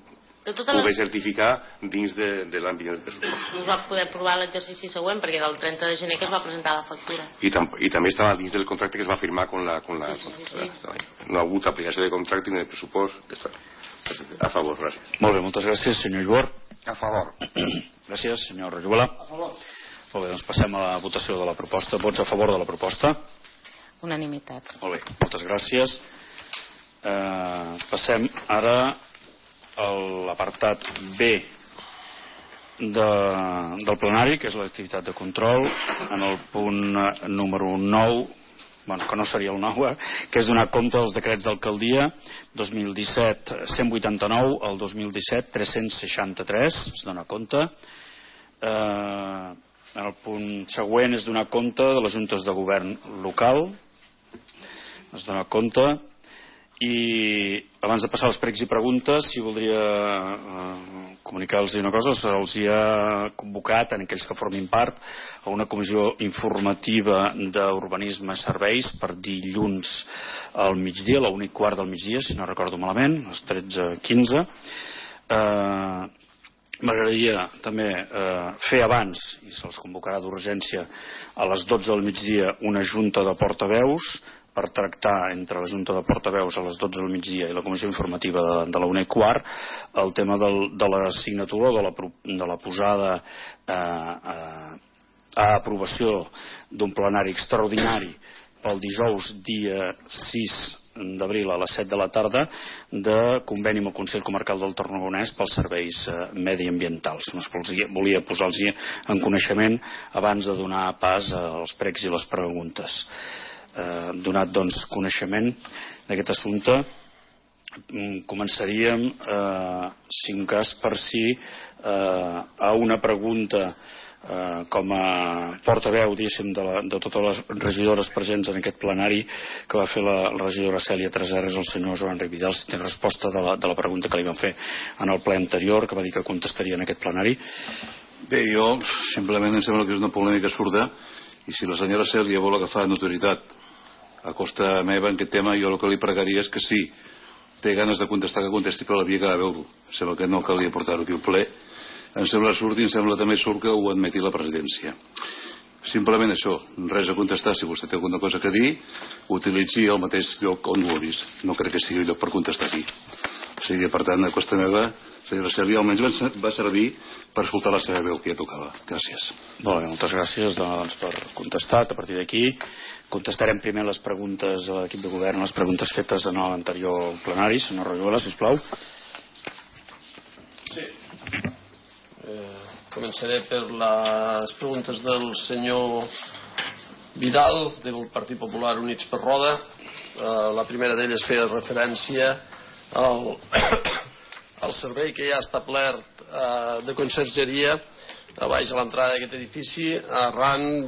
poder certificar dins de l'àmbit del pressupost. No es va poder aprovar l'exercici següent perquè era el 30 de gener que es va presentar la factura. I també estava dins del contracte que es va firmar con la... Sí. No ha hagut aplicació de contracte ni de pressupost. A favor, gràcies. Molt bé, moltes gràcies, senyor Iborg. A favor. Gràcies, senyor Rajola. A favor. Molt bé, doncs passem a la votació de la proposta. Vots a favor de la proposta? Unanimitat. Molt bé, moltes gràcies. Passem ara a l'apartat B del plenari, que és l'activitat de control, en el punt número 9, que no seria el 9, que és donar compte dels decrets d'alcaldia 2017-189 al 2017-363, es dona compte. En el punt següent és donar compte de les juntes de govern local, es dona compte. I abans de passar als pregs i preguntes, si voldria comunicar-los una cosa, se'ls ha convocat en aquells que formin part a una comissió informativa d'urbanisme i serveis per dilluns al migdia, a la 1:15 del migdia, si no recordo malament, a les 13:15. M'agradaria també fer abans, i se'ls convocarà d'urgència, a les 12 del migdia una junta de portaveus per tractar entre la Junta de Portaveus a les 12 del migdia i la Comissió Informativa de la 1:15 el tema de la signatura o de la posada a aprovació d'un plenari extraordinari pel dijous dia 6 d'abril a les 7 de la tarda de conveni amb el Consell Comarcal del Tarragonès pels serveis mediambientals. Volia posar-los en coneixement abans de donar pas als pregs i les preguntes. Donat doncs coneixement d'aquest assumpte, començaríem si un cas per si a una pregunta com a portaveu de totes les regidores presents en aquest plenari que va fer la regidora Cèlia Tresserras al senyor Joan Enric Vidal, si té resposta de la pregunta que li van fer en el ple anterior, que va dir que contestaria en aquest plenari. Bé, jo simplement em sembla que és una polèmica absurda, i si la senyora Cèlia vol agafar notorietat a costa meva en aquest tema, jo el que li pregaria és que si té ganes de contestar, que contesti per la via que va veure. Sembla que no calia portar-ho aquí al ple. Em sembla absurd i em sembla també absurd que ho admeti la presidència. Simplement això, res a contestar. Si vostè té alguna cosa que dir, utilitzi el mateix lloc on ho ha vist. No crec que sigui lloc per contestar aquí. O sigui, per tant, a costa meva, senyora Cèlia, almenys va servir per escoltar la seva veu, que ja tocava. Gràcies. Molt bé, moltes gràcies per contestar. A partir d'aquí contestarem primer les preguntes a l'equip de govern, les preguntes fetes en l'anterior plenari. Senyor Rajola, sisplau. Sí. Començaré per les preguntes del senyor Vidal, del Partit Popular Units per Roda. La primera d'elles feia referència al servei que ja ha establert de consergeria a baix a l'entrada d'aquest edifici arran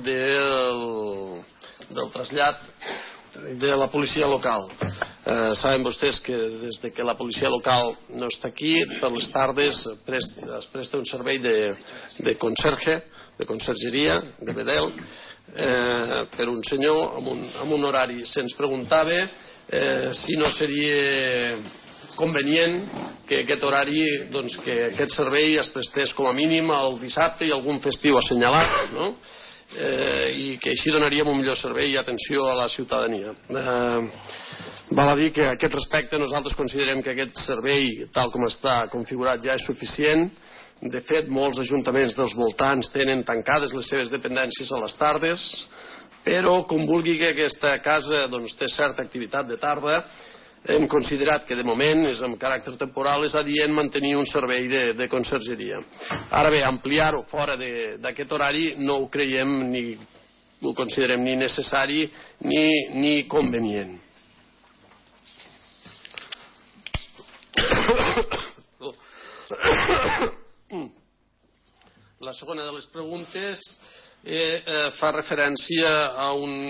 del trasllat de la policia local. Saben vostès que des que la policia local no està aquí, per les tardes es presta un servei de conserge, de consergeria, de bedel, per un senyor amb un horari. Se'ns preguntava si no seria convenient que aquest horari, doncs, que aquest servei es prestés com a mínim el dissabte i algun festiu assenyalat, no? I que així donaríem un millor servei i atenció a la ciutadania. Val a dir que a aquest respecte nosaltres considerem que aquest servei, tal com està configurat, ja és suficient. De fet, molts ajuntaments dels voltants tenen tancades les seves dependències a les tardes, però com vulgui que aquesta casa doncs, té certa activitat de tarda, hem considerat que de moment és amb caràcter temporal, és adient mantenir un servei de consergeria. Ara bé, ampliar-ho fora d'aquest horari no ho creiem ni ho considerem ni necessari ni convenient. La segona de les preguntes fa referència a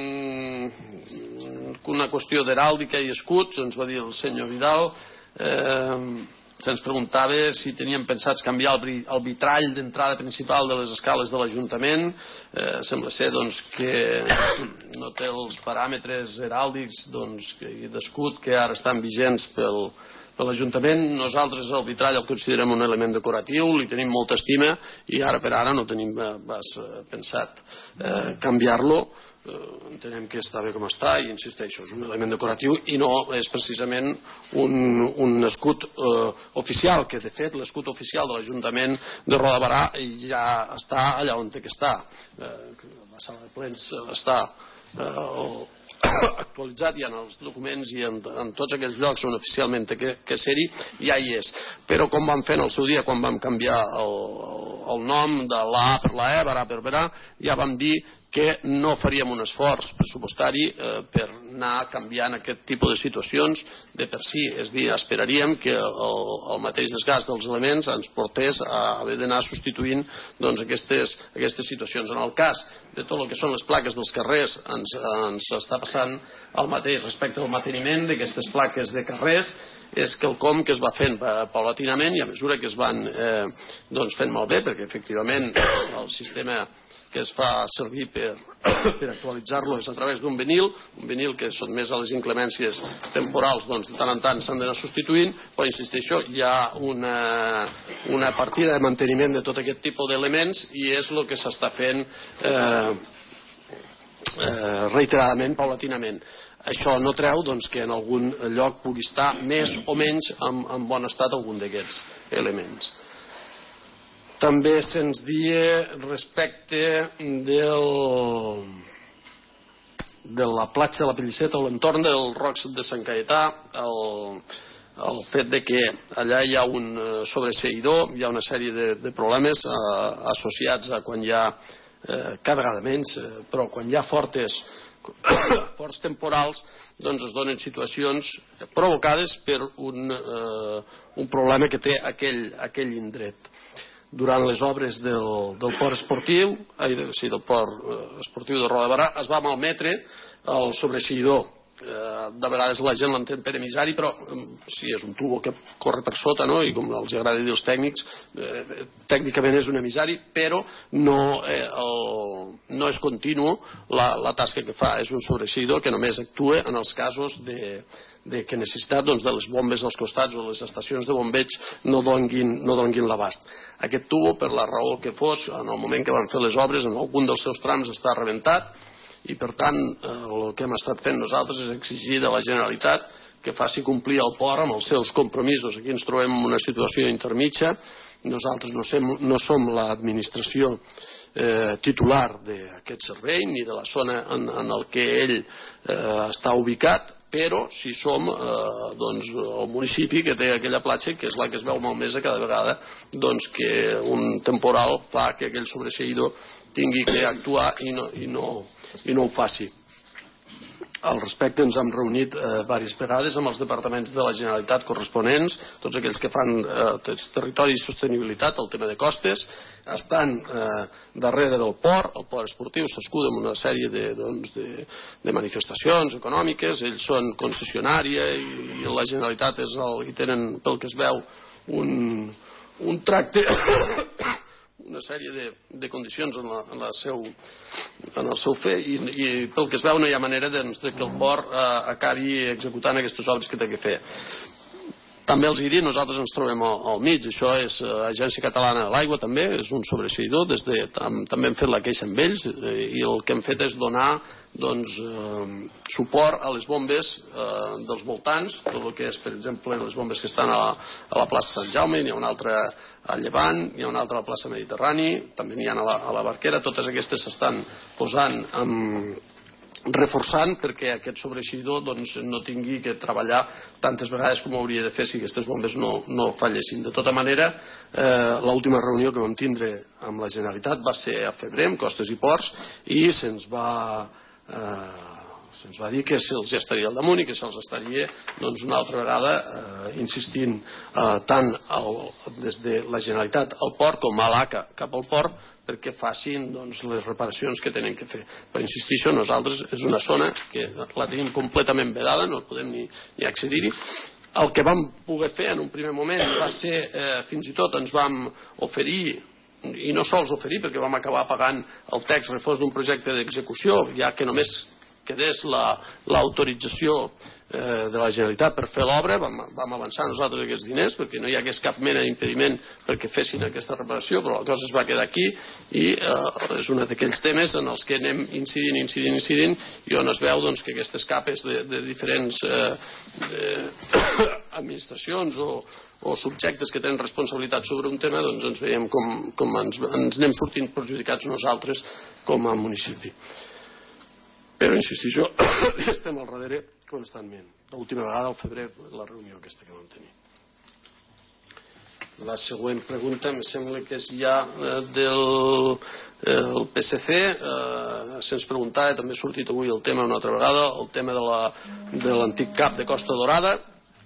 una qüestió d'heràldica i escuts. Ens va dir el senyor Vidal, se'ns preguntava si teníem pensats canviar el vitrall d'entrada principal de les escales de l'Ajuntament. Sembla ser doncs, que no té els paràmetres heràldics d'escut que ara estan vigents Per l'Ajuntament nosaltres el vitrall el considerem un element decoratiu, li tenim molta estima i ara per ara no tenim pensat canviar-lo. Entenem que està bé com està i insisteixo, és un element decoratiu i no és precisament un escut oficial, que de fet l'escut oficial de l'Ajuntament de Roda de Berà ja està allà on té que estar. La sala de plens està actualitzat i en els documents i en tots aquells llocs on oficialment té que ser-hi ja hi és, però com vam fer en el seu dia quan vam canviar el nom de l'A per la E, Berà per Berà, ja vam dir que no faríem un esforç pressupostari per anar canviant aquest tipus de situacions de per si, és a dir, esperaríem que el mateix desgast dels elements ens portés a haver d'anar substituint aquestes situacions. En el cas de tot el que són les plaques dels carrers ens està passant el mateix respecte al manteniment d'aquestes plaques de carrers. És quelcom que es va fent paulatinament i a mesura que es van fent malbé, perquè efectivament el sistema que es fa servir per actualitzar-lo és a través d'un vinil que sotmès a les inclemències temporals de tant en tant s'han d'anar substituint, però insisteixo, hi ha una partida de manteniment de tot aquest tipus d'elements i és el que s'està fent reiteradament, paulatinament. Això no treu que en algun lloc pugui estar més o menys en bon estat algun d'aquests elements. També se'ns dia respecte de la platja de la Pelliceta o l'entorn del Roc de Sant Caetà, el fet de que allà hi ha un sobreseïdor, hi ha una sèrie de problemes associats a quan hi ha, cada vegada menys, però quan hi ha forts temporals es donen situacions provocades per un problema que té aquell indret. Durant les obres del port esportiu, del port esportiu de Roda de Berà, es va malmetre el sobreseïdor. De vegades la gent l'entén per emissari, però sí, és un tubo que corre per sota, i com els agrada dir els tècnics, tècnicament és un emissari, però no és continu la tasca que fa. És un sobreseïdor que només actua en els casos que necessitat de les bombes als costats o les estacions de bombeig no donguin l'abast. Aquest tubo, per la raó que fos, en el moment que van fer les obres, en algun dels seus trams està rebentat, i per tant el que hem estat fent nosaltres és exigir de la Generalitat que faci complir el port amb els seus compromisos. Aquí ens trobem en una situació intermitja. Nosaltres no som l'administració titular d'aquest servei ni de la zona en el que ell està ubicat, però sí som el municipi que té aquella platja, que és la que es veu malmesa cada vegada que un temporal fa que aquell sobreseïdor tingui que actuar i no ho faci. Al respecte ens hem reunit diverses vegades amb els departaments de la Generalitat corresponents, tots aquells que fan territori i sostenibilitat, el tema de costes, estan darrere del port. El port esportiu s'escuda en una sèrie de manifestacions econòmiques, ells són concessionària i la Generalitat hi tenen, pel que es veu, un tracte una sèrie de condicions en el seu fer i pel que es veu no hi ha manera que el port acabi executant aquestes obres que té que fer. També els he dit, nosaltres ens trobem al mig, això és Agència Catalana de l'Aigua també, és un sobreseïdor, també hem fet la queixa amb ells i el que hem fet és donar suport a les bombes dels voltants, tot el que és per exemple les bombes que estan a la plaça Sant Jaume, n'hi ha una altra a Llevant, n'hi ha una altra a la plaça Mediterrani, també n'hi ha a la Barquera, totes aquestes s'estan posant reforçant perquè aquest sobreeixidor no tingui que treballar tantes vegades com hauria de fer si aquestes bombes no fallessin. De tota manera, l'última reunió que vam tindre amb la Generalitat va ser a febrer, amb Costes i Ports, i se'ns va dir que se'ls estaria al damunt i que se'ls estaria una altra vegada insistint tant des de la Generalitat al port com a l'ACA cap al port perquè facin les reparacions que tenen que fer. Però insistisco, nosaltres és una zona que la tenim completament vedada, no podem ni accedir-hi. El que vam poder fer en un primer moment va ser, fins i tot ens vam oferir, i no sols oferir perquè vam acabar pagant el text refós d'un projecte d'execució, ja que només quedés l'autorització de la Generalitat per fer l'obra, vam avançar nosaltres aquests diners perquè no hi hagués cap mena d'impediment perquè fessin aquesta reparació, però la cosa es va quedar aquí i és un d'aquells temes en els que anem incidint i on es veu que aquestes capes de diferents administracions o subjectes que tenen responsabilitat sobre un tema, doncs ens veiem com ens anem sortint perjudicats nosaltres com a municipi. Però insistixo, estem al darrere constantment. L'última vegada al febrer la reunió aquesta que vam tenir. La següent pregunta em sembla que és ja del PSC. Se'ns preguntava, també ha sortit avui el tema una altra vegada, el tema de l'antic CAP de Costa Dorada.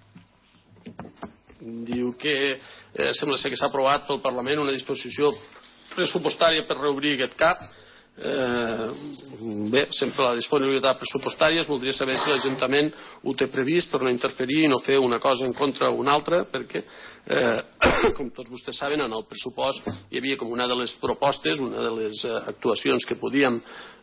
Diu que sembla ser que s'ha aprovat pel Parlament una disposició pressupostària per reobrir aquest CAP. Bé, sempre la disponibilitat pressupostària, es voldria saber si l'Ajuntament ho té previst per no interferir i no fer una cosa en contra una altra, perquè com tots vostès saben, en el pressupost hi havia com una de les propostes, una de les actuacions que podíem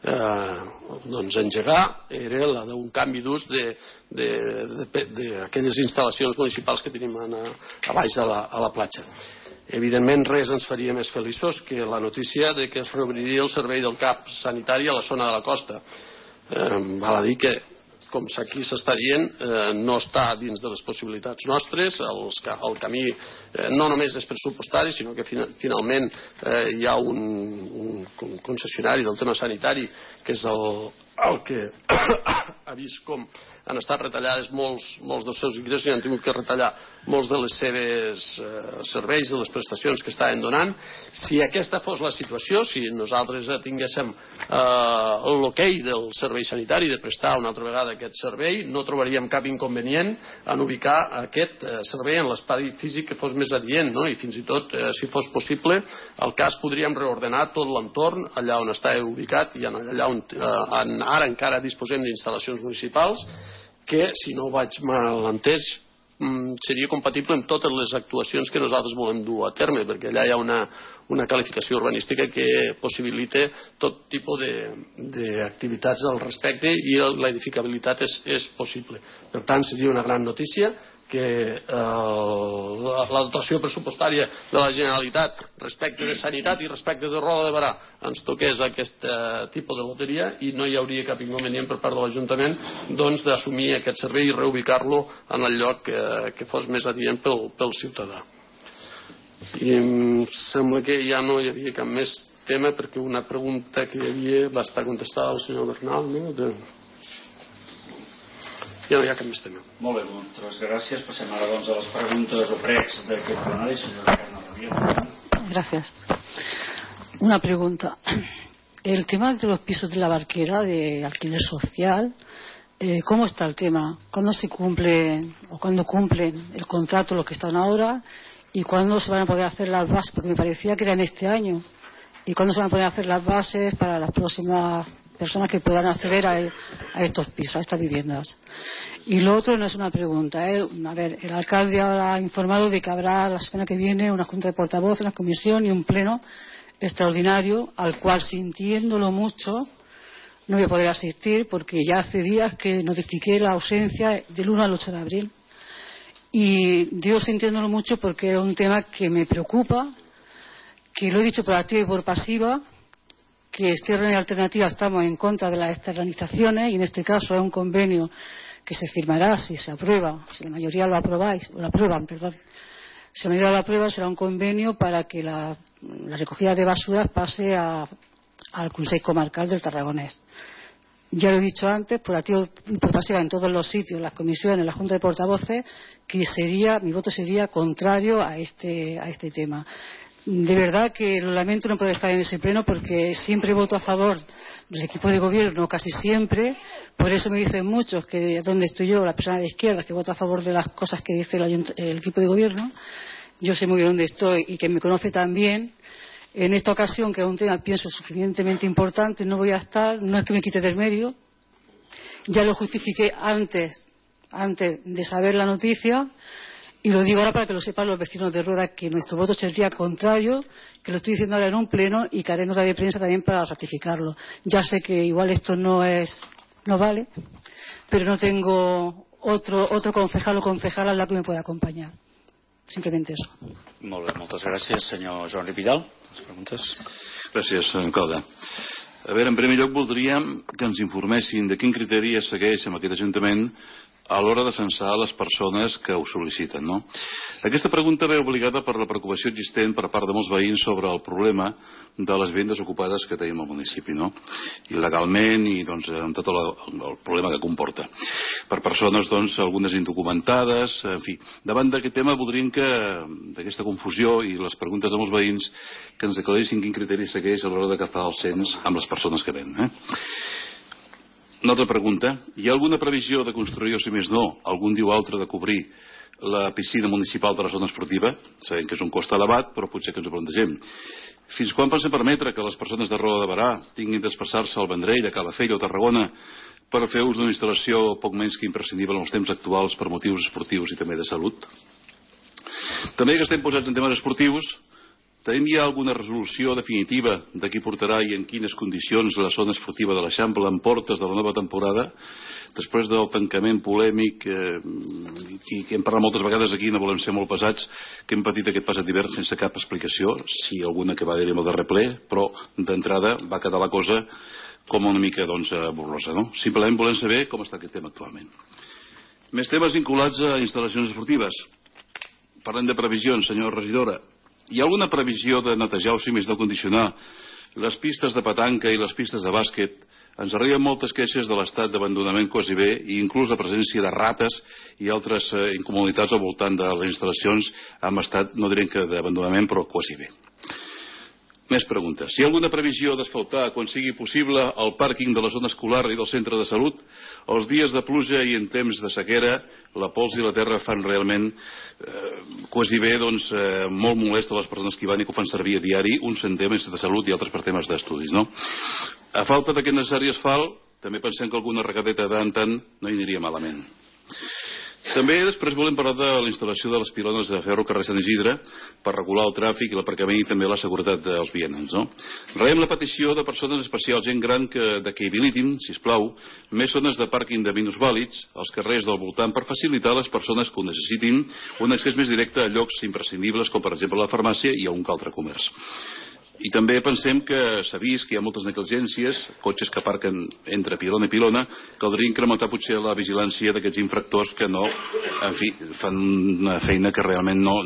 engegar era la d'un canvi d'ús d'aquelles instal·lacions municipals que tenim a baix a la platja. Evidentment res ens faria més feliços que la notícia de que es reobriria el servei del CAP sanitari a la zona de la costa. Val a dir que, com aquí s'està dient, no està dins de les possibilitats nostres. El camí no només és pressupostari, sinó que finalment hi ha un concessionari del tema sanitari que és el que ha vist com han estat retallades molts dels seus ingressos i han tingut que retallar molts de les seves serveis, de les prestacions que estaven donant. Si aquesta fos la situació, si nosaltres tinguéssim l'ok del servei sanitari de prestar una altra vegada aquest servei, no trobaríem cap inconvenient en ubicar aquest servei en l'espai físic que fos més adient, no? I fins i tot, si fos possible, al cas podríem reordenar tot l'entorn allà on està ubicat i allà on ara encara disposem d'instal·lacions municipals que, si no ho vaig mal entès, seria compatible amb totes les actuacions que nosaltres volem dur a terme, perquè allà hi ha una qualificació urbanística que possibilita tot tipus d'activitats al respecte i l'edificabilitat és possible. Per tant, seria una gran notícia que la dotació pressupostària de la Generalitat respecte de sanitat i respecte de Roda de Berà ens toqués aquest tipus de loteria i no hi hauria cap inconvenient per part de l'Ajuntament d'assumir aquest servei i reubicar-lo en el lloc que fos més adient pel ciutadà. I em sembla que ja no hi havia cap més tema perquè una pregunta que hi havia va estar contestada al senyor Bernal, no? Ja no hi ha cap més tema. Molt bé, moltes gràcies. Passem ara a les preguntes o pregs d'aquest plenari. Senyora Carme María. Gracias. Una pregunta. El tema de los pisos de la Barquera de alquiler social, ¿cómo está el tema? ¿Cuándo se cumplen o cuándo cumplen el contrato los que están ahora? ¿Y cuándo se van a poder hacer las bases? Porque me parecía que era en este año. ¿Y cuándo se van a poder hacer las bases para las próximas personas que puedan acceder a estos pisos, a estas viviendas? Y lo otro no es una pregunta, A ver, el alcalde ahora ha informado de que habrá la semana que viene una junta de portavoz, una comisión y un pleno extraordinario al cual, sintiéndolo mucho, no voy a poder asistir porque ya hace días que notifiqué la ausencia del 1 al 8 de abril. Y digo sintiéndolo mucho porque es un tema que me preocupa, que lo he dicho por activa y por pasiva, que Izquierda y Alternativa estamos en contra de las externalizaciones y en este caso es un convenio que se firmará si se aprueba, si la mayoría lo aprueban, si la mayoría lo aprueba será un convenio para que la recogida de basuras pase al Consell Comarcal del Tarragonés. Ya lo he dicho antes, por activa y por pasiva en todos los sitios, las comisiones, la Junta de Portavoces, que mi voto sería contrario a este tema. De verdad que lo lamento no poder estar en ese pleno porque siempre voto a favor del equipo de gobierno, casi siempre. Por eso me dicen muchos que donde estoy yo, la persona de izquierda, que voto a favor de las cosas que dice el equipo de gobierno. Yo sé muy bien dónde estoy y que me conoce también. En esta ocasión, que es un tema, pienso, suficientemente importante, no voy a estar, no es que me quite del medio. Ya lo justifiqué antes de saber la noticia. Y lo digo ahora para que lo sepan los vecinos de Rueda, que nuestro voto sería contrario, que lo estoy diciendo ahora en un pleno y que haré nota de prensa también para ratificarlo. Ya sé que igual esto no es no vale, pero no tengo otro concejal o concejala en la que me pueda acompañar. Simplemente eso. Molt bé, moltes gràcies. Senyor Joan Vidal, les preguntes. Gràcies, alcalde. A veure, en primer lloc voldríem que ens informessin de quin criteri es segueix amb aquest Ajuntament a l'hora de censar les persones que ho sol·liciten, no? Aquesta pregunta ve obligada per la preocupació existent per part de molts veïns sobre el problema de les vivendes ocupades que tenim al municipi, no? Il·legalment i doncs amb tot el problema que comporta. Per persones, doncs, algunes indocumentades, en fi. Davant d'aquest tema voldríem que, d'aquesta confusió i les preguntes de molts veïns, que ens aclarissin quin criteri segueix a l'hora d'agafar el cens amb les persones que ven, Una altra pregunta. Hi ha alguna previsió de construir, o si més no, algun dia o altre de cobrir la piscina municipal de la zona esportiva? Sabem que és un cost elevat, però potser que ens ho plantegem. Fins quan pensem permetre que les persones de Roda de Berà tinguin d'espassar-se al Vendrell, a Calafell o a Tarragona per fer ús d'una instal·lació poc menys que imprescindible en els temps actuals per motius esportius i també de salut? També que estem posats en temes esportius, tenim ja alguna resolució definitiva de qui portarà i en quines condicions la zona esportiva de l'Eixample en portes de la nova temporada, després del tancament polèmic que hem parlat moltes vegades aquí, no volem ser molt pesats, que hem patit aquest passat hivern sense cap explicació, si alguna que va dir en el darrer ple, però d'entrada va quedar la cosa com una mica borrosa, no? Simplement volem saber com està aquest tema actualment. Més temes vinculats a instal·lacions esportives. Parlem de previsions, senyora regidora. Hi ha alguna previsió de netejar o, si més no, condicionar les pistes de petanca i les pistes de bàsquet? Ens arriben moltes queixes de l'estat d'abandonament quasi bé i inclús la presència de rates i altres incomoditats al voltant de les instal·lacions amb estat, no direm que d'abandonament, però quasi bé. Més preguntes. Si hi ha alguna previsió d'asfaltar quan sigui possible el pàrquing de la zona escolar i del centre de salut? Els dies de pluja i en temps de sequera, la pols i la terra fan realment quasi bé molt molest a les persones que hi van i que ho fan servir a diari, uns en temes de salut i altres per temes d'estudis, no? A falta d'aquest necessari asfalt, també pensem que alguna regateta de tant no hi aniria malament. També després volem parlar de la instal·lació de les pilones de ferro carrer Sant Isidre per regular el tràfic i l'aparcament i també la seguretat dels vianants, no? Rebem la petició de persones especials, gent gran, que habilitin, sisplau, més zones de pàrquing de minusvàlids als carrers del voltant per facilitar a les persones que ho necessitin un accés més directe a llocs imprescindibles com per exemple la farmàcia i a un altre comerç. I també pensem que s'ha vist que hi ha moltes negligències, cotxes que aparquen entre pilona i pilona, caldria incrementar potser la vigilància d'aquests infractors que no, en fi, fan una feina que realment no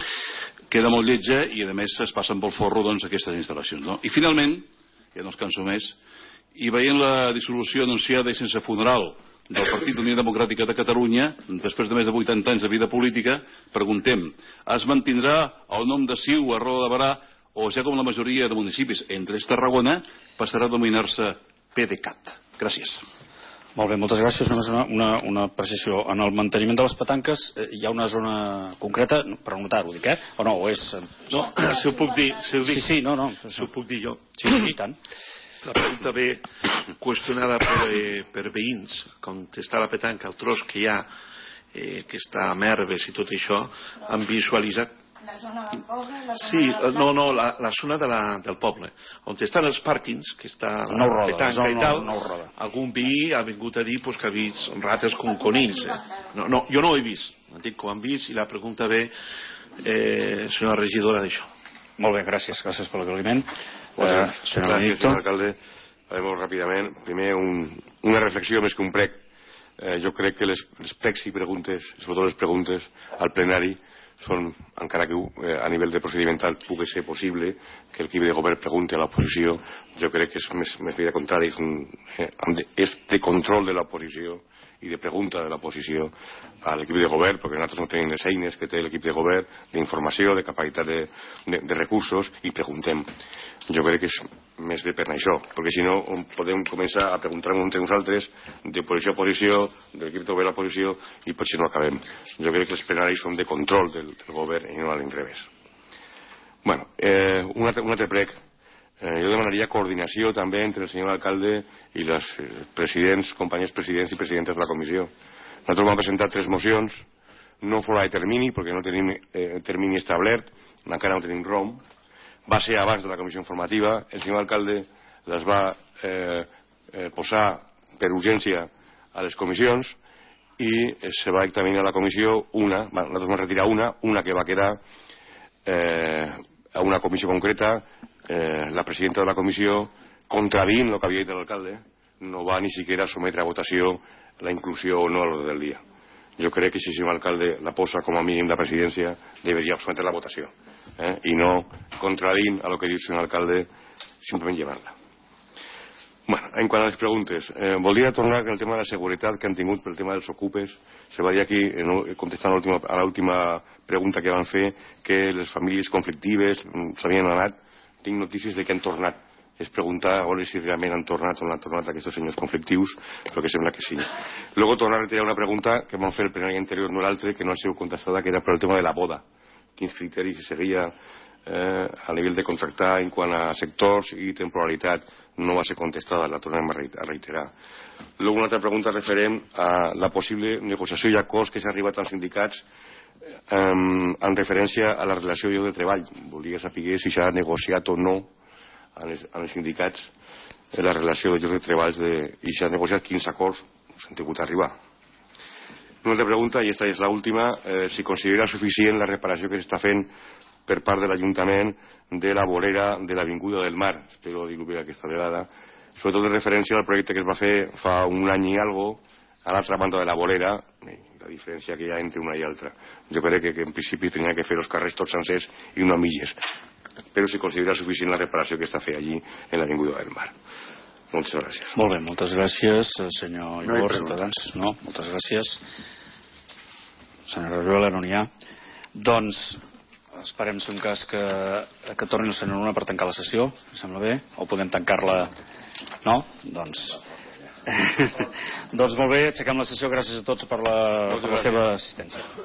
queda molt lletja i a més es passen pel forro aquestes instal·lacions, no? I finalment, ja no els canso més, i veient la dissolució anunciada i sense funeral del Partit d'Unió Democràtica de Catalunya, després de més de 80 anys de vida política, preguntem, es mantindrà el nom de CiU a Roda de Berà o ja com la majoria de municipis, entre ells Tarragona, passarà a denominar-se PDeCAT? Gràcies. Molt bé, moltes gràcies. Una precisió. En el manteniment de les petanques hi ha una zona concreta, per anotar-ho, dic, o no? O és... No, si ho puc dir. Si ho puc dir jo. Sí, i tant. La pregunta ve qüestionada per veïns, com està la petanca, el tros que hi ha, que està amb herbes i tot això, han visualitzat. La zona del poble? Sí, la zona del poble, on estan els pàrquings, que està la petanca i tal. Algun veí ha vingut a dir que ha vist rates com conills. No, jo no ho he vist, dic que ho han vist i la pregunta ve, senyora regidora, d'això. Molt bé, gràcies per l'aclariment. Gràcies, senyor alcalde. Molt ràpidament, primer una reflexió més que un prec. Jo crec que les pregs i preguntes, sobretot les preguntes al plenari, són, encara que a nivell de procedimental pugui ser possible que l'equip de govern pregunti a l'oposició, jo crec que és més bé de contrari, és de control de l'oposició i de pregunta de l'oposició a l'equip de govern, perquè nosaltres no tenim les eines que té l'equip de govern d'informació, de capacitat de recursos, i preguntem. Jo crec que és més bé per això, perquè si no podem començar a preguntar entre nosaltres d'oposició a oposició, de l'equip de govern a oposició, i potser no acabem. Jo crec que els plenaris són de control del govern i no a l'inrevés. Bueno, un altre prec. Jo demanaria coordinació també entre el senyor alcalde i els companys presidents i presidentes de la comissió. Nosaltres vam presentar 3 mocions, no fora de termini, perquè no tenim termini establert, encara no tenim ROM. Va ser abans de la comissió informativa, el senyor alcalde les va posar per urgència a les comissions i se va dictaminar a la comissió nosaltres vam retirar una que va quedar a una comissió concreta. La presidenta de la comissió, contradient el que havia dit l'alcalde, no va ni siquiera sometre a votació la inclusió o no a l'ordre del dia. Jo crec que si el alcalde la posa com a mínim la presidència, deberia sometre la votació i no contradint a lo que diu el senyor alcalde, simplement llevar-la. En quant a les preguntes, voldria tornar al tema de la seguretat que han tingut pel tema dels ocupes. Se va dir aquí, contestant a l'última pregunta que van fer, que les famílies conflictives s'havien anat. Tinc notícies de que han tornat. És preguntar a veure si realment han tornat o no han tornat aquests senyors conflictius, però que sembla que sí. Luego tornar a retirar una pregunta que vam fer el plenari anterior, no l'altre, que no ha sigut contestada, que era per el tema de la boda. Quins criteris se seguia a nivell de contractar en quant a sectors i temporalitat. No va ser contestada, la tornem a reiterar. Luego una altra pregunta referent a la possible negociació i acords que s'ha arribat als sindicats en referència a la relació de lloc de treball. Volia saber si s'ha negociat o no amb els sindicats la relació de lloc de treball i s'ha negociat quins acords s'han tingut a arribar. Una altra pregunta, i aquesta és l'última, si considera suficient la reparació que s'està fent per part de l'Ajuntament de la vorera de l'Avinguda del Mar. Espero dir-ho bé aquesta vegada. Sobretot en referència al projecte que es va fer fa un any i algo a l'altra banda de la vorera, la diferència que hi ha entre una i altra. Jo crec que en principi tenia que fer els carrers tots sencers i no a mitges. Però si considera suficient la reparació que està fent allí en l'Avinguda del Mar. Moltes gràcies. Molt bé, moltes gràcies, senyor Iborr, Ciutadans. No, moltes gràcies. Senyora Ruela, no n'hi ha. Doncs esperem si un cas que torni el senyor Luna per tancar la sessió. Em sembla bé? O podem tancar-la? No? Doncs molt bé, aixequem la sessió. Gràcies a tots per la seva assistència.